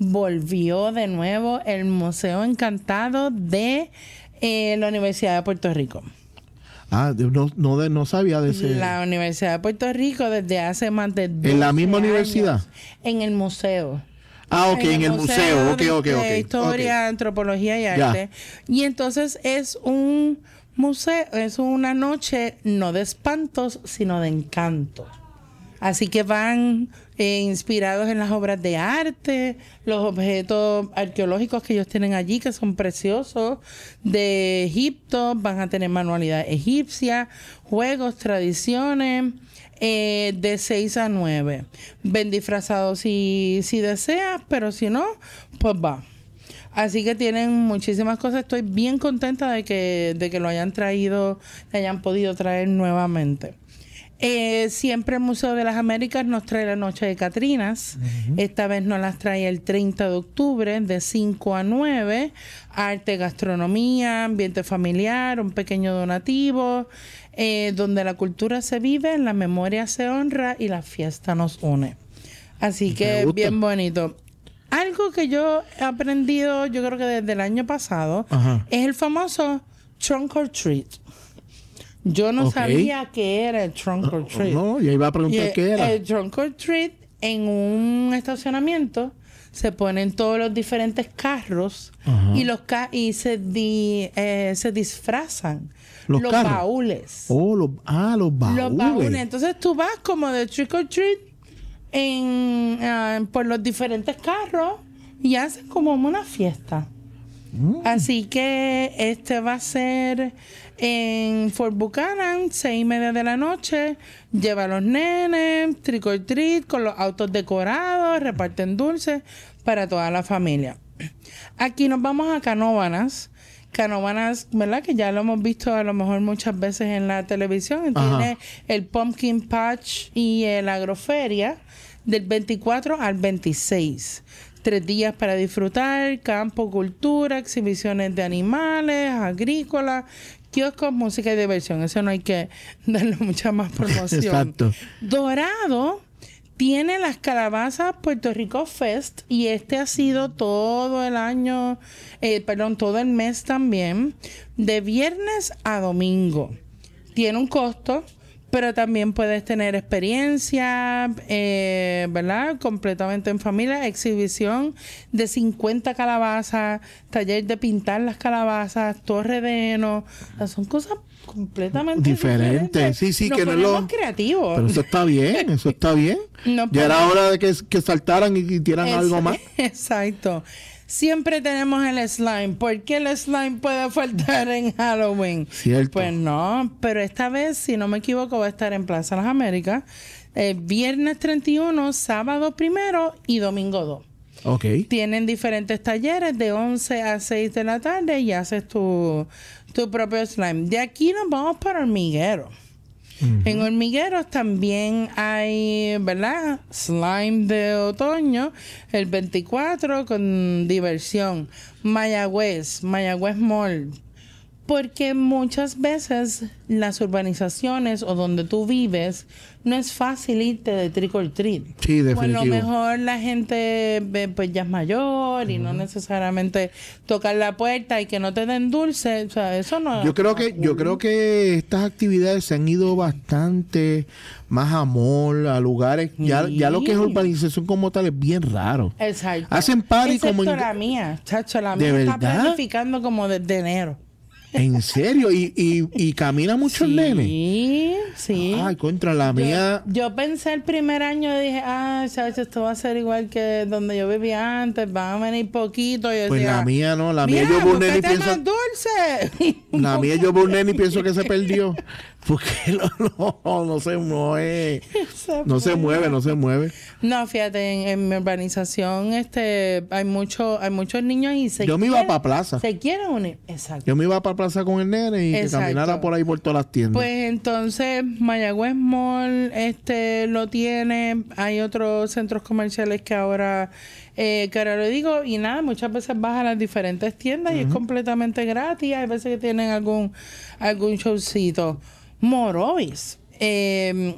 volvió de nuevo el Museo Encantado de eh, la Universidad de Puerto Rico. Ah, no, no, de- no sabía de ese. La Universidad de Puerto Rico desde hace más de ¿En la misma doce universidad? años, en el museo. Ah, ok, en el museo. Ok, de- ok, de ok. Historia, Ok. antropología y Ya. arte. Y entonces es un museo, es una noche no de espantos, sino de encanto. Así que van eh, inspirados en las obras de arte, los objetos arqueológicos que ellos tienen allí, que son preciosos, de Egipto, van a tener manualidad egipcia, juegos, tradiciones, eh, de seis a nueve. Ven disfrazados si, si deseas, pero si no, pues va. Así que tienen muchísimas cosas. Estoy bien contenta de que, de que lo hayan traído, que hayan podido traer nuevamente. Eh, siempre el Museo de las Américas nos trae la Noche de Catrinas. Esta vez nos las trae el treinta de octubre de cinco a nueve. Arte, gastronomía, ambiente familiar, un pequeño donativo, eh, donde la cultura se vive, la memoria se honra y la fiesta nos une. Así que bien bonito. Algo que yo he aprendido, yo creo que desde el año pasado, Ajá. es el famoso trunk or treat. Yo no Ok. sabía qué era el trunk or treat. No, yo iba a preguntar Y qué era. El trunk or treat, en un estacionamiento, se ponen todos los diferentes carros Ajá. y los ca- y se, di- eh, se disfrazan. Los Los, carros. baúles. Oh, los, ah, los baúles. Los baúles. Entonces tú vas como de trick or treat en, ah, por los diferentes carros y hacen como una fiesta. Así que este va a ser En Fort Buchanan, seis y media de la noche, lleva a los nenes, trick or treat, con los autos decorados, reparten dulces para toda la familia. Aquí nos vamos a Canóvanas. Canóvanas, ¿verdad? Que ya lo hemos visto a lo mejor muchas veces en la televisión. Ajá. Tiene el Pumpkin Patch y el Agroferia del veinticuatro al veintiséis. Tres días para disfrutar, campo, cultura, exhibiciones de animales, agrícolas, kioscos, música y diversión. Eso no hay que darle mucha más promoción. Exacto. Dorado tiene las calabazas Puerto Rico Fest y este ha sido todo el año, eh, perdón, todo el mes también, de viernes a domingo. Tiene un costo, pero también puedes tener experiencia, eh, ¿verdad? Completamente en familia, exhibición de cincuenta calabazas, taller de pintar las calabazas, torre de heno. O sea, son cosas completamente Diferente. diferentes. Sí, sí, Nos que no es ponemos lo... creativos. Pero eso está bien, eso está bien. No ya era podemos- hora de que, que saltaran y hicieran Ex- algo más. Exacto. Siempre tenemos el slime. ¿Por qué el slime puede faltar en Halloween? Cierto. Pues no, pero esta vez, si no me equivoco, va a estar en Plaza Las Américas. Eh, viernes treinta y uno, sábado primero y domingo dos. Ok. Tienen diferentes talleres de once a seis de la tarde y haces tu, tu propio slime. De aquí nos vamos para Hormiguero. En Hormigueros también hay, ¿verdad? Slime de otoño, el veinticuatro con diversión. Mayagüez, Mayagüez Mall. Porque muchas veces las urbanizaciones o donde tú vives no es fácil irte de trick or treat. Sí, O a lo definitivo. mejor la gente ve, pues ya es mayor y no necesariamente tocar la puerta y que no te den dulce. O sea, eso no. Yo creo que yo creo que estas actividades se han ido bastante más a mall, a lugares. Ya, ya lo que es urbanización como tal es bien raro. Exacto. Hacen party Excepto como en- la mía, chacho, la ¿De mía está verdad? planificando como desde enero. ¿En serio? ¿Y, y, y camina mucho el nene? Sí, sí. Ay, contra la mía. Yo, yo pensé el primer año, dije, ah, chacho, esto va a ser igual que donde yo vivía antes, van a venir poquito. Y yo Pues decía, la mía no, la mía mira, yo veo un nene y búscate pienso. más dulce. La mía yo veo un nene y pienso que se perdió. Porque no, no, no se mueve. No se mueve, no se mueve. No, fíjate, en, en mi urbanización este, hay, mucho, hay muchos niños y se Yo me iba quieren- pa' plaza. Se quieren unir, exacto. Yo me iba para plaza con el nene y que Exacto. caminara por ahí por todas las tiendas. Pues entonces Mayagüez Mall este lo tiene, hay otros centros comerciales que ahora eh, que ahora lo digo y nada, muchas veces vas a las diferentes tiendas y es completamente gratis, hay veces que tienen algún algún showcito. Morovis, eh,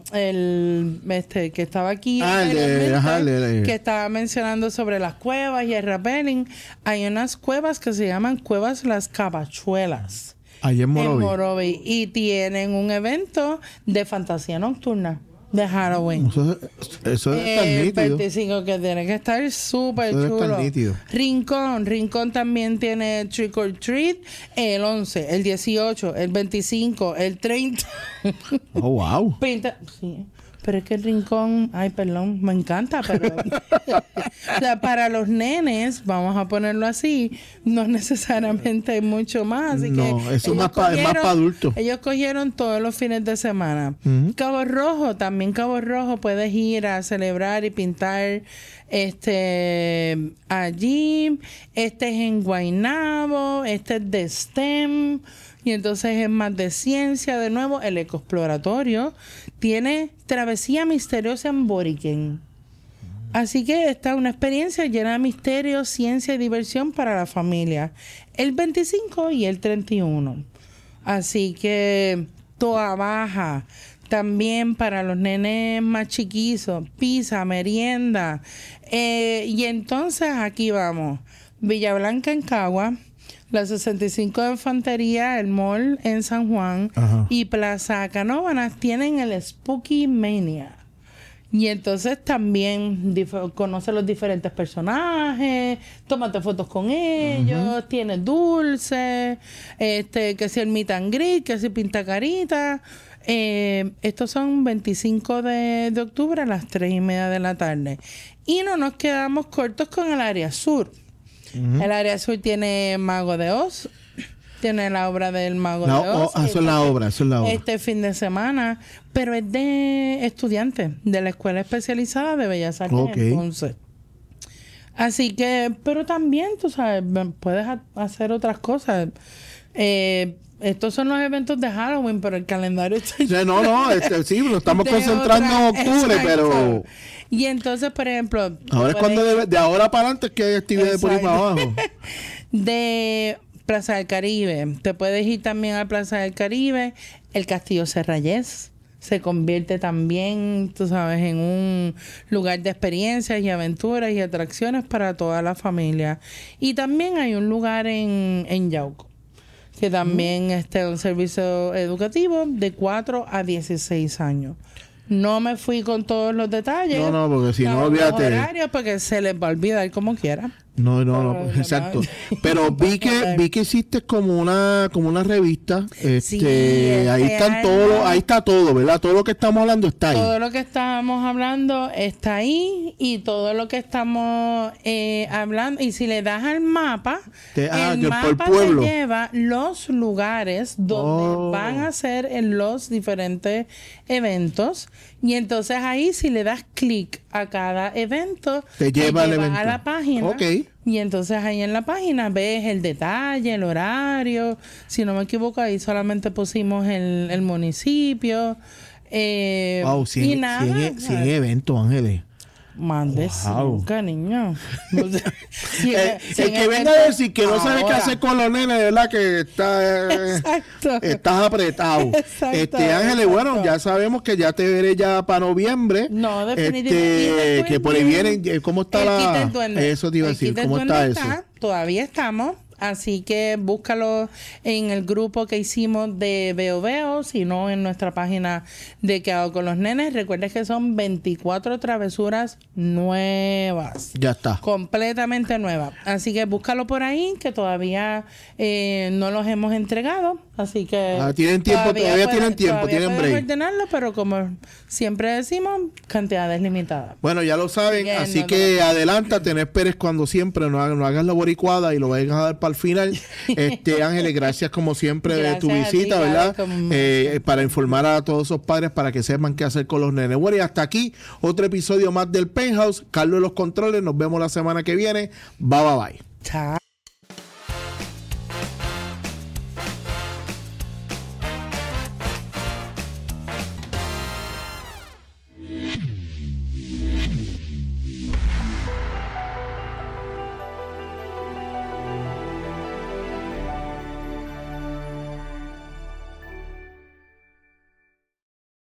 el este que estaba aquí Ah, el de- anteriormente, ajá, el de- que estaba mencionando sobre las cuevas y el rappelling, hay unas cuevas que se llaman Cuevas Las Cabachuelas Allá en en Morovis. Morovis y tienen un evento de fantasía nocturna de Halloween. Eso, eso es tan El nítido. veinticinco que tiene que estar súper Eso debe estar chulo. nítido. Rincón, Rincón también tiene Trick or Treat el once, el dieciocho, el veinticinco, el treinta. Oh, wow. Pinta, sí. Pero es que el Rincón, ay, perdón, me encanta, pero o sea, para los nenes, vamos a ponerlo así, no necesariamente hay mucho más. Así No, que eso es ellos más pa- es más cogieron- pa' adultos. Ellos cogieron todos los fines de semana. Ujú. Cabo Rojo, también Cabo Rojo, puedes ir a celebrar y pintar este allí. Este es en Guaynabo, este es de STEM. Y entonces es más de ciencia. De nuevo, el ecoexploratorio tiene travesía misteriosa en Boriken. Así que está una experiencia llena de misterio, ciencia y diversión para la familia. El veinticinco y el treinta y uno. Así que Toa Baja, también para los nenes más chiquizos, pizza, merienda. Eh, y entonces aquí vamos. Villa Blanca en Cagua, la sesenta y cinco de Infantería, el Mall en San Juan Ajá. y Plaza Canóvanas tienen el Spooky Mania. Y entonces también dif- conoce los diferentes personajes, tómate fotos con ellos, tiene dulces, este, que si el meet and greet, que si pinta carita. Eh, estos son veinticinco de, de octubre a las tres y media de la tarde. Y no nos quedamos cortos con el área sur. El área sur tiene Mago de Oz, tiene la obra del Mago La- de oh, Oz. ah, eso es la obra, eso es la obra. Este fin de semana, pero es de estudiantes de la Escuela Especializada de Bellas Artes Ok. en Ponce. Así que, pero también, tú sabes, puedes ha- hacer otras cosas. Eh, estos son los eventos de Halloween, pero el calendario está O sea, no, no, este, sí, lo estamos de concentrando en otra- octubre, exacto. pero Y entonces, por ejemplo... ahora es puedes- cuando de, de ahora para adelante es que hay actividades por ahí para Exacto. abajo. De Plaza del Caribe. Te puedes ir también a Plaza del Caribe. El Castillo Serrayés se convierte también, tú sabes, en un lugar de experiencias y aventuras y atracciones para toda la familia. Y también hay un lugar en, en Yauco, que también está un servicio educativo de cuatro a dieciséis años. No me fui con todos los detalles. No, no, porque si no, Los olvídate. horarios, porque se les va a olvidar como quiera. No, no, no, Pero, exacto. no. Pero vi que vi que hiciste como una como una revista, este, Sí, ahí este están año- todos, ahí está todo, ¿verdad? Todo lo que estamos hablando está ahí. Todo lo que estábamos hablando está ahí y todo lo que estamos eh, hablando. Y si le das al mapa, Te- ah, el que por mapa pueblo. te lleva los lugares donde Oh. van a ser en los diferentes eventos. Y entonces ahí si le das clic a cada evento, Te lleva al evento. a la página. Ok. Y entonces ahí en la página ves el detalle, el horario. Si no me equivoco, ahí solamente pusimos el, el municipio. Eh, Wow, y cien, nada. cien, cien eventos, Ángeles. Más de Wow. cinco, niño. Eh, el que venga a decir que no sabe qué hacer con los nenes, de verdad que está, eh, estás apretado. Exacto, este Ángeles, bueno, ya sabemos que ya te veré ya para noviembre. No, definitivamente. Y Este, después que por ahí viene vienen, eh, ¿cómo está El la? Kit del Duende. Eso te iba a El decir, Kit del ¿cómo está Duende eso? está, todavía estamos. Así que búscalo en el grupo que hicimos de Veo Veo, si no en nuestra página de ¿Qué hago con los nenes? Recuerda que son veinticuatro travesuras nuevas. Ya está. Completamente nuevas. Así que búscalo por ahí, que todavía eh, no los hemos entregado. Así que... Ah, tienen tiempo, todavía tienen tiempo, todavía tienen pueden break. ordenarlo, pero como siempre decimos, cantidades limitadas. Bueno, ya lo saben, Bien, así no, que no. adelántate, no esperes cuando siempre, no, hagas- no hagas la boricuada y lo vayas a dar para el final. Este Ángeles, gracias como siempre de tu Gracias a ti, visita, ¿verdad? Gaby, como- Eh, para informar a todos esos padres para que sepan qué hacer con los nenes. Bueno, y hasta aquí otro episodio más del Penthouse. Carlos de los controles, nos vemos la semana que viene. Bye, bye, bye. Chao.